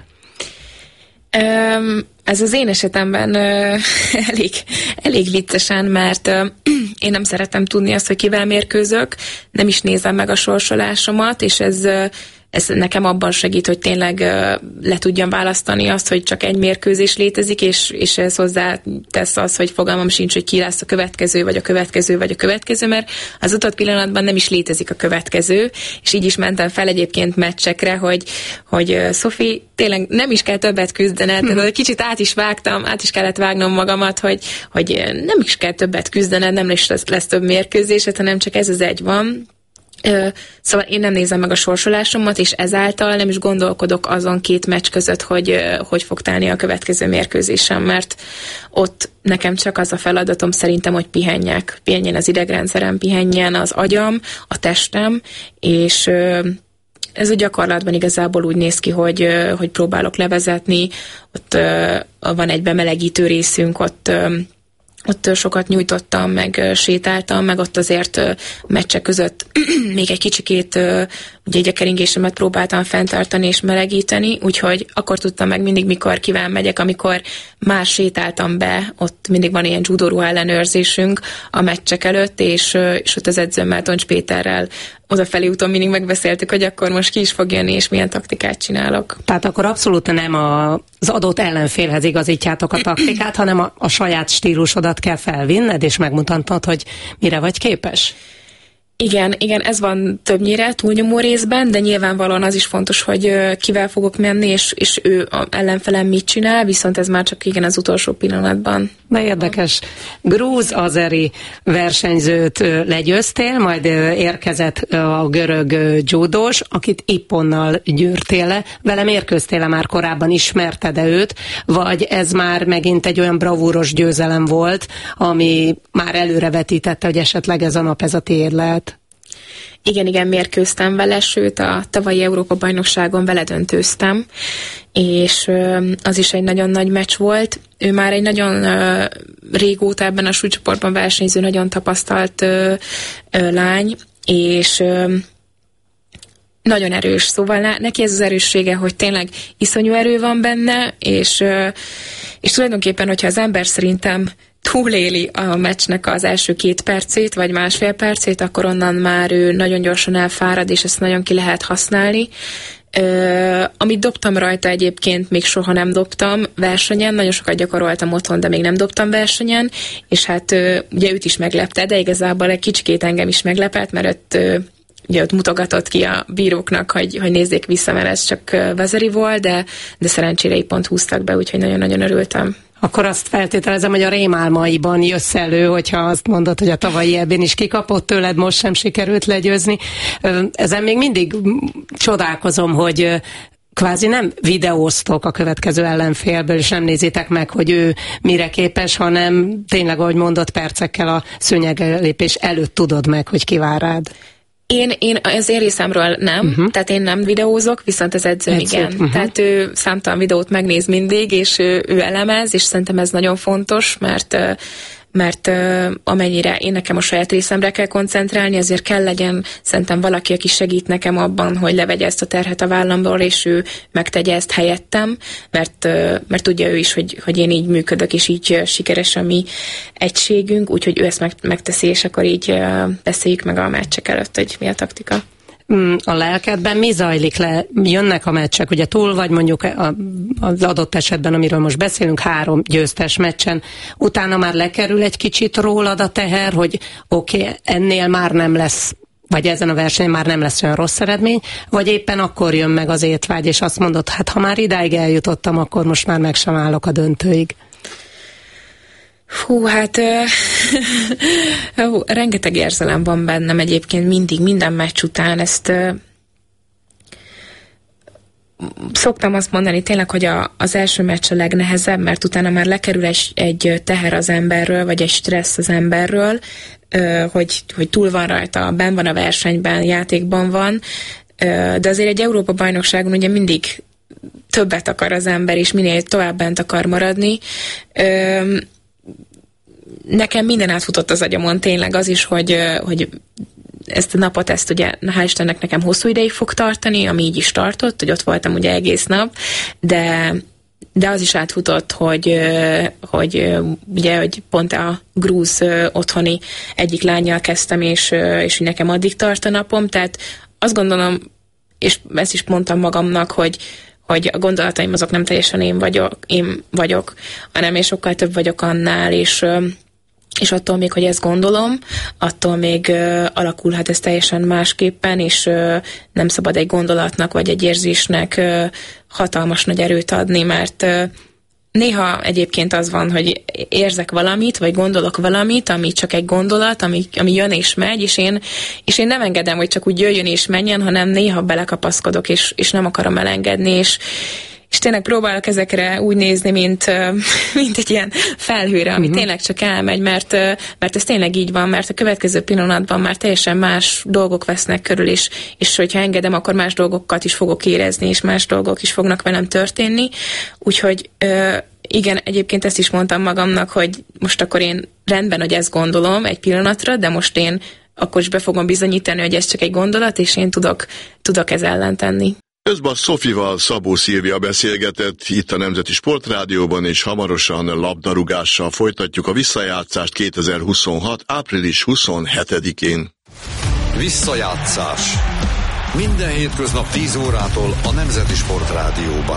Um, ez az én esetemben uh, elég, elég viccesen, mert uh, én nem szeretem tudni azt, hogy kivel mérkőzök, nem is nézem meg a sorsolásomat, és ez... Uh, Ez nekem abban segít, hogy tényleg uh, le tudjam választani azt, hogy csak egy mérkőzés létezik, és, és ez hozzá tesz az, hogy fogalmam sincs, hogy ki lesz a következő, vagy a következő, vagy a következő, mert az adott pillanatban nem is létezik a következő, és így is mentem fel egyébként meccsekre, hogy, hogy uh, Szofi, tényleg nem is kell többet küzdened, hmm. kicsit át is vágtam, át is kellett vágnom magamat, hogy, hogy nem is kell többet küzdened, nem is lesz, lesz több mérkőzésed, hanem csak ez az egy van. Szóval én nem nézem meg a sorsolásomat, és ezáltal nem is gondolkodok azon két meccs között, hogy hogy fog telni a következő mérkőzésem, mert ott nekem csak az a feladatom szerintem, hogy pihenjek. Pihenjen az idegrendszerem, pihenjen az agyam, a testem, és ez a gyakorlatban igazából úgy néz ki, hogy, hogy próbálok levezetni, ott van egy bemelegítő részünk, ott Ott sokat nyújtottam, meg sétáltam, meg ott azért meccsek között még egy kicsikét ugye egy a keringésemet próbáltam fenntartani és melegíteni, úgyhogy akkor tudtam meg mindig, mikor kíván megyek, amikor már sétáltam be, ott mindig van ilyen judoruha ellenőrzésünk a meccsek előtt, és, és ott az edzőmmel, Toncs Péterrel odafelé úton mindig megbeszéltük, hogy akkor most ki is fog jönni, és milyen taktikát csinálok. Tehát akkor abszolút nem a, az adott ellenfélhez igazítjátok a taktikát, hanem a, a saját stílusodat kell felvinned, és megmutatnod, hogy mire vagy képes? Igen, igen, ez van többnyire, túlnyomó részben, de nyilvánvalóan az is fontos, hogy kivel fogok menni, és, és ő ellenfelem mit csinál, viszont ez már csak igen az utolsó pillanatban. De érdekes. Grúz-azeri versenyzőt legyőztél, majd érkezett a görög judós, akit ipponnal győrtél le. Vele mérkőztél már korábban, ismerted-e őt, vagy ez már megint egy olyan bravúros győzelem volt, ami már előrevetítette, hogy esetleg ez a nap ez a tiéd lehet? Igen, igen, mérkőztem vele, sőt a tavalyi Európa-bajnokságon vele döntőztem, és az is egy nagyon nagy meccs volt. Ő már egy nagyon régóta ebben a súlycsoportban versenyző, nagyon tapasztalt lány, és nagyon erős, szóval neki ez az erőssége, hogy tényleg iszonyú erő van benne, és, és tulajdonképpen, hogyha az ember szerintem túléli a meccsnek az első két percét, vagy másfél percét, akkor onnan már ő nagyon gyorsan elfárad, és ezt nagyon ki lehet használni. Uh, amit dobtam rajta egyébként, még soha nem dobtam versenyen, nagyon sokat gyakoroltam otthon, de még nem dobtam versenyen, és hát uh, ugye őt is meglepte, de igazából egy kicsikét engem is meglepett, mert ott, uh, ugye ott mutogatott ki a bíróknak, hogy, hogy nézzék vissza, mert ez csak uh, vezeri volt, de, de szerencsére így pont húztak be, úgyhogy nagyon-nagyon örültem. Akkor azt feltételezem, hogy a rémálmaiban jössz elő, hogyha azt mondod, hogy a tavalyi ebben is kikapott tőled, most sem sikerült legyőzni. Ezen még mindig csodálkozom, hogy kvázi nem videóztok a következő ellenfélből, és nem nézitek meg, hogy ő mire képes, hanem tényleg, ahogy mondott, percekkel a szőnyeglépés előtt tudod meg, hogy ki vár rád. Én, én az én részemről nem, uh-huh. tehát én nem videózok, viszont az edzőm Edző. igen. Uh-huh. Tehát ő számtalan videót megnéz mindig, és ő, ő elemez, és szerintem ez nagyon fontos, mert mert uh, amennyire én nekem a saját részemre kell koncentrálni, ezért kell legyen szerintem valaki, aki segít nekem abban, hogy levegye ezt a terhet a vállamról, és ő megtegye ezt helyettem, mert, uh, mert tudja ő is, hogy, hogy én így működök, és így uh, sikeres a mi egységünk, úgyhogy ő ezt meg, megteszi, és akkor így uh, beszéljük meg a meccsek előtt, hogy mi a taktika. A lelkedben mi zajlik le? Jönnek a meccsek, ugye túl vagy mondjuk az adott esetben, amiről most beszélünk, három győztes meccsen, utána már lekerül egy kicsit rólad a teher, hogy oké, okay, ennél már nem lesz, vagy ezen a versenyen már nem lesz olyan rossz eredmény, vagy éppen akkor jön meg az étvágy, és azt mondod, hát ha már idáig eljutottam, akkor most már meg sem állok a döntőig. Hú, hát uh, rengeteg érzelem van bennem egyébként mindig, minden meccs után. Ezt uh, szoktam azt mondani tényleg, hogy a, az első meccs a legnehezebb, mert utána már lekerül egy, egy teher az emberről, vagy egy stressz az emberről, uh, hogy, hogy túl van rajta, benn van a versenyben, játékban van, uh, de azért egy Európa-bajnokságon ugye mindig többet akar az ember, és minél tovább bent akar maradni. Uh, Nekem minden átfutott az agyamon, tényleg az is, hogy, hogy ezt a napot, ezt ugye, hál' Istennek nekem hosszú ideig fog tartani, ami így is tartott, hogy ott voltam ugye egész nap, de, de az is átfutott, hogy, hogy ugye, hogy pont a grúz otthoni egyik lányjal kezdtem, és, és hogy nekem addig tart a napom, tehát azt gondolom, és ezt is mondtam magamnak, hogy hogy a gondolataim azok nem teljesen én vagyok, én vagyok, hanem én sokkal több vagyok annál, és, és attól még, hogy ezt gondolom, attól még uh, alakulhat ez teljesen másképpen, és uh, nem szabad egy gondolatnak, vagy egy érzésnek uh, hatalmas nagy erőt adni, mert uh, néha egyébként az van, hogy érzek valamit, vagy gondolok valamit, ami csak egy gondolat, ami, ami jön és megy, és én, és én nem engedem, hogy csak úgy jöjjön és menjen, hanem néha belekapaszkodok, és, és nem akarom elengedni, és, és tényleg próbálok ezekre úgy nézni, mint, mint egy ilyen felhőre, ami uh-huh. tényleg csak elmegy, mert, mert ez tényleg így van, mert a következő pillanatban már teljesen más dolgok vesznek körül, és, és hogyha engedem, akkor más dolgokat is fogok érezni, és más dolgok is fognak velem történni. Úgyhogy igen, egyébként ezt is mondtam magamnak, hogy most akkor én rendben, hogy ezt gondolom egy pillanatra, de most én akkor is be fogom bizonyítani, hogy ez csak egy gondolat, és én tudok, tudok ez ellen tenni. Közben Szofival Szabó Szilvia beszélgetett itt a Nemzeti Sportrádióban, és hamarosan labdarúgással folytatjuk a visszajátszást kétezer-huszonhat. április huszonhetedikén. Visszajátszás. Minden hétköznap tíz órától a Nemzeti Sportrádióban.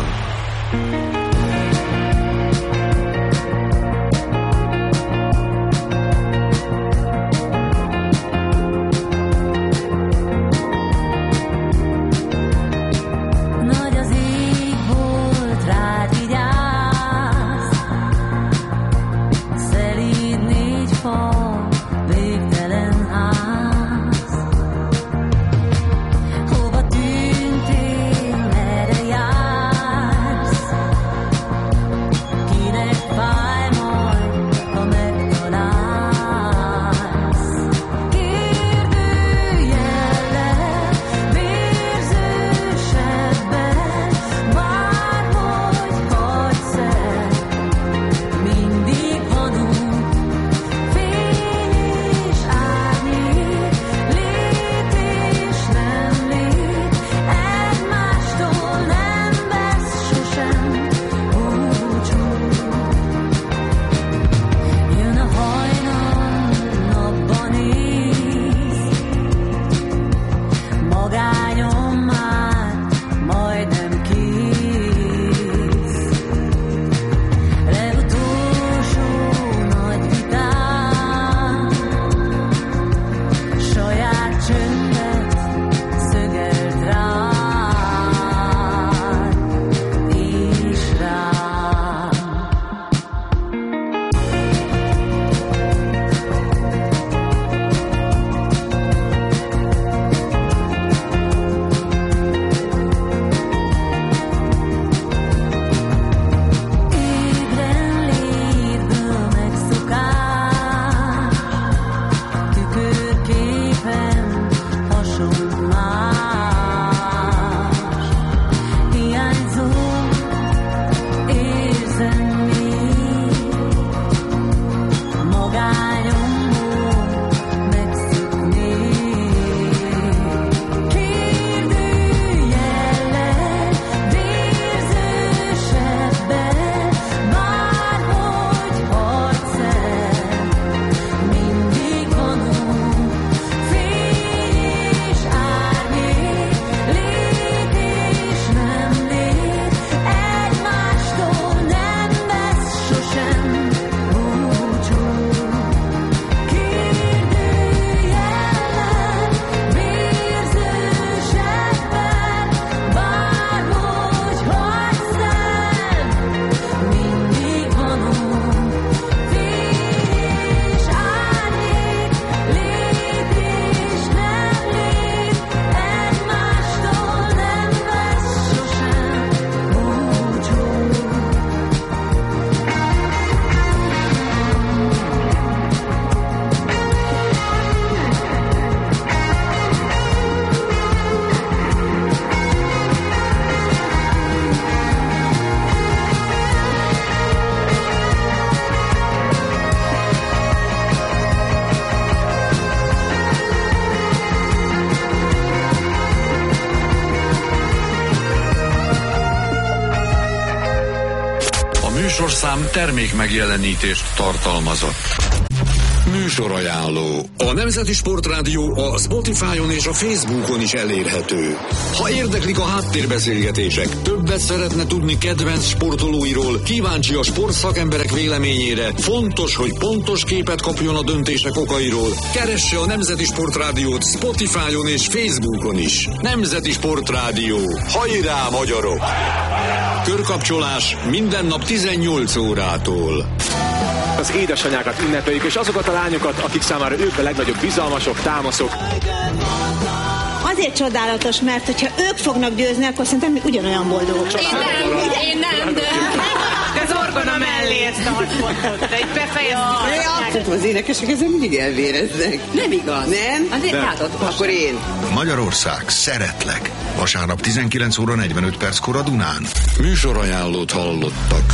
műsorszám termék megjelenítést tartalmazott. Műsorajánló. A Nemzeti Sportrádió a Spotify-on és a Facebookon is elérhető. Ha érdeklik a háttérbeszélgetések, többet szeretne tudni kedvenc sportolóiról, kíváncsi a sportszakemberek véleményére, fontos, hogy pontos képet kapjon a döntések okairól, keresse a Nemzeti Sportrádiót Spotify-on és Facebookon is. Nemzeti Sportrádió. Hajrá, magyarok! Körkapcsolás minden nap tizennyolc órától. Az édesanyákat ünnepeljük, és azokat a lányokat, akik számára ők a legnagyobb bizalmasok, támaszok. Azért csodálatos, mert hogyha ők fognak győzni, akkor szerintem mi ugyanolyan boldogok. Én nem, én nem, de az orgona mellé ezt a hat pontot, de egy befejezni. Az énekesek ezen mindig elvéreznek. Nem igaz. Nem? Azért látod, akkor én. Magyarország, szeretlek. Vasárnap tizenkilenc óra negyvenöt perckor a Dunán. Műsorajánlót hallottak.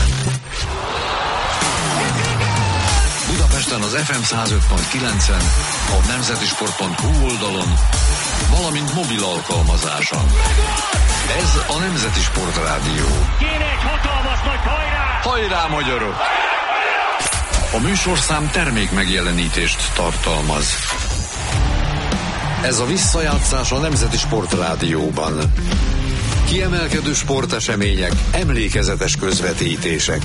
Budapesten az ef em száz öt pont kilencen, a nemzetisport pont hu oldalon, valamint mobil alkalmazáson. Ez a Nemzeti Sportrádió. Kéne egy hatalmas nagy hajrá! Hajrá, magyarok! A műsorszám termék megjelenítést tartalmaz. Ez a visszajátszás a Nemzeti Sportrádióban. Kiemelkedő sportesemények, emlékezetes közvetítések.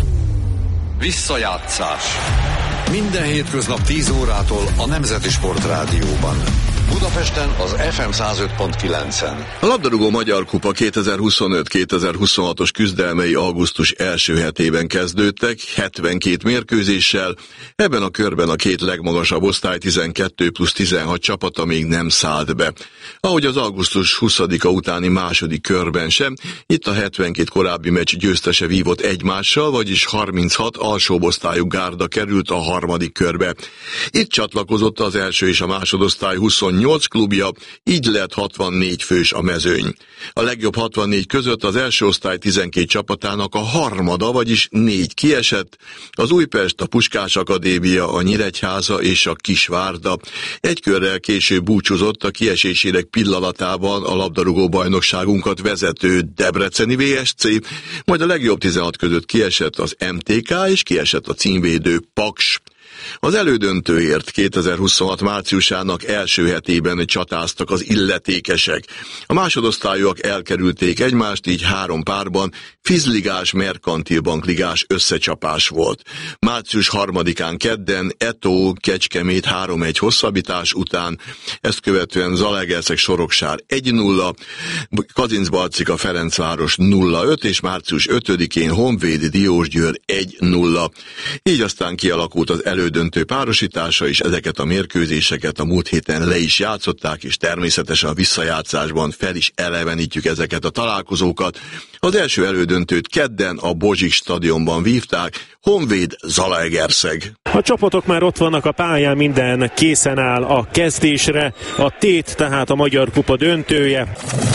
Visszajátszás. Minden hétköznap tíz órától a Nemzeti Sportrádióban. Budapesten az ef em száz öt pont kilencen. A labdarúgó Magyar Kupa kétezer-huszonöt kétezer-huszonhatos küzdelmei augusztus első hetében kezdődtek, hetvenkét mérkőzéssel. Ebben a körben a két legmagasabb osztály tizenkettő plusz tizenhat csapata még nem szállt be. Ahogy az augusztus huszadika utáni második körben sem, itt a hetvenkét korábbi meccs győztese vívott egymással, vagyis harminchat alsóbb osztályú gárda került a harmadik körbe. Itt csatlakozott az első és a másodosztály huszonnyolc klubja, így lett hatvannégy fős a mezőny. A legjobb hatvannégy között az első osztály tizenkét csapatának a harmada, vagyis négy kiesett, az Újpest, a Puskás Akadémia, a Nyíregyháza és a Kisvárda. Egy körrel később búcsúzott a kiesésének pillanatában a labdarúgó bajnokságunkat vezető Debreceni vé es cé, majd a legjobb tizenhat között kiesett az em té ká és kiesett a címvédő Paks. Az elődöntőért kétezer-huszonhat márciusának első hetében csatáztak az illetékesek. A másodosztályúak elkerülték egymást, így három párban fizligás, merkantilbankligás összecsapás volt. március harmadikán kedden Etó Kecskemét három egy hosszabbítás után, ezt követően Zalaegerszeg Soroksár egy nulla, Kazincbarcika Ferencváros nulla öt, és március ötödikén Honvéd Diósgyőr egy nulla. Így aztán kialakult az elődöntő párosítása, és ezeket a mérkőzéseket a múlt héten le is játszották, és természetesen a visszajátszásban fel is elevenítjük ezeket a találkozókat. Az első elődöntőt kedden a Bozsik stadionban vívták, Honvéd Zalaegerszeg. A csapatok már ott vannak a pályán, minden készen áll a kezdésre, a tét tehát a Magyar Kupa döntője.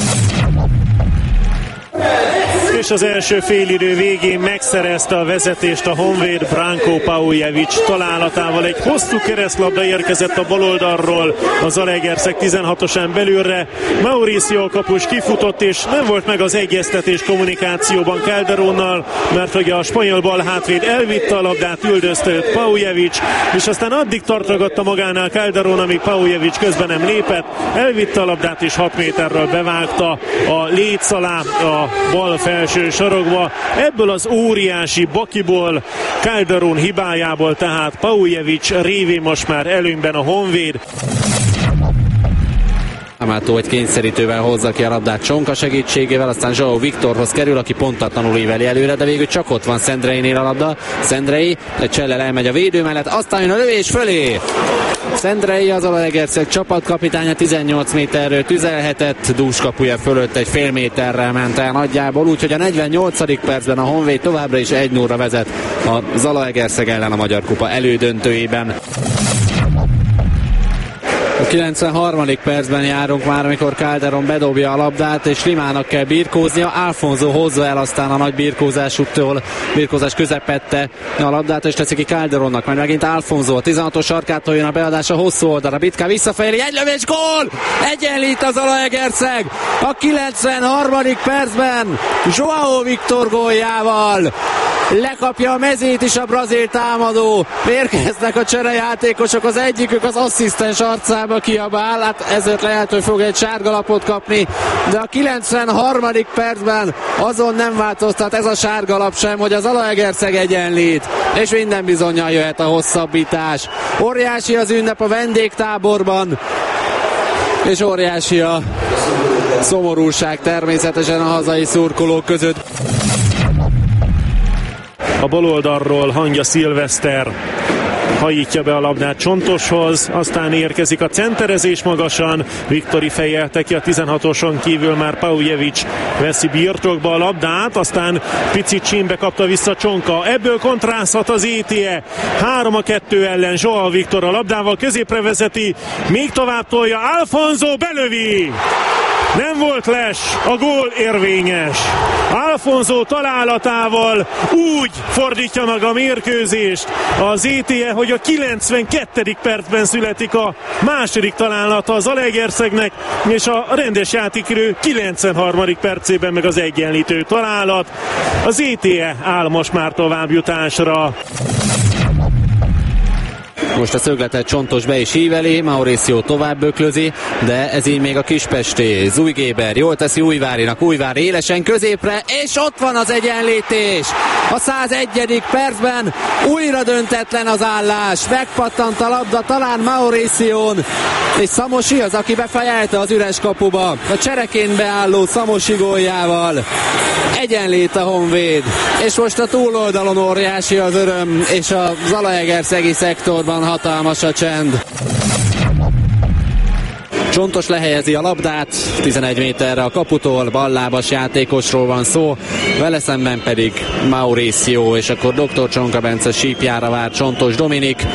És az első félidő végén megszerezte a vezetést a Honvéd Branko Paujevic találatával. Egy hosszú keresztlabda érkezett a baloldalról a Zalaegerszeg tizenhatosán belülre. Mauricio kapus kifutott, és nem volt meg az egyeztetés kommunikációban Calderonnal, mert hogy a spanyol bal hátvéd elvitte a labdát, üldözte őt Paujevic, és aztán addig tartogatta magánál Calderon, amíg Paujevic közben nem lépett, elvitte a labdát, és hat méterről bevágta a léc alá a bal felső sarokba. Ebből az óriási bakiból, Calderon hibájából tehát Paujevic révén most már előnyben a Honvéd. Amátó egy kényszerítővel hozza ki a labdát Csonka segítségével, aztán João Viktorhoz kerül, aki pontatlanul íveli előre, de végül csak ott van Szendreinél a labda. Szendrei egy csellel elmegy a védő mellett, aztán jön a lövés fölé. Szendrei az Zalaegerszeg csapatkapitánya, tizennyolc méterről tüzelhetett, dúskapuja fölött egy fél méterrel ment el nagyjából, úgyhogy a negyvennyolcadik percben a Honvéd továbbra is egy nullra vezet a Zalaegerszeg ellen a Magyar Kupa elődöntőjében. A kilencvenharmadik percben járunk már, amikor Calderon bedobja a labdát, és Limának kell birkóznia. Alfonso hozza el aztán a nagy birkózásuktól, birkózás közepette a labdát, és teszi ki Calderonnak, majd megint Alfonso a tizenhatos sarkától jön a beadás a hosszú oldalra. Bitka visszafejeli, egy lövés, gól! Egyenlít az Zalaegerszeg a kilencvenharmadik percben João Viktor góljával. lekapja a mezét is a brazil támadó. Érkeznek a cserejátékosok, az egyikük az asszisztens arcába kiabál, hát ezért lehet, hogy fog egy sárgalapot kapni, de a kilencvenharmadik percben azon nem változtat ez a sárgalap sem, hogy az Zalaegerszeg egyenlít, és minden bizonnyal jöhet a hosszabbítás. Óriási az ünnep a vendégtáborban, és óriási a szomorúság természetesen a hazai szurkolók között. A bal oldalról Hangya Szilveszter hajítja be a labdát Csontoshoz, aztán érkezik a centerezés magasan, Viktori fejelte ki a tizenhatoson kívül, már Paujevic veszi birtokba a labdát, aztán picit csímbe kapta vissza Csonka, ebből kontrázhat az é té e, három a kettő ellen, Joao Viktor a labdával középre vezeti, még tovább tolja, Alfonso belövi! Nem volt les, a gól érvényes. Alfonso találatával úgy fordítja meg a mérkőzést az é té e, hogy a kilencvenkettedik percben születik a második találata az Zalaegerszegnek, és a rendes játékidő kilencvenharmadik percében meg az egyenlítő találat. Az é té e áll most már továbbjutásra. Most a szögletet Csontos be is híveli, Mauricio tovább böklözi, de ez így még a kispesti. Zújgéber jól teszi Újvárinak, Újvár élesen középre, és ott van az egyenlítés! A százegyedik percben újra döntetlen az állás, megpattant a labda talán Maurición, és Szamosi az, aki befejelte az üres kapuba. A csereként beálló Szamosi góljával egyenlít a Honvéd, és most a túloldalon óriási az öröm, és a zalaegerszegi szektorban hatalmas a csend. Csontos lehelyezi a labdát, tizenegy méterre a kaputól, ballábas játékosról van szó, vele szemben pedig Mauricio, és akkor doktor Csonka Bence sípjára vár Csontos Dominik,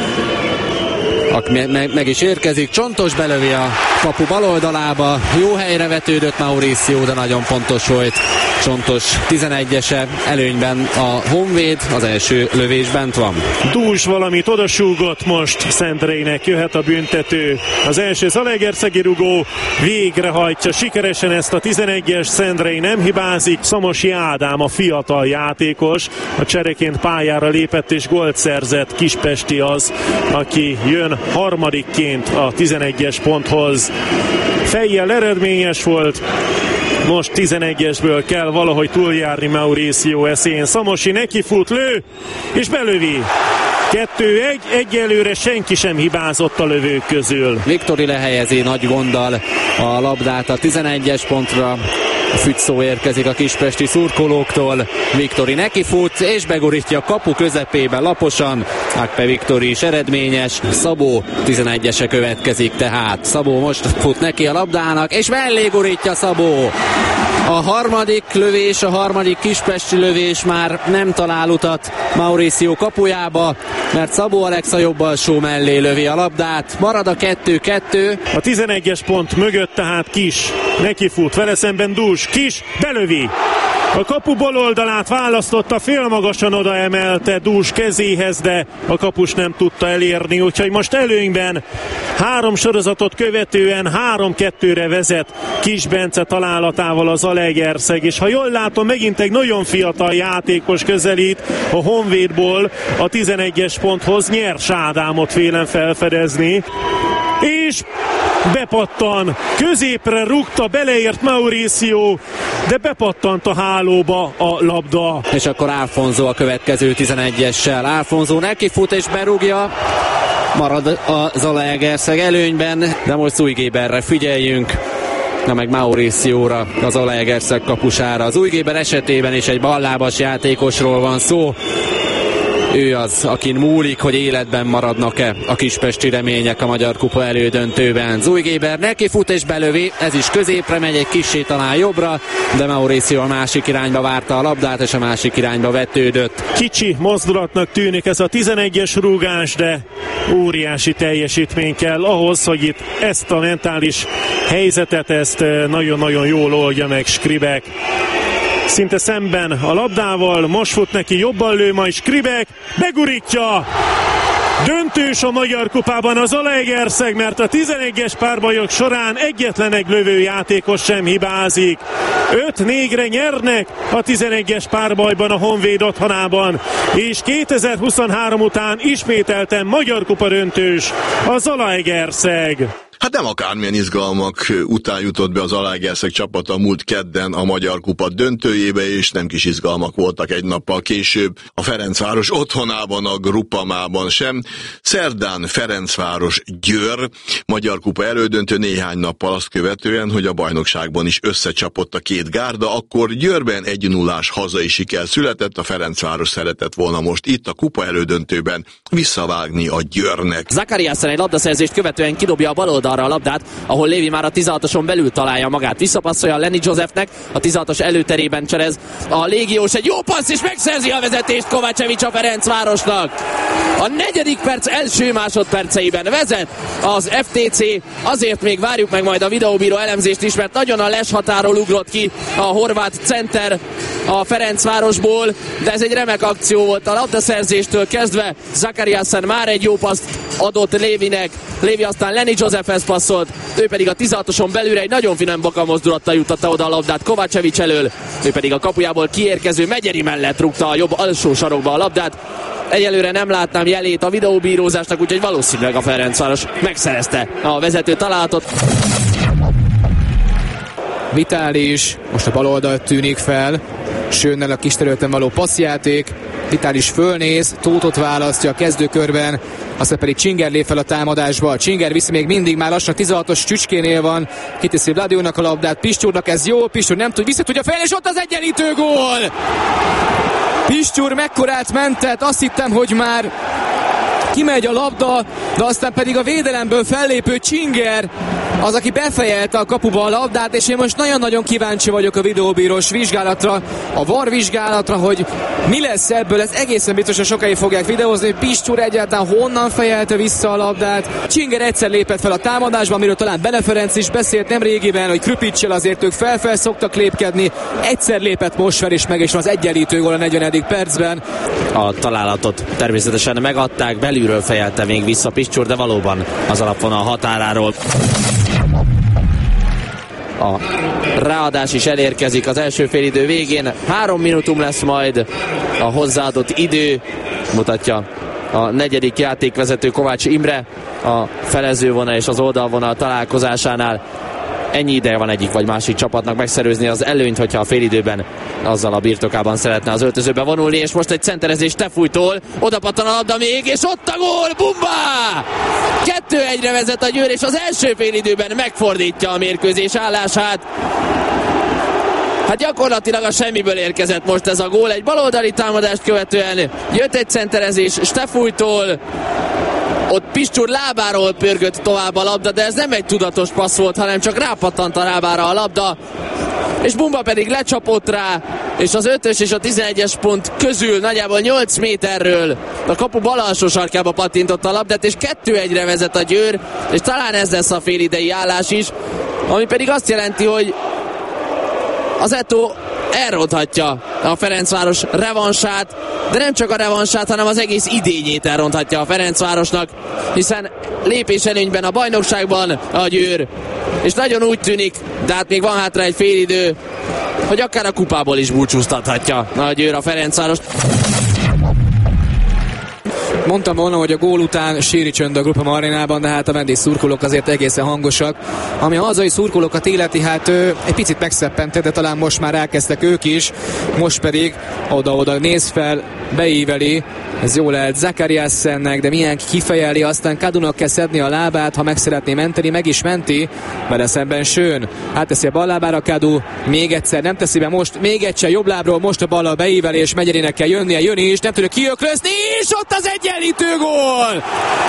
aki meg, meg is érkezik, Csontos belövi a kapu baloldalába, jó helyre vetődött Mauricio, de nagyon pontos volt Csontos tizenegyese, előnyben a Honvéd, az első lövés bent van. Dús valamit odasúgott most Szendrejnek, jöhet a büntető. Az első zalaegerszegi rugó végrehajtja sikeresen ezt a tizenegyes, Szendrej nem hibázik, Szamosi Ádám a fiatal játékos, a csereként pályára lépett és gólt szerzett, kispesti az, aki jön harmadikként a tizenegyes ponthoz. Fejjel eredményes volt, most tizenegyesből kell valahogy túljárni Mauricio eszén. Szamosi neki fut, lő, és belövi. kettő egy, egyelőre senki sem hibázott a lövők közül. Viktori lehelyezi nagy gonddal a labdát a tizenegyes pontra. A fügyszó érkezik a kispesti szurkolóktól. Viktori neki fut, és begurítja a kapu közepébe laposan. Akpe Viktori is eredményes. Szabó tizenegyese következik tehát. Szabó most fut neki a labdának, és mellé gurítja Szabó. A harmadik lövés, a harmadik kispesti lövés már nem talál utat Mauricio kapujába, mert Szabó Alexa jobb alsó mellé lövi a labdát. Marad a kettő kettő. A tizenegyes pont mögött tehát Kis neki fut, vele szemben Dús, Kis belövi. A kapu bal oldalát választotta, félmagasan oda emelte Dús kezéhez, de a kapus nem tudta elérni, úgyhogy most előnyben három sorozatot követően három kettőre vezet Kis Bence találatával az Zalaegerszeg, és ha jól látom, megint egy nagyon fiatal játékos közelít a Honvédból a tizenegyes ponthoz, Nyers Ádámot vélem felfedezni, és bepattan, középre rúgta, beleért Mauricio, de bepattant a hálóba a labda. És akkor Alfonso a következő tizenegyessel. Alfonso neki fut és berúgja. Marad a Zalaegerszeg előnyben, de most Zújgéberre figyeljünk. Na meg Mauricióra, az Zalaegerszeg kapusára. Az Zújgéber esetében is egy ballábas játékosról van szó. Ő az, akin múlik, hogy életben maradnak-e a kispesti remények a Magyar Kupa elődöntőben. Zújgéber neki fut és belövi, ez is középre megy, egy kissé talán jobbra, de Mauricio a másik irányba várta a labdát, és a másik irányba vetődött. Kicsi mozdulatnak tűnik ez a tizenegyes rúgás, de óriási teljesítmény kell ahhoz, hogy itt ezt a mentális helyzetet, ezt nagyon-nagyon jól oldja meg Skribek. Szinte szemben a labdával, most fut neki, jobban lő majd Skribek, begurítja, Döntős a Magyar Kupában az Zalaegerszeg, mert a tizenegyes párbajok során egyetlen egy lövő játékos sem hibázik. öt négyre nyernek a tizenegyes párbajban a Honvéd otthonában, és kétezer-huszonhárom után ismételten Magyar Kupa döntős a Zalaegerszeg. Hát nem akármilyen izgalmak után jutott be az Zalaegerszeg csapata múlt kedden a Magyar Kupa döntőjébe, és nem kis izgalmak voltak egy nappal később a Ferencváros otthonában, a Gruppamában sem. Szerdán Ferencváros Győr Magyar Kupa elődöntő, néhány nappal azt követően, hogy a bajnokságban is összecsapott a két gárda, akkor Győrben egy nullás hazai siker született, a Ferencváros szeretett volna most itt a kupa elődöntőben visszavágni a Győrnek. Zakariasen egy labdaszerzést követően kidobja a bal arra a labdát, ahol Lévi már a tizenhatoson belül találja magát. Visszapasszolja Lenny Josephnek, a tizenhatos előterében cserez a légiós, egy jó passz, és megszerzi a vezetést Kovacevic a Ferencvárosnak. A negyedik perc első másodperceiben vezet az ef té cé, azért még várjuk meg majd a videóbíró elemzést is, mert nagyon a les határól ugrott ki a horvát center a Ferencvárosból, de ez egy remek akció volt a labdaszerzéstől kezdve. Zakariasen már egy jó paszt adott Lévinek, Lévi aztán Lenny Josephhez passzolt, ő pedig a tizenhatoson belülre egy nagyon finom boka mozdulattal juttatta oda a labdát Kovacevic elől, ő pedig a kapujából kiérkező Megyeri mellett rúgta a jobb alsó sarokba a labdát. Egyelőre nem látnám jelét a videóbírózásnak, úgyhogy valószínűleg a Ferencváros megszerezte a vezető találatot. Vitális most a bal oldalt tűnik fel, Schönnel a kis területen való passzjáték, Vitális fölnéz, Tóthot választja a kezdőkörben, aztán pedig Csinger lép fel a támadásba. Csinger viszi még mindig, már lassan tizenhatos Csücskénél van, kiteszi Vladiónak a labdát, Pistyúrnak ez jó, Pistyúr nem tud, vissza tudja fejlni, és ott az egyenlítő gól! Pistyúr mekkorát mentett, azt hittem, hogy már kimegy a labda, de aztán pedig a védelemből fellépő Csinger az, aki befejelte a kapuba a labdát, és én most nagyon-nagyon kíváncsi vagyok a videóbírós vizsgálatra, a VAR vizsgálatra, hogy mi lesz ebből, ez egészen biztos, hogy sokáig fogják videózni, hogy Pistyúr egyáltalán honnan fejelte vissza a labdát. Csinger egyszer lépett fel a támadásban, amiről talán Bele Ferenc is beszélt nemrégiben, hogy Krüpiccel azért ők fel-fel szoktak lépkedni, egyszer lépett most fel is meg, és az egyenlítő gól a negyvenedik percben. A találatot természetesen megadták, belülről fejelte még vissza Pistyúr, de valóban az alapvonal határáról. A ráadás is elérkezik az első félidő végén. Három minutum lesz majd a hozzáadott idő, mutatja a negyedik játékvezető Kovács Imre a felezővonal és az oldalvonal találkozásánál. Ennyi ideje van egyik vagy másik csapatnak megszerőzni az előnyt, hogyha a félidőben azzal a birtokában szeretne az öltözőbe vonulni, és most egy centerezés Tefújtól, oda pattan a labda még, és ott a gól, Bumba! kettő egyre vezet a Győr, és az első félidőben megfordítja a mérkőzés állását. Hát gyakorlatilag a semmiből érkezett most ez a gól, egy baloldali támadást követően jött egy centerezés Tefújtól, ott Pistyúr lábáról pörgött tovább a labda, de ez nem egy tudatos passz volt, hanem csak rápattant a lábára a labda, és Bumba pedig lecsapott rá, és az ötös és a tizenegyes pont közül nagyjából nyolc méterről a kapu bal alsó sarkába pattintotta a labdát, és kettő egyre vezet a Győr, és talán ez lesz a félidei állás is, ami pedig azt jelenti, hogy az Eto'o elronthatja a Ferencváros revansát, de nem csak a revansát, hanem az egész idényét elronthatja a Ferencvárosnak, hiszen lépés előnyben a bajnokságban a Győr, és nagyon úgy tűnik, de hát még van hátra egy félidő, hogy akár a kupából is búcsúztathatja a Győr a Ferencvárost. Mondtam volna, hogy a gól után síri csönd a Gruppam arénában, de hát a vendég szurkolók azért egészen hangosak. Ami a hazai szurkolókat illeti, hát ő egy picit megszeppentett, de talán most már elkezdtek ők is, most pedig oda-oda néz fel, beíveli, ez jó lehet Zakariasennek, de milyen kifejeli, aztán Kadunak kell szedni a lábát, ha meg szeretné menteni, meg is menti, vele szemben Schön. Átteszi a bal lábára Kadu, még egyszer, nem teszi be most, még egyszer jobb lábról, most a ballal beíveli, és Megyerinek kell jönnie, jön is, nem tudja kiöklözni, és ott az egyenlítő gól!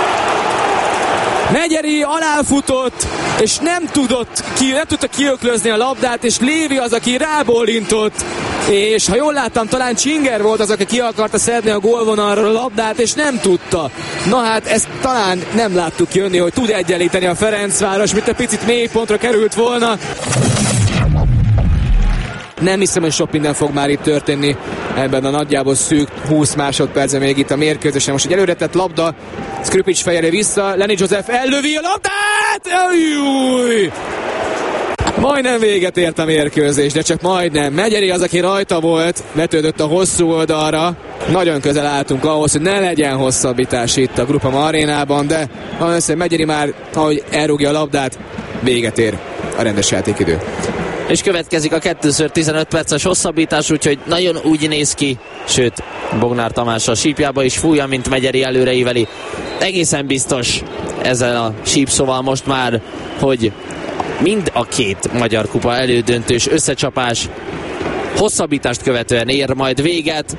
Megyeri aláfutott, és nem tudott ki, nem tudta kiöklözni a labdát, és Lévi az, aki rábólintott, és ha jól láttam, talán Csinger volt az, aki ki akarta szedni a gólvonalról a labdát, és nem tudta. Na hát ezt talán nem láttuk jönni, hogy tud egyenlíteni a Ferencváros, mint egy picit mélypontra került volna. Nem hiszem, hogy sok minden fog már itt történni ebben a nagyjából szűk húsz másodpercben még itt a mérkőzésen. Most egy előretett labda, Skripic fejére vissza, Lenny Joseph ellövi a labdát! Júj! Majdnem véget ért a mérkőzés, de csak majdnem. Megyeri az, aki rajta volt, vetődött a hosszú oldalra. Nagyon közel álltunk ahhoz, hogy ne legyen hosszabbítás itt a Groupama arénában, de valószínűleg Megyeri már, ahogy elrúgja a labdát, véget ér a rendes játékidő. És következik a kettőször tizenöt perces hosszabbítás, úgyhogy nagyon úgy néz ki, sőt, Bognár Tamás a sípjába is fújja, mint Megyeri előreíveli. Egészen biztos ezzel a sípszóval most már, hogy mind a két Magyar Kupa elődöntős összecsapás hosszabbítást követően ér majd véget.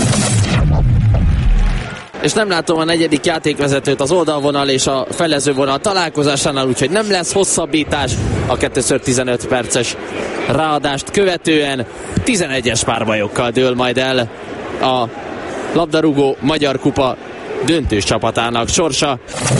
És nem látom a negyedik játékvezetőt az oldalvonal és a felezővonal találkozásánál, úgyhogy nem lesz hosszabbítás a kettőször tizenöt perces ráadást követően. tizenegyes párbajokkal dől majd el a labdarúgó Magyar Kupa döntős csapatának sorsa.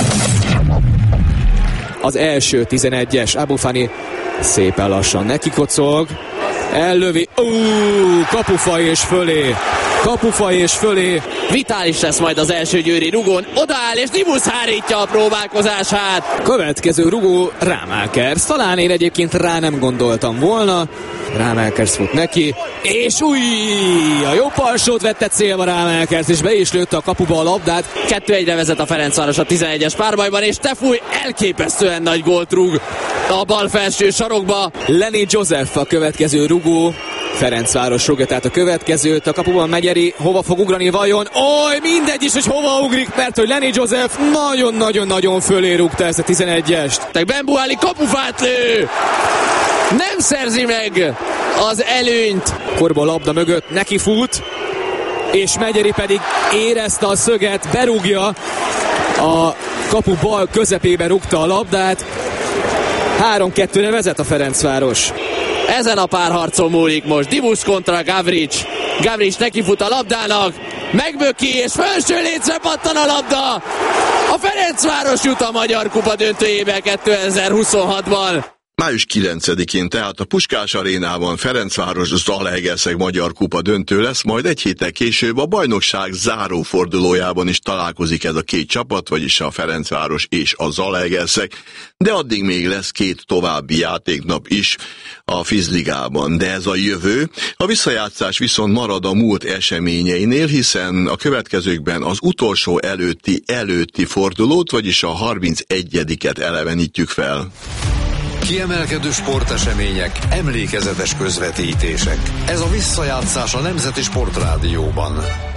Az első tizenegyes Abufani szépen lassan neki kocog, ellövi, ú, kapufaj és fölé, kapufaj és fölé. Vitális lesz majd az első győri rugón, odaáll és Dibusz hárítja a próbálkozását. Következő rugó Rámelkers, talán én egyébként rá nem gondoltam volna. Rámelkers fut neki, és új, a jobb alsót vette célba Rámelkers, és be is lőtte a kapuba a labdát. kettő egyre vezet a Ferencváros a tizenegyes párbajban, és Tefúj elképesztően nagy gólt rúg a bal felső sarokba. Lenny Joseph a következő rugó, Ferencváros rúgja tehát a következőt, a kapuban Megyeri hova fog ugrani vajon? Oly, mindegy is, hogy hova ugrik, mert hogy Lenny Joseph nagyon-nagyon-nagyon fölé rúgta ezt a tizenegyest. Benbuáli kapufát lő! Nem szerzi meg az előnyt. Korba a labda mögött neki fut, és Megyeri pedig érezte a szöget, berúgja, a kapu bal közepébe rúgta a labdát. három kettőre vezet a Ferencváros. Ezen a párharcon múlik most. Dibusz kontra Gavrics. Gavrics nekifut a labdának, megböki, és felső létre pattan a labda. A Ferencváros jut a Magyar Kupa döntőjébe kétezer-huszonhatban. május kilencedikén tehát a Puskás arénában Ferencváros-Zalaegerszeg Magyar Kupa döntő lesz, majd egy héttel később a bajnokság záró fordulójában is találkozik ez a két csapat, vagyis a Ferencváros és a Zalaegerszeg, de addig még lesz két további játéknap is a Fizligában, de ez a jövő. A visszajátszás viszont marad a múlt eseményeinél, hiszen a következőkben az utolsó előtti előtti fordulót, vagyis a harmincegyediket elevenítjük fel. Kiemelkedő sportesemények, emlékezetes közvetítések. Ez a visszajátszás a Nemzeti Sportrádióban.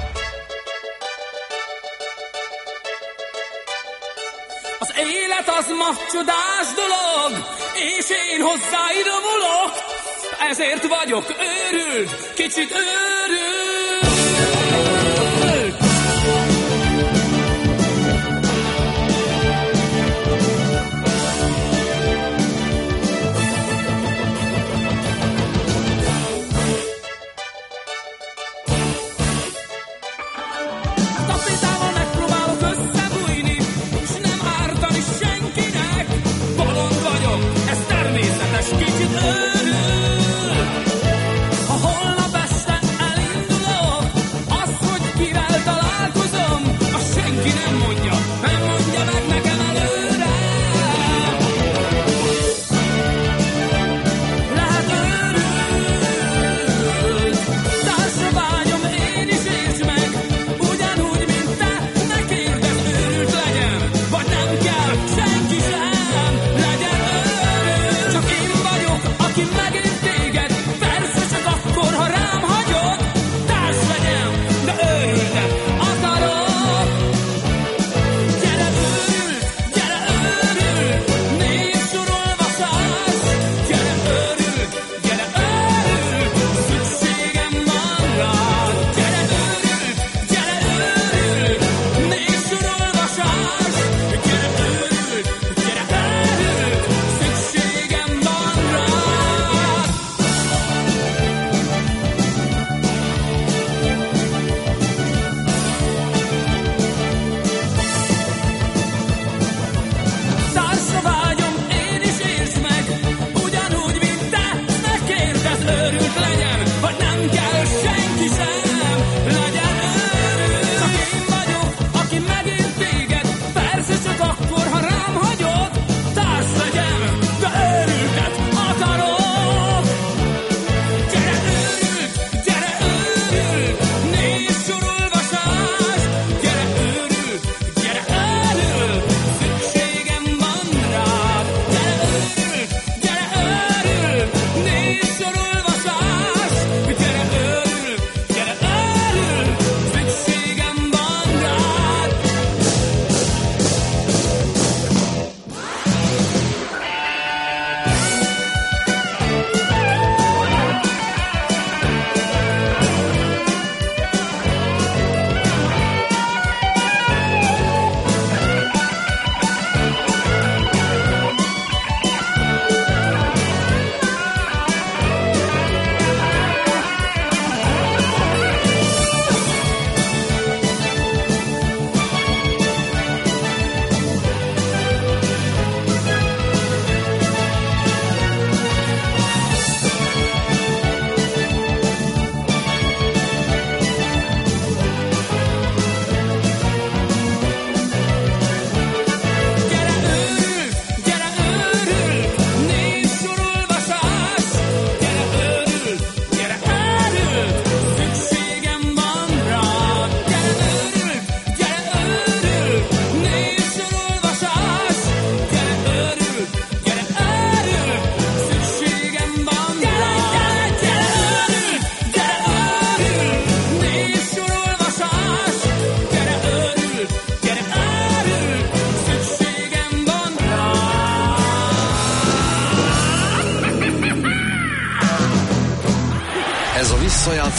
Az élet az ma csodás dolog, és én hozzáidomulok, ezért vagyok őrült, kicsit őrült. Kicsit örül, ha holnap este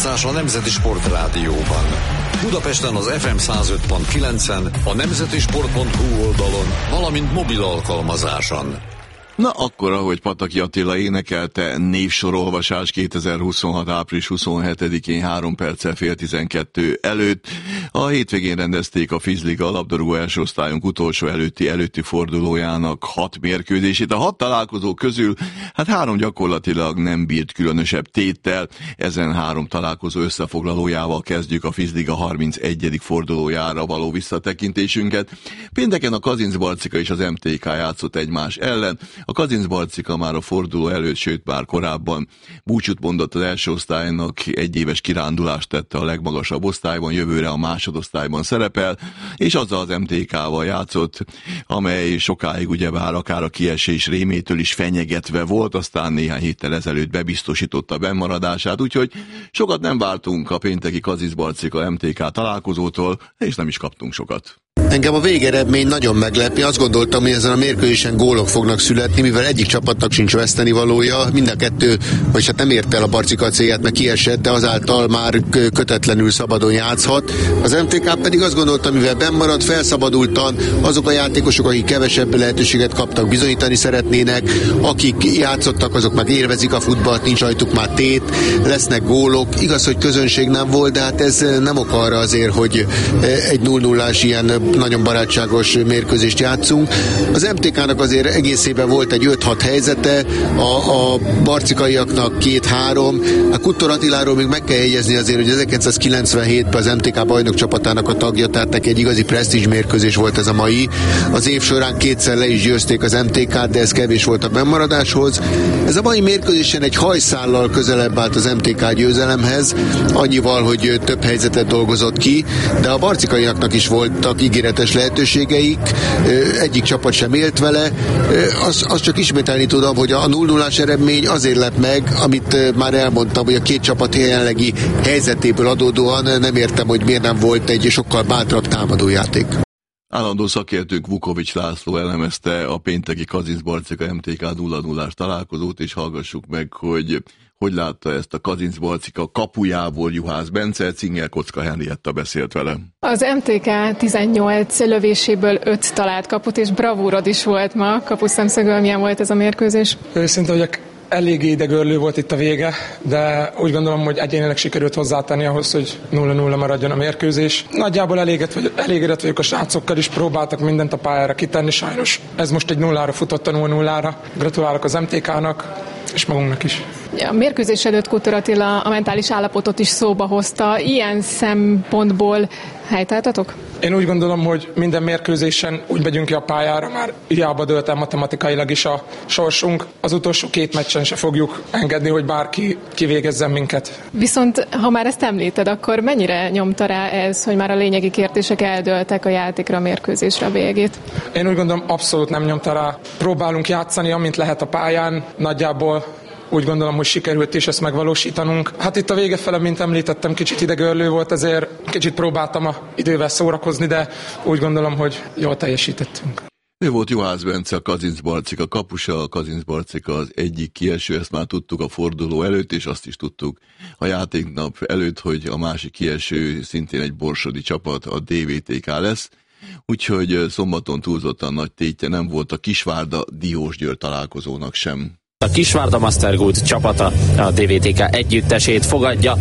Futballpályázás a Nemzeti Sport Rádióban. Budapesten az ef em száz öt pont kilencen, a nemzeti sport pont hu oldalon, valamint mobil alkalmazáson. Na akkor, ahogy Pataki Attila énekelte, névsorolvasás kétezer-huszonhat. április huszonhetedikén három perccel fél tizenkettő előtt. A hétvégén rendezték a Fizliga labdarúgó első osztályunk utolsó előtti előtti fordulójának hat mérkőzését. A hat találkozó közül hát három gyakorlatilag nem bírt különösebb téttel. Ezen három találkozó összefoglalójával kezdjük a Fizliga harmincegyedik fordulójára való visszatekintésünket. Pénteken a Kazincbarcika és az em té ká játszott egymás ellen. A Kazincbarcika már a forduló előtt, sőt már korábban búcsút mondott az első osztálynak, egyéves kirándulást tette a legmagasabb osztályban, jövőre a másodosztályban szerepel, és azzal az em té ká-val játszott, amely sokáig ugyebár akár a kiesés rémétől is fenyegetve volt, aztán néhány héttel ezelőtt bebiztosította bennmaradását, úgyhogy sokat nem vártunk a pénteki Kazincbarcika em té ká találkozótól, és nem is kaptunk sokat. Engem a végeredmény nagyon meglepi. Azt gondoltam, hogy ezen a mérkőzésen gólok fognak születni, mivel egyik csapatnak sincs vesztenivalója. Mind a kettő, vagy hát nem ért el a Barcika célját, meg kiesett, de azáltal már kötetlenül szabadon játszhat. Az em té ká pedig azt gondoltam, mivel bennmaradt, felszabadultan azok a játékosok, akik kevesebb lehetőséget kaptak, bizonyítani szeretnének, akik játszottak, azok meg élvezik a futballt, nincs rajtuk már tét, lesznek gólok. Igaz, hogy közönség nem volt, de hát ez nem ok arra azért, hogy egy nulla nullás ilyen nagyon barátságos mérkőzést játszunk. Az em té ká-nak azért egészében volt egy öt-hat helyzete, a, a barcikaiaknak két-három. A Kuttor Attiláról még meg kell jegyezni azért, hogy ezerkilencszázkilencvenhétben az em té ká bajnok csapatának a tagja, tehát neki egy igazi presztízs mérkőzés volt ez a mai. Az év során kétszer le is győzték az em té ká-t, de ez kevés volt a bennmaradáshoz. Ez a mai mérkőzésen egy hajszállal közelebb állt az em té ká győzelemhez, annyival, hogy több helyzetet dolgozott ki, de a barcikaiaknak is voltak ígéretes lehetőségeik, egyik csapat sem élt vele. Azt az csak ismételni tudom, hogy a nulla nullás eredmény azért lett meg, amit már elmondtam, hogy a két csapat jelenlegi helyzetéből adódóan nem értem, hogy miért nem volt egy sokkal bátrabb támadójáték. Állandó szakértőnk Vukovics László elemezte a pénteki Kazincbarcika em té ká nulla nullás találkozót, és hallgassuk meg, hogy hogy látta ezt a Kazincbarcika kapujából Juhász Bence. Cingel Kocka Henrietta beszélt vele. Az em té ká tizennyolc lövéséből öt talált kaput, és bravúrod is volt ma. Kapuszemszögől milyen volt ez a mérkőzés? Őszinte, hogy eléggé idegörlő volt itt a vége, de úgy gondolom, hogy egyénileg sikerült hozzátenni ahhoz, hogy nulla nulla maradjon a mérkőzés. Nagyjából elégedett vagyok a srácokkal is, próbáltak mindent a pályára kitenni, sajnos ez most egy nullára futott a nulla nullára. Gratulálok az em té ká-nak, és magunknak is. A mérkőzés előtt Kuttor Attila a mentális állapotot is szóba hozta. Ilyen szempontból helytáltatok? Én úgy gondolom, hogy minden mérkőzésen úgy megyünk ki a pályára, már hiába dőlt el matematikailag is a sorsunk. Az utolsó két meccsen se fogjuk engedni, hogy bárki kivégezzen minket. Viszont ha már ezt említed, akkor mennyire nyomta rá ez, hogy már a lényegi kérdések eldőltek a játékra, a mérkőzésre a végét? Én úgy gondolom, abszolút nem nyomta rá. Próbálunk játszani, amint lehet a pályán, nagyjából úgy gondolom, hogy sikerült is ezt megvalósítanunk. Hát itt a vége fele, mint említettem, kicsit idegörlő volt, ezért kicsit próbáltam a idővel szórakozni, de úgy gondolom, hogy jól teljesítettünk. Ő volt Juhász Bence, a Kazincbarcika kapusa. A Kazincbarcika az egyik kieső, ezt már tudtuk a forduló előtt, és azt is tudtuk a játéknap előtt, hogy a másik kieső szintén egy borsodi csapat, a dé vé té ká lesz. Úgyhogy szombaton túlzottan nagy tétje nem volt a Kisvárda Diósgyőr találkozónak sem. A Kisvárda Mastergood csapata a dé vé té ká együttesét fogadja.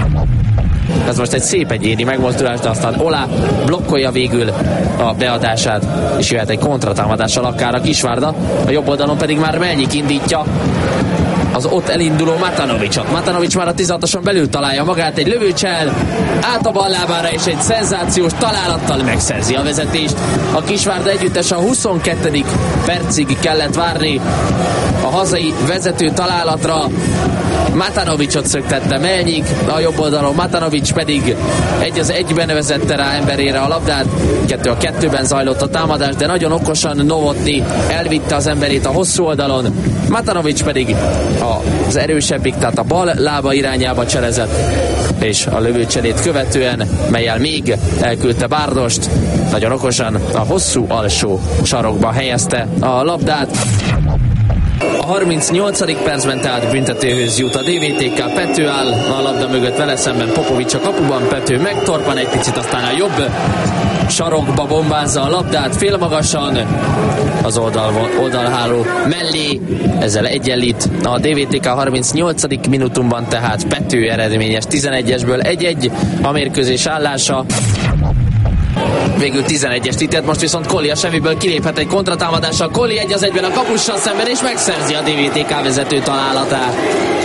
Ez most egy szép egyéni megmozdulás, de aztán Ola blokkolja végül a beadását, és jöhet egy kontratámadással akár a Kisvárda. A jobb oldalon pedig már Melnyik indítja az ott elinduló Matanovicsot. Matanovics már a tizenhatoson belül találja magát, egy lövőcsel, át a ballábára, és egy szenzációs találattal megszerzi a vezetést. A Kisvárda együttes a huszonkettedik percig kellett várni a hazai vezető találatra. Matanovicsot szöktette Melnyik, a jobb oldalon Matanovics pedig egy az egyben vezette rá emberére a labdát. Kettő a kettőben zajlott a támadás, de nagyon okosan Novotny elvitte az emberét a hosszú oldalon. Matanovics pedig az erősebbik, tehát a bal lába irányába cselezett, és a lövőcselét követően, mellyel még elküldte Bárdost, nagyon okosan a hosszú alsó sarokba helyezte a labdát. A harmincnyolcadik percben tehát büntetőhöz jut a dé vé té ká. Pető áll a labda mögött, vele szemben Popovics a kapuban. Pető megtorpan egy picit, aztán a jobb sarokba bombázza a labdát félmagasan az oldal, oldalháló mellé. Ezzel egyenlít a dé vé té ká harmincnyolcadik minutumban, tehát Pető eredményes tizenegyesből egy-egy a mérkőzés állása. Végül tizenegyes titelt, most viszont Colli a semmiből kiléphet egy kontratámadással. Colli egy az egyben a kapussal szemben, és megszerzi a dé vé té ká vezető találatát.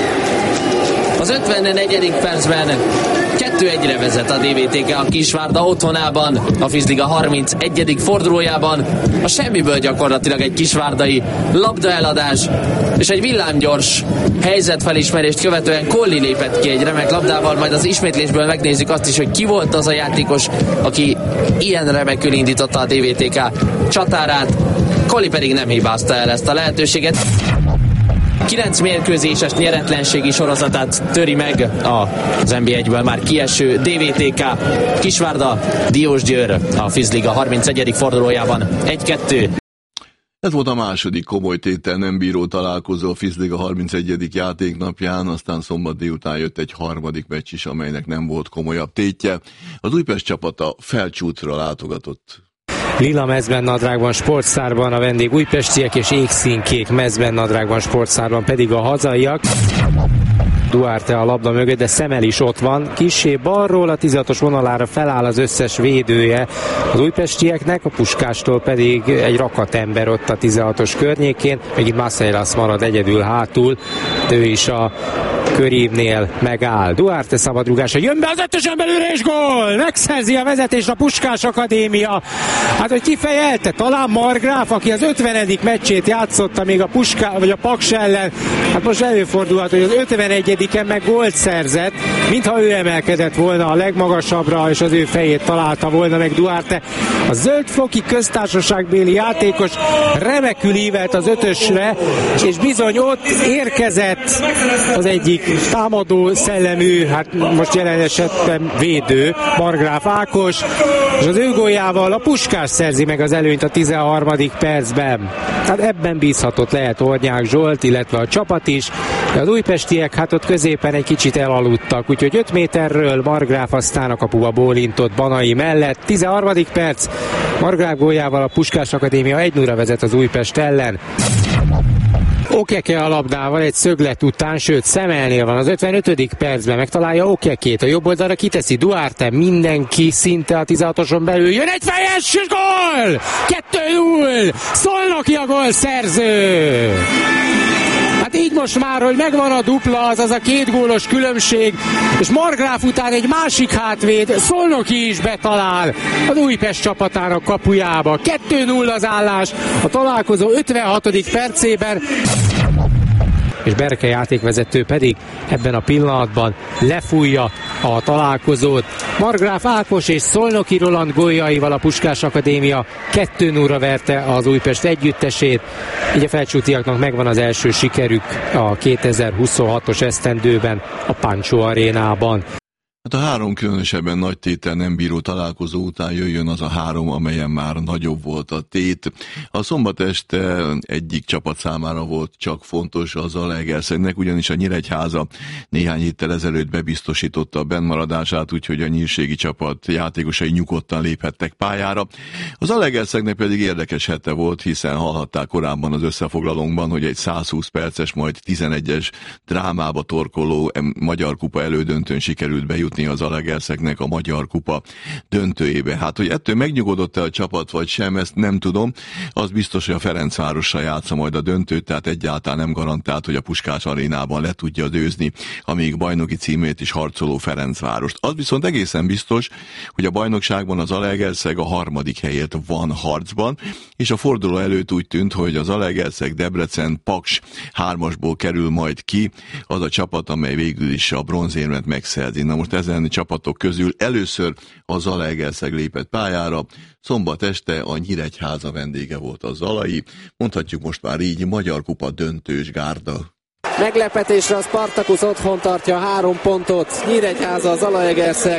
Az ötvennegyedik percben kettő egyre vezet a dé vé té ká a Kisvárda otthonában, a Fizliga harmincegyedik fordulójában. A semmiből gyakorlatilag egy kisvárdai labdaeladás, és egy villámgyors helyzetfelismerést követően Colli lépett ki egy remek labdával, majd az ismétlésből megnézzük azt is, hogy ki volt az a játékos, aki ilyen remekül indította a dé vé té ká csatárát. Colli pedig nem hibázta el ezt a lehetőséget. kilenc mérkőzéses nyeretlenségi sorozatát töri meg az en bé egyből már kieső dé vé té ká. Kisvárda, Diósgyőr a Fizliga harmincegyedik fordulójában egy-kettő. Ez volt a második komoly tétel nem bíró találkozó a Fizliga harmincegyedik játéknapján, aztán szombat délután jött egy harmadik meccs is, amelynek nem volt komolyabb tétje. Az Újpest csapata Felcsútra látogatott. Lila mezben nadrágban, sportszárban a vendég újpestiek, és égszínkék mezben nadrágban, sportszárban pedig a hazaiak. Duarte a labda mögött, de Szemel is ott van. Kissé balról a tizenhatos vonalára feláll az összes védője az újpestieknek, a Puskástól pedig egy rakatember ott a tizenhatos környékén. Megint Maceiras marad egyedül hátul, de ő is a körívnél megáll. Duarte szabadrúgása, jön be az ötösen belőle, és gól! Megszerzi a vezetést a Puskás Akadémia. Hát, hogy kifejelte, talán Margráf, aki az ötvenedik meccsét játszotta még a Puská, vagy a Paks ellen. Hát most előfordulhat, hogy az ötvenegyediken meg gólt szerzett, mintha ő emelkedett volna a legmagasabbra, és az ő fejét találta volna meg Duarte. A zöldfoki köztársaságbéli játékos remekül ívelt az ötösre, és bizony ott érkezett az egyik támadó szellemű, hát most jelen esetben védő, Margráf Ákos, és az ő góljával a Puskás szerzi meg az előnyt a tizenharmadik percben. Hát ebben bízhatott lehet Ornyák Zsolt, illetve a csapat is, de az újpestiek hát ott középen egy kicsit elaludtak, úgyhogy öt méterről Margráf aztán a kapuba bólintott Banai mellett. tizenharmadik perc, Margráf góljával a Puskás Akadémia egy nulla vezet az Újpest ellen. Okeke a labdával egy szöglet után, sőt Szemelnél van az ötvenötödik percben, megtalálja Okekét, a jobb oldalra kiteszi Duarte, mindenki szinte a tizenhatoson belül, jön egy fejes gól! kettő null! Szolnoki a gólszerző! Hát így most már, hogy megvan a dupla, azaz a két gólos különbség, és Margráf után egy másik hátvéd, Szolnoki is betalál az Újpest csapatának kapujába. kettő null az állás a találkozó ötvenhatodik percében. És Berke játékvezető pedig ebben a pillanatban lefújja a találkozót. Margráf Ákos és Szolnoki Roland góljaival a Puskás Akadémia kettő nullra verte az Újpest együttesét. Így a felcsútiaknak megvan az első sikerük a kétezer-huszonhatos esztendőben a Pancsó arénában. Hát a három különösebben nagy tétel nem bíró találkozó után jöjjön az a három, amelyen már nagyobb volt a tét. A szombat este egyik csapat számára volt csak fontos, az a Zalaegerszegnek, ugyanis a Nyíregyháza néhány héttel ezelőtt bebiztosította a bennmaradását, úgyhogy a nyírségi csapat játékosai nyugodtan léphettek pályára. Az Zalaegerszegnek pedig érdekes hete volt, hiszen hallhatták korábban az összefoglalónkban, hogy egy százhúsz perces, majd tizenegyes drámába torkoló Magyar Kupa elődöntőn sikerült bejutni az Zalaegerszegnek a Magyar Kupa döntőjébe. Hát, hogy ettől megnyugodott-e a csapat, vagy sem, ezt nem tudom. Az biztos, hogy a Ferencvárossal játsza majd a döntőt, tehát egyáltalán nem garantált, hogy a Puskás arénában le tudja dőzni a még bajnoki címét is harcoló Ferencvárost. Az viszont egészen biztos, hogy a bajnokságban az Zalaegerszeg a harmadik helyért van harcban, és a forduló előtt úgy tűnt, hogy az Zalaegerszeg, Debrecen, Paks hármasból kerül majd ki az a csapat, amely végül is a bronzérmet megszerzi. Na most ezen csapatok közül először a Zalaegerszeg lépett pályára, szombat este a Nyíregyháza vendége volt a zalai, mondhatjuk most már így, Magyar Kupa döntős gárda. Meglepetésre a Spartacus otthon tartja három pontot, Nyíregyháza, a Zalaegerszeg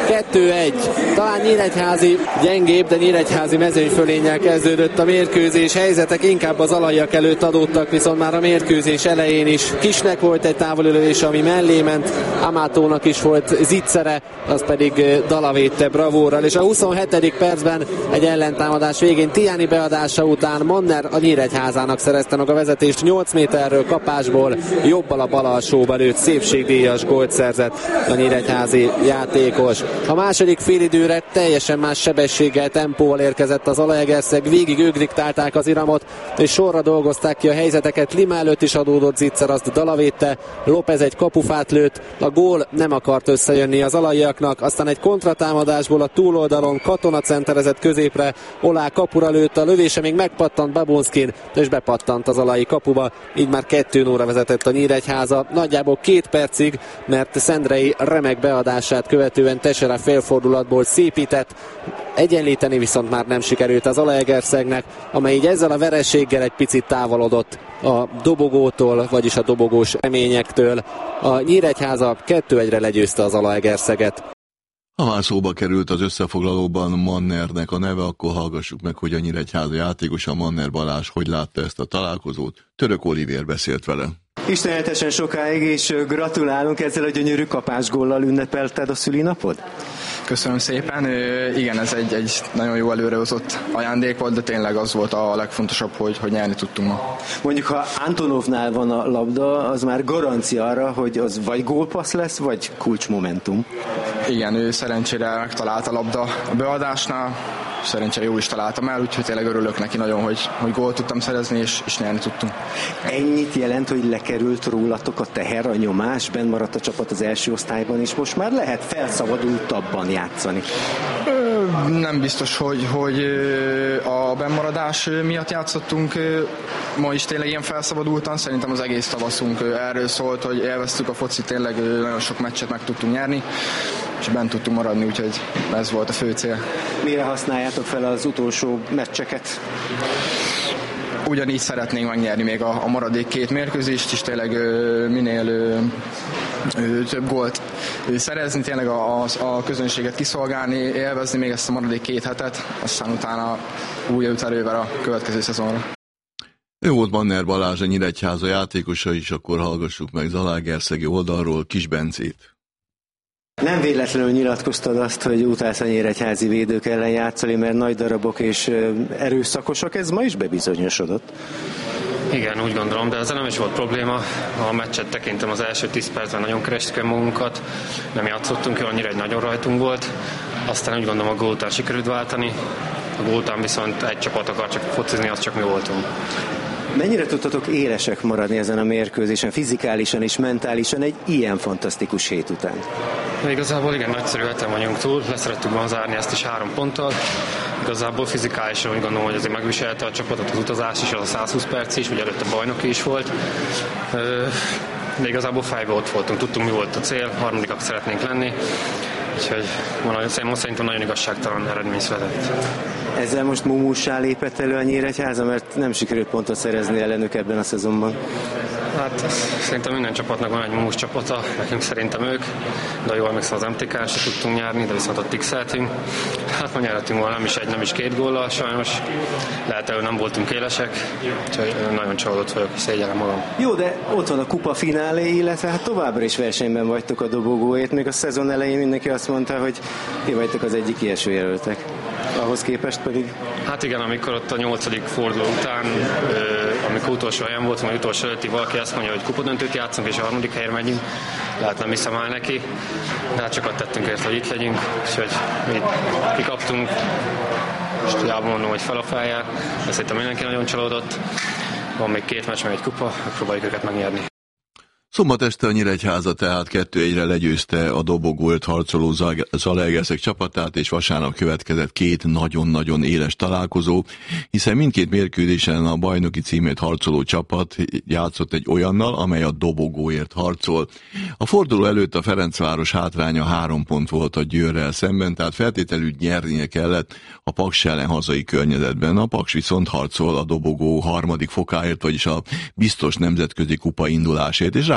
kettő egy. Talán Nyíregyházi gyengébb, de Nyíregyházi mezőnyfölénnyel kezdődött a mérkőzés. Helyzetek inkább az alaiak előtt adódtak, viszont már a mérkőzés elején is Kisnek volt egy távolülövés, ami mellé ment, Amatónak is volt zicsere, az pedig Dala védte bravúrral, és a huszonhetedik percben egy ellentámadás végén Tiáni beadása után Manner a Nyíregyházának szerezte meg a vezetést nyolc méterről kapásból, jobbal a bal alsóba lőtt, szépségdíjas gólt szerzett a nyíregyházi játékos. A második félidőre teljesen más sebességgel, tempóval érkezett az Zalaegerszeg, végig ők diktálták az iramot, és sorra dolgozták ki a helyzeteket. Lima előtt is adódott zicser, azt Dala védte, López egy kapufát lőtt, a gól nem akart összejönni az alaiaknak, aztán egy kontratámadásból a túloldalon Katona centerezett középre, Olá kapura lőtt, a lövése még megpattant Babunskin, és bepattant az alai kapuba, így már kettő nulla vezetett a Nyíregyháza, nagyjából két percig, mert Szendrei remek beadását követően Tesera félfordulatból szépített, egyenlíteni viszont már nem sikerült az Zalaegerszegnek, amely így ezzel a vereséggel egy picit távolodott a dobogótól, vagyis a dobogós reményektől. A Nyíregyháza kettő egyre legyőzte az Zalaegerszeget. Ha már szóba került az összefoglalóban Mannernek a neve, akkor hallgassuk meg, hogy a Nyíregyháza játékosa Manner Balázs hogy látta ezt a találkozót. Török Olivér beszélt vele. Istenetesen sokáig, és gratulálunk, ezzel a gyönyörű kapásgóllal ünnepelted a szülinapod? Köszönöm szépen. Igen, ez egy, egy nagyon jó előrehozott ajándék volt, de tényleg az volt a legfontosabb, hogy, hogy nyerni tudtunk ma. Mondjuk, ha Antonovnál van a labda, az már garancia arra, hogy az vagy gólpassz lesz, vagy kulcsmomentum. Igen, ő szerencsére megtalálta a labda a beadásnál, szerencsére jól is találtam el, úgyhogy tényleg örülök neki nagyon, hogy, hogy gólt tudtam szerezni, és, és nyerni tudtunk. Ennyit jelent, hogy lekerült rólatok a teher, a nyomás, benn maradt a csapat az első osztályban, és most már lehet felszabadultabban játszani? Nem biztos, hogy, hogy a bennmaradás miatt játszottunk ma is tényleg ilyen felszabadultan. Szerintem az egész tavaszunk erről szólt, hogy elvesztük a focit, tényleg nagyon sok meccset meg tudtunk nyerni, és bent tudtunk maradni, úgyhogy ez volt a fő cél. Mire használjátok fel az utolsó meccseket? Ugyanígy szeretnénk megnyerni még a, a maradék két mérkőzést, és tényleg ö, minél ö, ö, több gólt ö, szerezni, tényleg a, a, a közönséget kiszolgálni, élvezni még ezt a maradék két hetet, aztán utána újra jut erővel a következő szezonra. Ő volt Manner Balázs, a Nyíregyháza játékosa is, akkor hallgassuk meg Zalaegerszegi oldalról Kis Bencét. Nem véletlenül nyilatkoztad azt, hogy utálsz a nyíregyházi védők ellen játszani, mert nagy darabok és erőszakosak, ez ma is bebizonyosodott. Igen, úgy gondolom, de ezzel nem is volt probléma. A meccset tekintem, az első tíz percben nagyon kerestük magunkat, nem játszottunk jól, annyira egy nagyon rajtunk volt. Aztán úgy gondolom, a gól után sikerült váltani, a gól után viszont egy csapat akar csak focizni, az csak mi voltunk. Mennyire tudtatok élesek maradni ezen a mérkőzésen, fizikálisan és mentálisan egy ilyen fantasztikus hét után? De igazából igen, nagyszerű heten vagyunk túl, leszerettük volna zárni ezt is három ponttal. Igazából fizikálisan úgy gondolom, hogy azért megviselte a csapatot az utazás is, az a százhúsz perc is, ugye előtte bajnoki is volt. De igazából fejbe ott voltunk, tudtunk mi volt a cél, harmadikak szeretnénk lenni. Úgyhogy most szerintem nagyon igazságtalan eredmény született. Ezzel most mumussá lépett elő a Nyíregyháza, mert nem sikerült pontot szerezni ellenük ebben a szezonban. Hát szerintem minden csapatnak van egy mumus csapata, nekünk szerintem ők, de jól emlékszem, az em té ká-n se tudtunk nyerni, de viszont ott x-eltünk. Hát ma nyerhetünk volna nem is egy, nem is két góllal, sajnos lehet, hogy nem voltunk élesek, úgyhogy nagyon csalódott vagyok, szégyellem magam. Jó, de ott van a kupa finálé, illetve hát továbbra is versenyben vagytok a dobogóért, még a szezon elején mindenki azt mondta, hogy ti vagytok az egyik ilyeső jelöltek. Ahhoz képest pedig? Hát igen, amikor ott a nyolcadik forduló után, amikor utolsó helyen voltunk, vagy utolsó előtti valaki azt mondja, hogy kupadöntőt játszunk, és a harmadik helyre megyünk, lehet nem hiszem el neki, de hát sokat tettünk érte, hogy itt legyünk, és hogy mi kikaptunk, és hiába mondom, hogy fel a feljár, de szerintem mindenki nagyon csalódott, van még két meccs, meg egy kupa, megpróbáljuk őket megnyerni. Szombat este a Nyíregyháza tehát kettő egyre legyőzte a dobogóért harcoló Zalaegerszeg csapatát, és vasárnap következett két nagyon-nagyon éles találkozó, hiszen mindkét mérkőzésen a bajnoki címért harcoló csapat játszott egy olyannal, amely a dobogóért harcol. A forduló előtt a Ferencváros hátránya három pont volt a Győrrel szemben, tehát feltételül nyernie kellett a Paks ellen hazai környezetben. A Paks viszont harcol a dobogó harmadik fokáért, vagyis a biztos nemzetközi kupa indulásért, és rá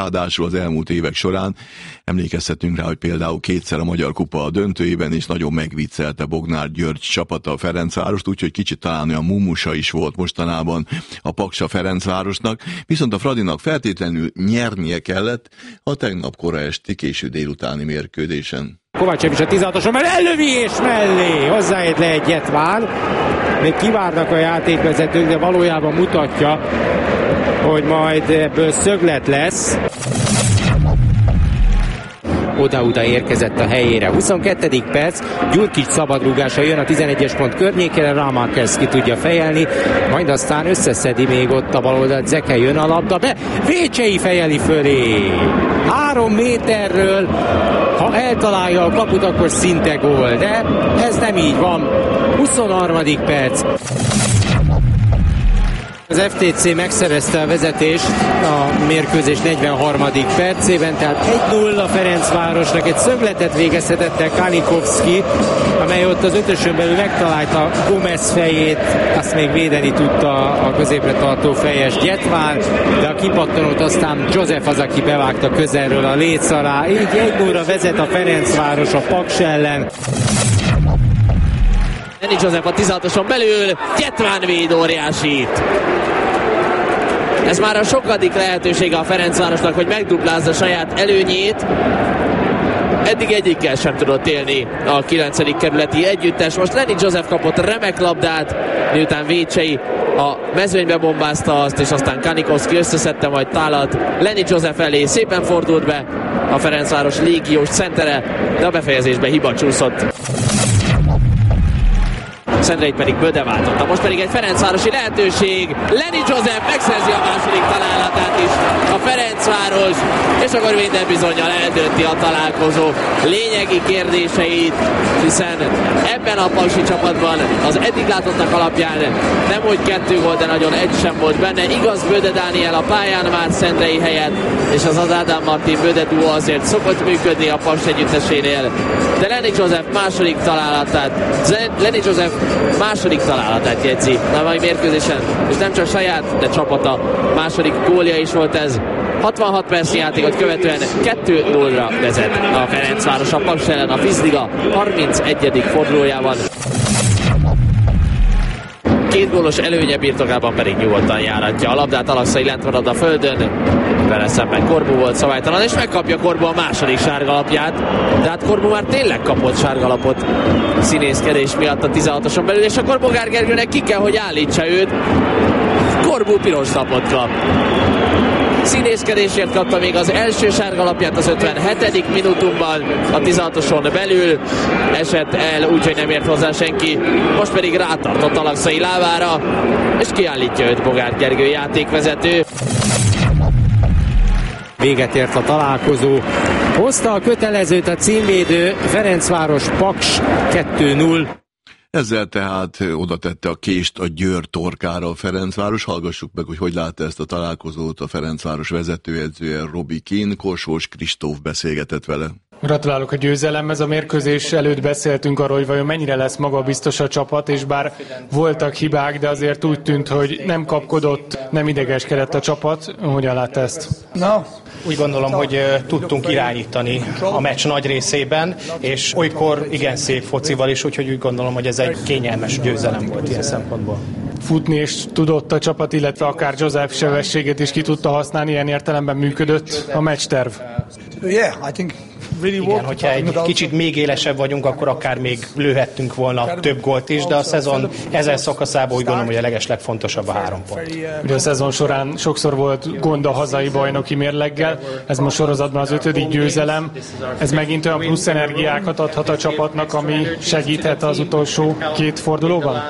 ráadásul az elmúlt évek során. Emlékezhetünk rá, hogy például kétszer a Magyar Kupa a döntőjében is nagyon megviccelte Bognár György csapata a Ferencvárost, úgyhogy kicsit talán olyan mumusa is volt mostanában a Paksa Ferencvárosnak, viszont a Fradinak feltétlenül nyernie kellett a tegnap kora esti késő délutáni mérkőzésen. Kovácsevics a tizenhatoson, mert ellövi és mellé hozzáért le egyet vár. Még kivárnak a játékvezetők, de valójában mutatja, hogy majd ebből szöglet lesz. Oda-oda érkezett a helyére. huszonkettedik perc, Gyurkics szabadrúgása jön a tizenegyes pont környékére, Rámákerszki tudja fejelni, majd aztán összeszedi még ott a baloldalt, Zeke jön a labda, be Vécsei fejeli fölé. Három méterről, ha eltalálja a kaput, akkor szinte gól, de ez nem így van. huszonharmadik perc. Az ef té cé megszerezte a vezetést a mérkőzés negyvenharmadik percében, tehát egy nulla Ferencvárosnak, egy szögletet végezhetett el Kanikovszki, amely ott az ötösön belül megtalálta Gomez fejét, azt még védeni tudta a középre tartó fejes Gyetván, de a kipattanót aztán Joseph az, aki bevágta közelről a léc alá. Így egy nulla vezet a Ferencváros a Paks ellen. Lenny Joseph a tizenhatoson belül, Gyetván véd óriásit. Ez már a sokadik lehetősége a Ferencvárosnak, hogy megduplázza saját előnyét. Eddig egyikkel sem tudott élni a kilencedik kerületi együttes. Most Lenny Joseph kapott remek labdát, miután Vécsei a mezőnybe bombázta azt, és aztán Kanikovszki összeszedte majd tálat Lenny Joseph elé. Szépen fordult be a Ferencváros légiós centere, de a befejezésben hiba csúszott. Szendreit pedig Böde váltotta. Most pedig egy ferencvárosi lehetőség. Lenny Joseph megszerzi a második találatát is a Ferencváros, és akkor minden bizonnyal eldönti a találkozó lényegi kérdéseit, hiszen ebben a paksi csapatban az eddig látottak alapján nem hogy kettő volt, de nagyon egy sem volt benne. Igaz, Böde Dániel a pályán már Szendrei helyett, és az az Ádám Martin Böde duó azért szokott működni a Paks együttesénél. De Lenny Joseph második találatát, Lenny Joseph második találatát jegyzi a mai mérkőzésen, és nem csak saját, de csapata második gólja is volt ez. hatvanhat perc játékot követően kettő nullra vezet a Ferencváros a Paks ellen a Fizliga harmincegyedik fordulójában. Két gólos előnye birtokában pedig nyugodtan járatja. A labdát Alakszai lent marad a földön, vele szemben Korbu volt szabálytalan, és megkapja Korbu a második sárgalapját, de hát Korbu már tényleg kapott sárgalapot színészkedés miatt a tizenhatoson belül, és akkor Bogár Gergőnek ki kell, hogy állítsa őt. Korbu piros lapot kap. Színészkedésért kapta még az első sárgalapját az ötvenhetedik minutumban, a tizenhatoson belül esett el, úgyhogy nem ért hozzá senki. Most pedig rátartott Alakszai lávára, és kiállítja őt Bogár Gergő játékvezető. Véget ért a találkozó. Hozta a kötelezőt a címvédő Ferencváros Paks kettő null. Ezzel tehát oda tette a kést a Győr torkára a Ferencváros. Hallgassuk meg, hogy hogy látta ezt a találkozót a Ferencváros vezetőedzője Robi Kín. Korsós Kristóf beszélgetett vele. Gratulálok a győzelemhez. A mérkőzés előtt beszéltünk arról, hogy vajon mennyire lesz magabiztos a csapat, és bár voltak hibák, de azért úgy tűnt, hogy nem kapkodott, nem idegeskedett a csapat. Hogyan látta ezt? Na, úgy gondolom, hogy uh, tudtunk irányítani a meccs nagy részében, és olykor igen szép focival is, úgyhogy úgy gondolom, hogy ez egy kényelmes győzelem volt ilyen szempontból. Futni és tudott a csapat, illetve akár Joseph sebességét is ki tudta használni, ilyen értelemben működött a meccsterv. Yeah, I think igen, hogyha egy kicsit még élesebb vagyunk, akkor akár még lőhettünk volna több gólt is, de a szezon ezen szakaszában úgy gondolom, hogy a legeslegfontosabb a három pont. Ugye a szezon során sokszor volt gond a hazai bajnoki mérleggel, ez most sorozatban az ötödik győzelem. Ez megint olyan plusz energiákat adhat a csapatnak, ami segíthet az utolsó két fordulóban?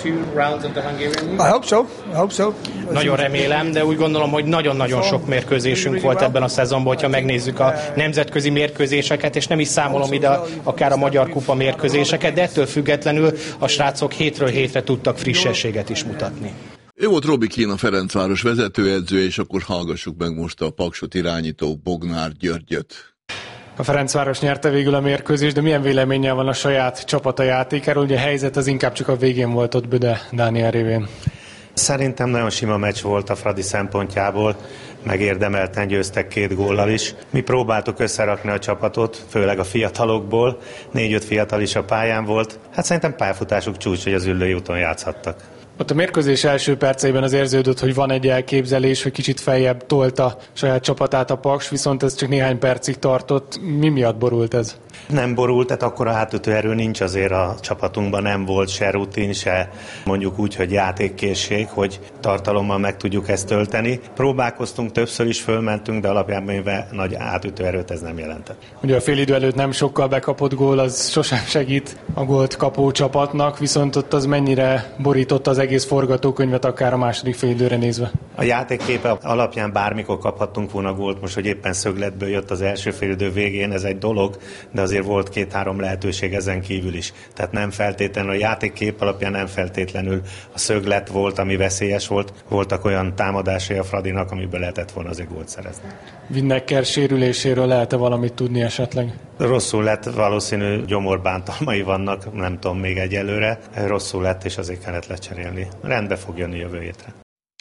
I hope so. I hope so. Nagyon remélem, de úgy gondolom, hogy nagyon-nagyon sok mérkőzésünk volt ebben a szezonban, hogyha megnézzük a nemzetközi mérkőzéseket, és nem is számolom ide akár a Magyar Kupa mérkőzéseket, de ettől függetlenül a srácok hétről hétre tudtak frissességet is mutatni. Ő volt Robi Kín, a Ferencváros vezetőedzője, és akkor hallgassuk meg most a Paksot irányító Bognár Györgyöt. A Ferencváros nyerte végül a mérkőzést, de milyen véleménnyel van a saját csapata játékáról? Ugye a helyzet az inkább csak a végén volt ott Böde Dániel révén. Szerintem nagyon sima meccs volt a Fradi szempontjából. megérdemelten győztek két góllal is. Mi próbáltuk összerakni a csapatot, főleg a fiatalokból, négy-öt fiatal is a pályán volt. Hát szerintem pályafutásuk csúcs, hogy az Üllői úton játszhattak. Ott a mérkőzés első perceiben az érződött, hogy van egy elképzelés, hogy kicsit feljebb tolta saját csapatát a Paks, viszont ez csak néhány percig tartott. Mi miatt borult ez? Nem borult, tehát akkora átütő erő nincs azért a csapatunkban, nem volt se rutin, se mondjuk úgy, hogy játékkészség, hogy tartalommal meg tudjuk ezt tölteni. Próbálkoztunk, többször is fölmentünk, de alapjában véve nagy átütő erőt ez nem jelentett. Ugye a félidő előtt nem sokkal bekapott gól, az sosem segít a gólt kapó csapatnak, viszont ott az mennyire borította az egész forgatókönyvet, akár a második félidőre nézve? A játékképe alapján bármikor kaphattunk volna gólt, most, hogy éppen szögletből jött az első félidő végén, ez egy dolog, de azért volt két-három lehetőség ezen kívül is. Tehát nem feltétlenül, a játékkép alapján nem feltétlenül a szöglet volt, ami veszélyes volt. Voltak olyan támadásai a Fradinak, amiből lehetett volna azért gólt szerezni. Winnecker sérüléséről lehet-e valamit tudni esetleg? Rosszul lett, valószínű gyomorbántalmai vannak, nem tudom még egyelőre. Rosszul lett, és azért kellett lecserélni. Rendbe fog jönni jövő hétre.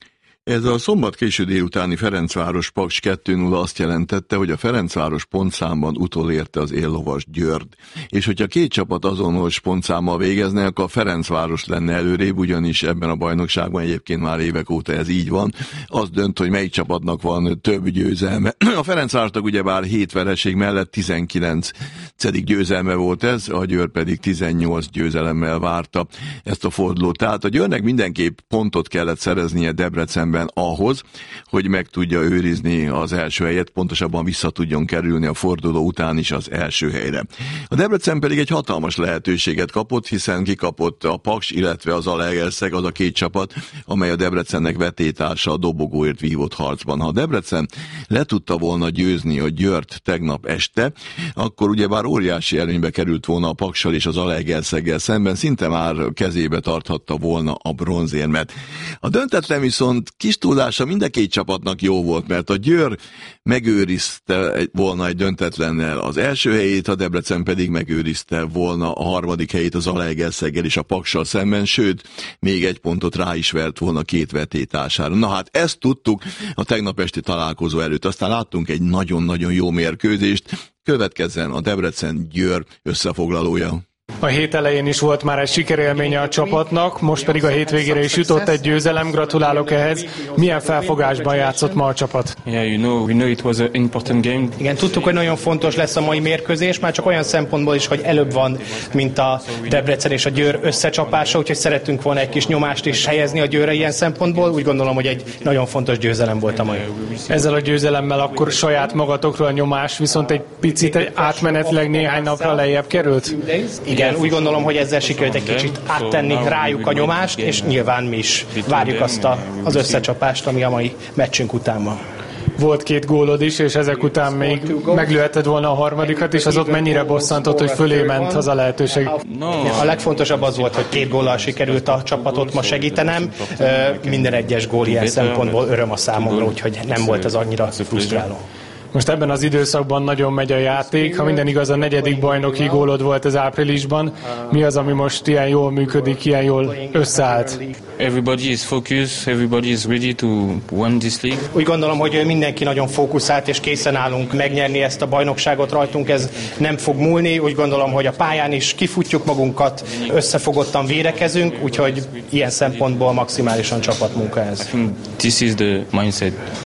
Ez a szombat késő délutáni Ferencváros Paks kettő nulla azt jelentette, hogy a Ferencváros pontszámban utolérte az éllovas Győrt. És hogyha két csapat azonos pontszámmal végezne, akkor a Ferencváros lenne előrébb, ugyanis ebben a bajnokságban egyébként már évek óta ez így van. Az dönt, hogy melyik csapatnak van több győzelme. A Ferencvárosnak ugyebár hét vereség mellett tizenkilencedik győzelme volt ez, a Győr pedig tizennyolc győzelemmel várta ezt a fordulót. Tehát a Győrnek mindenképp pontot kellett szereznie Debrecenben ahhoz, hogy meg tudja őrizni az első helyet, pontosabban vissza tudjon kerülni a forduló után is az első helyre. A Debrecen pedig egy hatalmas lehetőséget kapott, hiszen kikapott a Paks, illetve az Zalaegerszeg, az a két csapat, amely a Debrecennek vetétársa a dobogóért vívott harcban. Ha a Debrecen le tudta volna győzni a Győrt tegnap este, akkor ugyebár óriási előnybe került volna a Paksal és az Zalaegerszeggel szemben, szinte már kezébe tarthatta volna a bronzérmet. A döntetlen viszont kis tudása mind a két csapatnak jó volt, mert a Győr megőrizte volna egy döntetlennel az első helyét, a Debrecen pedig megőrizte volna a harmadik helyét az Zalaegerszeggel és a Paksal szemben, sőt, még egy pontot rá is vert volna két vetétársára. Na hát ezt tudtuk a tegnap esti találkozó előtt, aztán láttunk egy nagyon-nagyon jó mérkőzést, következzen a Debrecen-Győr összefoglalója. A hét elején is volt már egy sikerélménye a csapatnak, most pedig a hétvégére is jutott egy győzelem, gratulálok ehhez. Milyen felfogásban játszott ma a csapat? Igen, tudtuk, hogy nagyon fontos lesz a mai mérkőzés, már csak olyan szempontból is, hogy előbb van, mint a Debrecen és a Győr összecsapása, úgyhogy szerettünk volna egy kis nyomást is helyezni a Győrre ilyen szempontból. Úgy gondolom, hogy egy nagyon fontos győzelem volt a mai. Ezzel a győzelemmel akkor saját magatokról a nyomás, viszont egy picit egy átmenetileg néhány napra lejjebb került? Igen, úgy gondolom, hogy ezzel sikerült egy kicsit áttenni rájuk a nyomást, és nyilván mi is várjuk azt a, az összecsapást, ami a mai meccsünk után van. Volt két gólod is, és ezek után még meglőhetted volna a harmadikat, és az ott mennyire bosszantott, hogy fölé ment az a lehetőség? A legfontosabb az volt, hogy két góllal sikerült a csapatot ma segítenem. Minden egyes gól ilyen szempontból öröm a számomra, úgyhogy nem volt ez annyira frusztráló. Most ebben az időszakban nagyon megy a játék, ha minden igaz, a negyedik bajnoki gólod volt az áprilisban. Mi az, ami most ilyen jól működik, ilyen jól összeállt? Everybody is focused, everybody is ready to win this league. Úgy gondolom, hogy mindenki nagyon fókuszált, és készen állunk megnyerni ezt a bajnokságot rajtunk, ez nem fog múlni. Úgy gondolom, hogy a pályán is kifutjuk magunkat, összefogottan védekezünk, úgyhogy ilyen szempontból maximálisan csapatmunka ez. This is the mindset.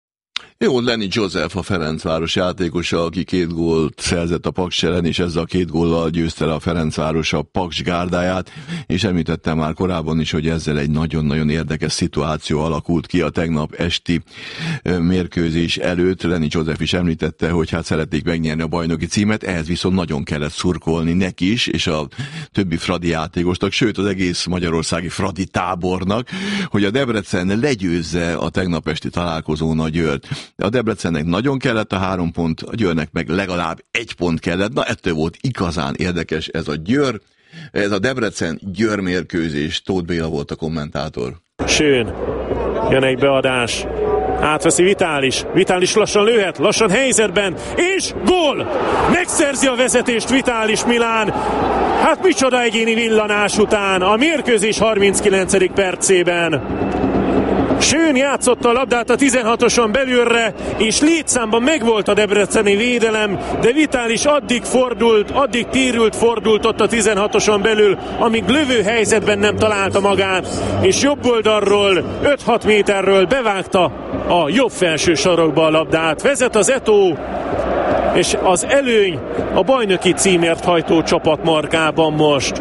Jó, Lenny Joseph, a Ferencváros játékosa, aki két gólt szerzett a Paks ellen, és ezzel a két góllal győzte le a Ferencváros a Paks gárdáját, és említettem már korábban is, hogy ezzel egy nagyon-nagyon érdekes szituáció alakult ki a tegnap esti mérkőzés előtt. Lenny Joseph is említette, hogy hát szeretnék megnyerni a bajnoki címet, ehhez viszont nagyon kellett szurkolni neki is, és a többi Fradi játékosnak, sőt az egész magyarországi Fradi tábornak, hogy a Debrecen legyőzze a tegnap esti találkozón a Győrt. A Debrecennek nagyon kellett a három pont, a Győrnek meg legalább egy pont kellett. Na, ettől volt igazán érdekes ez a Győr, ez a Debrecen-Győr mérkőzés. Tóth Béla volt a kommentátor. Schön, jön egy beadás, átveszi Vitális, Vitális lassan lőhet, lassan helyzetben, és gól! Megszerzi a vezetést Vitális Milán. Hát micsoda egyéni villanás után a mérkőzés harminckilencedik percében. Schön játszotta a labdát a tizenhatoson belülre, és létszámban megvolt a debreceni védelem, de Vitális addig fordult, addig térült, fordult ott a tizenhatoson belül, amíg lövő helyzetben nem találta magát, és jobb oldalról, öt-hat méterről bevágta a jobb felső sarokba a labdát. Vezet az Eto, és az előny a bajnoki címért hajtó csapat markában most.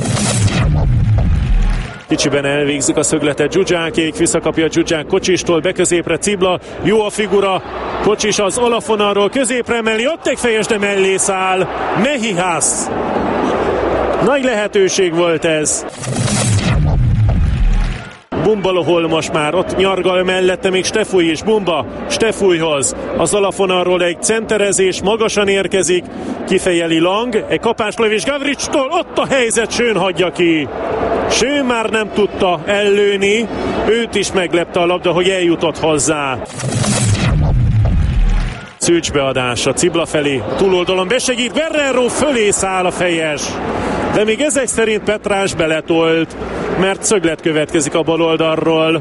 Kicsiben elvégzik a szögletet Zsuzsákék, visszakapja Zsuzsák Kocsistól, beközépre Cibla, jó a figura, Kocsis az olafonalról középre emeli, ott egy fejes, de mellé száll, Mehihász. Nagy lehetőség volt ez. Bumba lohol most már, ott nyargal mellette még Stefúj is, Bumba Stefújhoz. Az alafonalról egy centerezés, magasan érkezik, kifejeli Lang, egy kapáslövés Gavricstól, ott a helyzet, Schön hagyja ki. Schön már nem tudta ellőni, őt is meglepte a labda, hogy eljutott hozzá. Szűcs beadása Cibla felé, túloldalon besegít, Guerrero fölé száll a fejes. De még ezek szerint Petrás beletolt, mert szöglet következik a bal oldalról.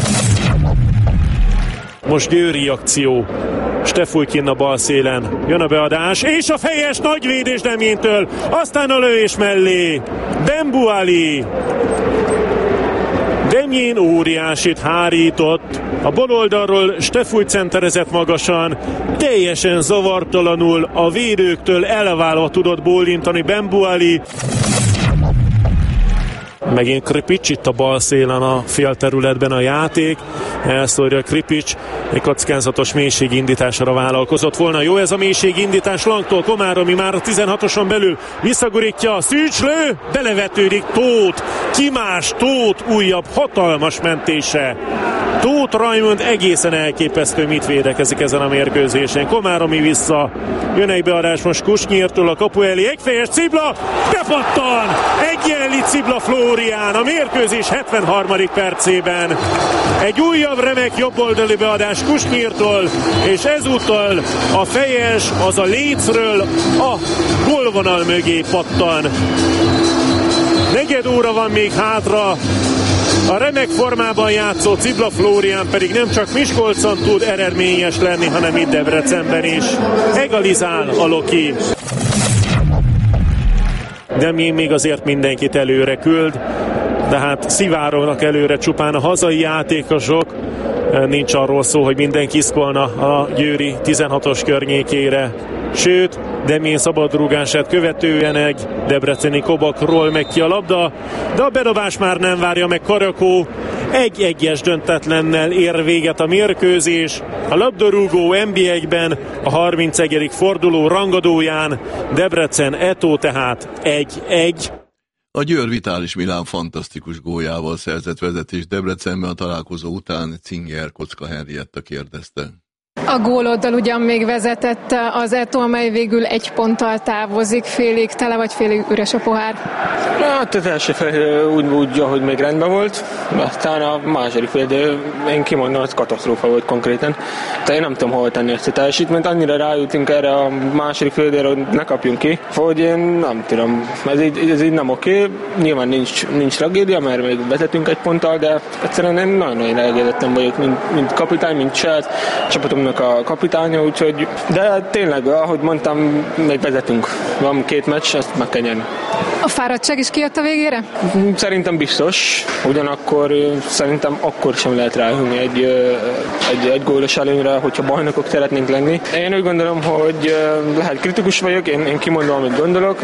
Most Győri akció. Stefúj kinn a bal szélen. Jön a beadás, és a fejes, nagy védés Demjéntől. Aztán a lövés mellé. Dembuali. Demjén óriásit hárított. A bal oldalról Stefúj centerezett magasan. Teljesen zavartalanul a védőktől elválva tudott bólintani Dembuali. Megint Kripics itt a bal szélen a félterületben a játék. Elszórja Kripics, egy kockázatos mélységindításra vállalkozott volna. Jó ez a mélységindítás Langtól, Komáromi már a tizenhatoson belül visszagurítja, Szűcs lő, belevetődik Tóth, ki más, Tóth újabb hatalmas mentése. Tóth Raimond egészen elképesztő, mit védekezik ezen a mérkőzésen. Komáromi vissza, jön egy beadás most Kusnyírtól a kapu elé, egyfejes Cibla, bepattan, egyenli Cibla Flórián a mérkőzés hetvenharmadik percében. Egy újabb remek jobboldali beadás Kusnyírtól, és ezúttal a fejes az a lécről a gólvonal mögé pattan. Negyed óra van még hátra, a remek formában játszó Cibla Flórián pedig nem csak Miskolcon tud eredményes lenni, hanem itt Debrecenben is. Egalizál a Loki. Demjén még azért mindenkit előre küld, de hát szivárognak előre csupán a hazai játékosok. Nincs arról szó, hogy mindenki iszkolna a Győri tizenhatos környékére. Sőt, Demjén szabadrúgását követően egy debreceni Kobakról megy ki a labda, de a bedobás már nem várja meg Karakó. Egy-egyes döntetlennel ér véget a mérkőzés. A labdarúgó en bé egyben a harmincegyedik forduló rangadóján Debrecen Eto tehát egy-egy. A Győr Vitális Milán fantasztikus góljával szerzett vezetés Debrecenben a találkozó után Cinger Kocka Henrietta kérdezte. A góloddal ugyan még vezetett az Eto, amely végül egy ponttal távozik, félig tele vagy félig üres a pohár? Hát az első fél úgy, úgy, ahogy még rendben volt, aztán a második fél, de én kimondom, hogy katasztrófa volt konkrétan. Tehát én nem tudom hol tenni ezt a teljesítményt, annyira rájutunk erre a második félre, hogy ne kapjunk ki, hogy én nem tudom, ez így, ez így nem oké. Nyilván nincs, nincs tragédia, mert még vezetünk egy ponttal, de egyszerűen én nagyon-nagyon elégedettem vagyok, mint, mint kapitány, mint saját csapatomnak a kapitánya, úgyhogy, de tényleg, ahogy mondtam, még vezetünk. Van két meccs, ezt meg kell nyerni. A fáradtság is kijött a végére? Szerintem biztos, ugyanakkor szerintem akkor sem lehet ráhúzni egy, egy, egy gólos előnyre, hogyha bajnokok szeretnénk lenni. Én úgy gondolom, hogy lehet kritikus vagyok, én, én kimondom, amit gondolok,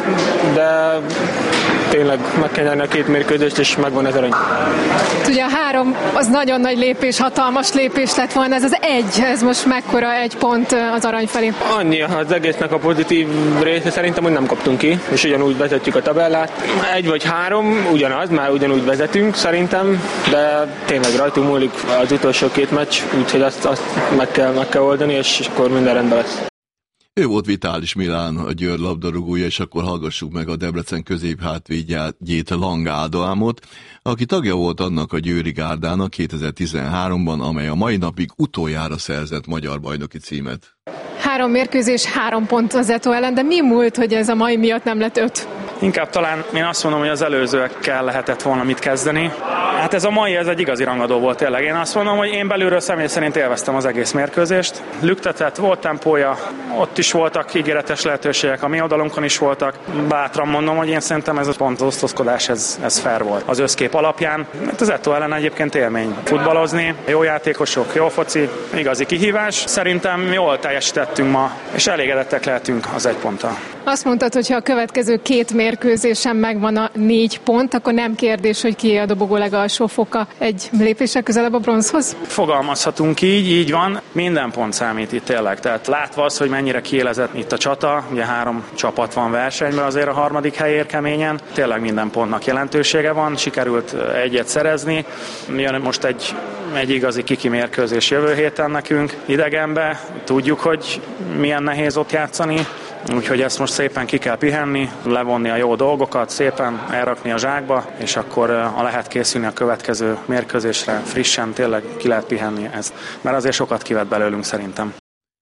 de tényleg meg kell nyerni a két mérkőzést, és megvan ez arany. Ugye a három az nagyon nagy lépés, hatalmas lépés lett volna, ez az egy, ez most mekkora egy pont az arany felé? Annyi az egésznek a pozitív része szerintem, hogy nem kaptunk ki, és ugyanúgy vezetjük a tabellát. Egy vagy három, ugyanaz, már ugyanúgy vezetünk szerintem, de tényleg rajtunk múlik az utolsó két meccs, úgyhogy azt, azt meg, kell, meg kell oldani, és akkor minden rendben lesz. Ő volt Vitális Milán, a Győr labdarúgója, és akkor hallgassuk meg a Debrecen középhátvédjét, Lang Ádámot, aki tagja volt annak a győri gárdának kétezer-tizenháromban, amely a mai napig utoljára szerzett magyar bajnoki címet. Három mérkőzés, három pont az Eto ellen, de mi múlt, hogy ez a mai miatt nem lett öt? Inkább talán én azt mondom, hogy az előzőekkel lehetett volna mit kezdeni. Hát ez a mai, ez egy igazi rangadó volt tényleg. Én azt mondom, hogy én belülről személy szerint élveztem az egész mérkőzést. Lüktetett, volt tempója, ott is voltak ígéretes lehetőségek, a mi oldalunkon is voltak. Bátran mondom, hogy én szerintem ez a pont osztozkodás, ez, ez fair volt. Az összkép alapján, hát az Eto ellen egyébként élmény futballozni, jó játékosok, jó foci, igazi kihívás. Szerintem jól teljesítettünk ma, és elégedettek lehetünk az egy ponttal. Azt mondtad, hogy ha a következő két mérkőzésen megvan a négy pont, akkor nem kérdés, hogy kié a dobogó legalsó foka egy lépéssel közelebb a bronzhoz? Fogalmazhatunk így, így van. Minden pont számít itt tényleg. Tehát látva az, hogy mennyire kiélezett itt a csata, ugye három csapat van versenyben azért a harmadik helyért keményen, tényleg minden pontnak jelentősége van, sikerült egyet szerezni. Jön most egy, egy igazi kiki mérkőzés jövő héten nekünk idegenbe. Tudjuk, hogy milyen nehéz ott játszani, úgyhogy ezt most szépen ki kell pihenni, levonni a jó dolgokat, szépen elrakni a zsákba, és akkor a lehet készülni a következő mérkőzésre frissen, tényleg ki lehet pihenni ezt, mert azért sokat kivett belőlünk szerintem.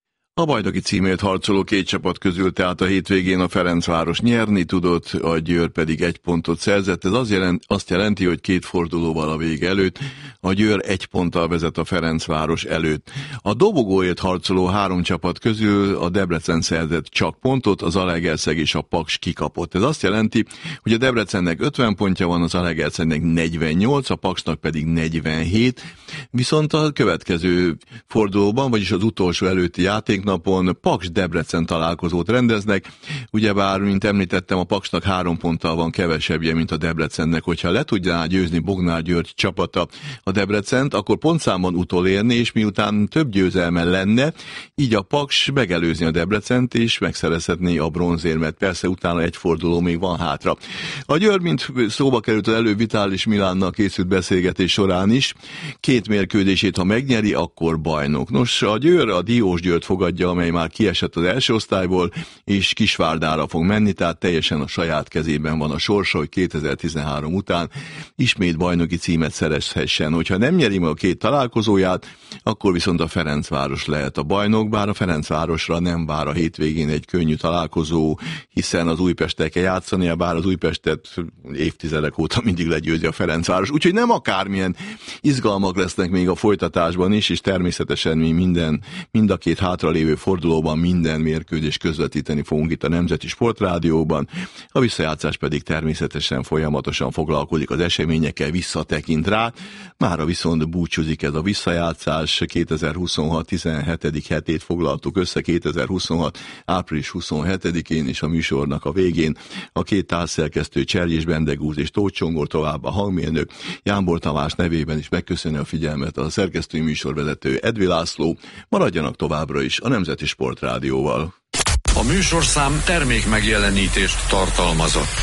A bajnoki címért harcoló két csapat közül tehát a hétvégén a Ferencváros nyerni tudott, a Győr pedig egy pontot szerzett. Ez az jelent, azt jelenti, hogy két fordulóval a vége előtt a Győr egy ponttal vezet a Ferencváros előtt. A dobogóért harcoló három csapat közül a Debrecen szerzett csak pontot, az Zalaegerszeg és a Paks kikapott. Ez azt jelenti, hogy a Debrecennek ötven pontja van, az Zalaegerszegnek negyvennyolc, a Paksnak pedig negyvenhét, viszont a következő fordulóban, vagyis az utolsó előtti játék napon Paks-Debrecen találkozót rendeznek. Ugyebár, mint említettem, a Paksnak három ponttal van kevesebbje, mint a Debrecennek. Hogyha le tudja győzni Bognár György csapata a Debrecent, akkor pontszámban utolérni, és miután több győzelme lenne, így a Paks megelőzni a Debrecent, és megszerezhetné a bronzérmet. Persze utána egy forduló még van hátra. A Győr, mint szóba került az előbb Vitális Milánnal készült beszélgetés során is, két mérkőzését, ha megnyeri, akkor bajnok. Nos, a Győr a Diós Győrt fogadja, amely már kiesett az első osztályból, és Kisvárdára fog menni, tehát teljesen a saját kezében van a sorsa, hogy kétezer-tizenhárom után ismét bajnoki címet szerezhessen. Hogyha nem nyeri meg a két találkozóját, akkor viszont a Ferencváros lehet a bajnok, bár a Ferencvárosra nem vár a hétvégén egy könnyű találkozó, hiszen az Újpesttel kell játszania, bár az Újpestet évtizedek óta mindig legyőzi a Ferencváros. Úgyhogy nem akármilyen izgalmak lesznek még a folytatásban is, és természetesen mi minden, mind a két hátralévő fordulóban minden mérkőzés közvetíteni fogunk itt a Nemzeti Sportrádióban. A visszajátszás pedig természetesen folyamatosan foglalkozik az eseményekkel, visszatekint rá. Mára viszont búcsúzik ez a visszajátszás. kétezer-huszonhat tizenhetedik hetét foglaltuk össze kétezer-huszonhat április huszonhetedikén, és a műsornak a végén a két társzerkesztő Cserjés Bendegúz és Tóth Csongor, tovább a hangmérnök Jánbor Tamás nevében is megköszönni a figyelmet a szerkesztői műsorvezető Edvi László. Maradjanak továbbra is a Nemzeti Sportrádióval. A műsorszám termék megjelenítést tartalmazott.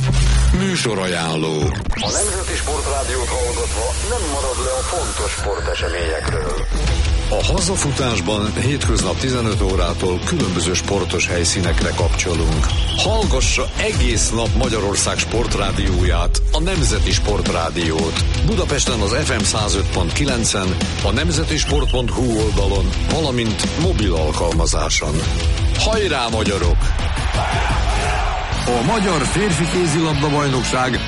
Műsorajánló. A Nemzeti Sportrádiót hallgatva nem marad le a fontos sporteseményekről. A hazafutásban hétköznap tizenöt órától különböző sportos helyszínekre kapcsolunk. Hallgassa egész nap Magyarország sportrádióját, a Nemzeti Sportrádiót. Budapesten az ef em száz öt pont kilencen, a nemzetisport pont hu oldalon, valamint mobil alkalmazáson. Hajrá, magyarok! A Magyar Férfi Kézilabda Bajnokság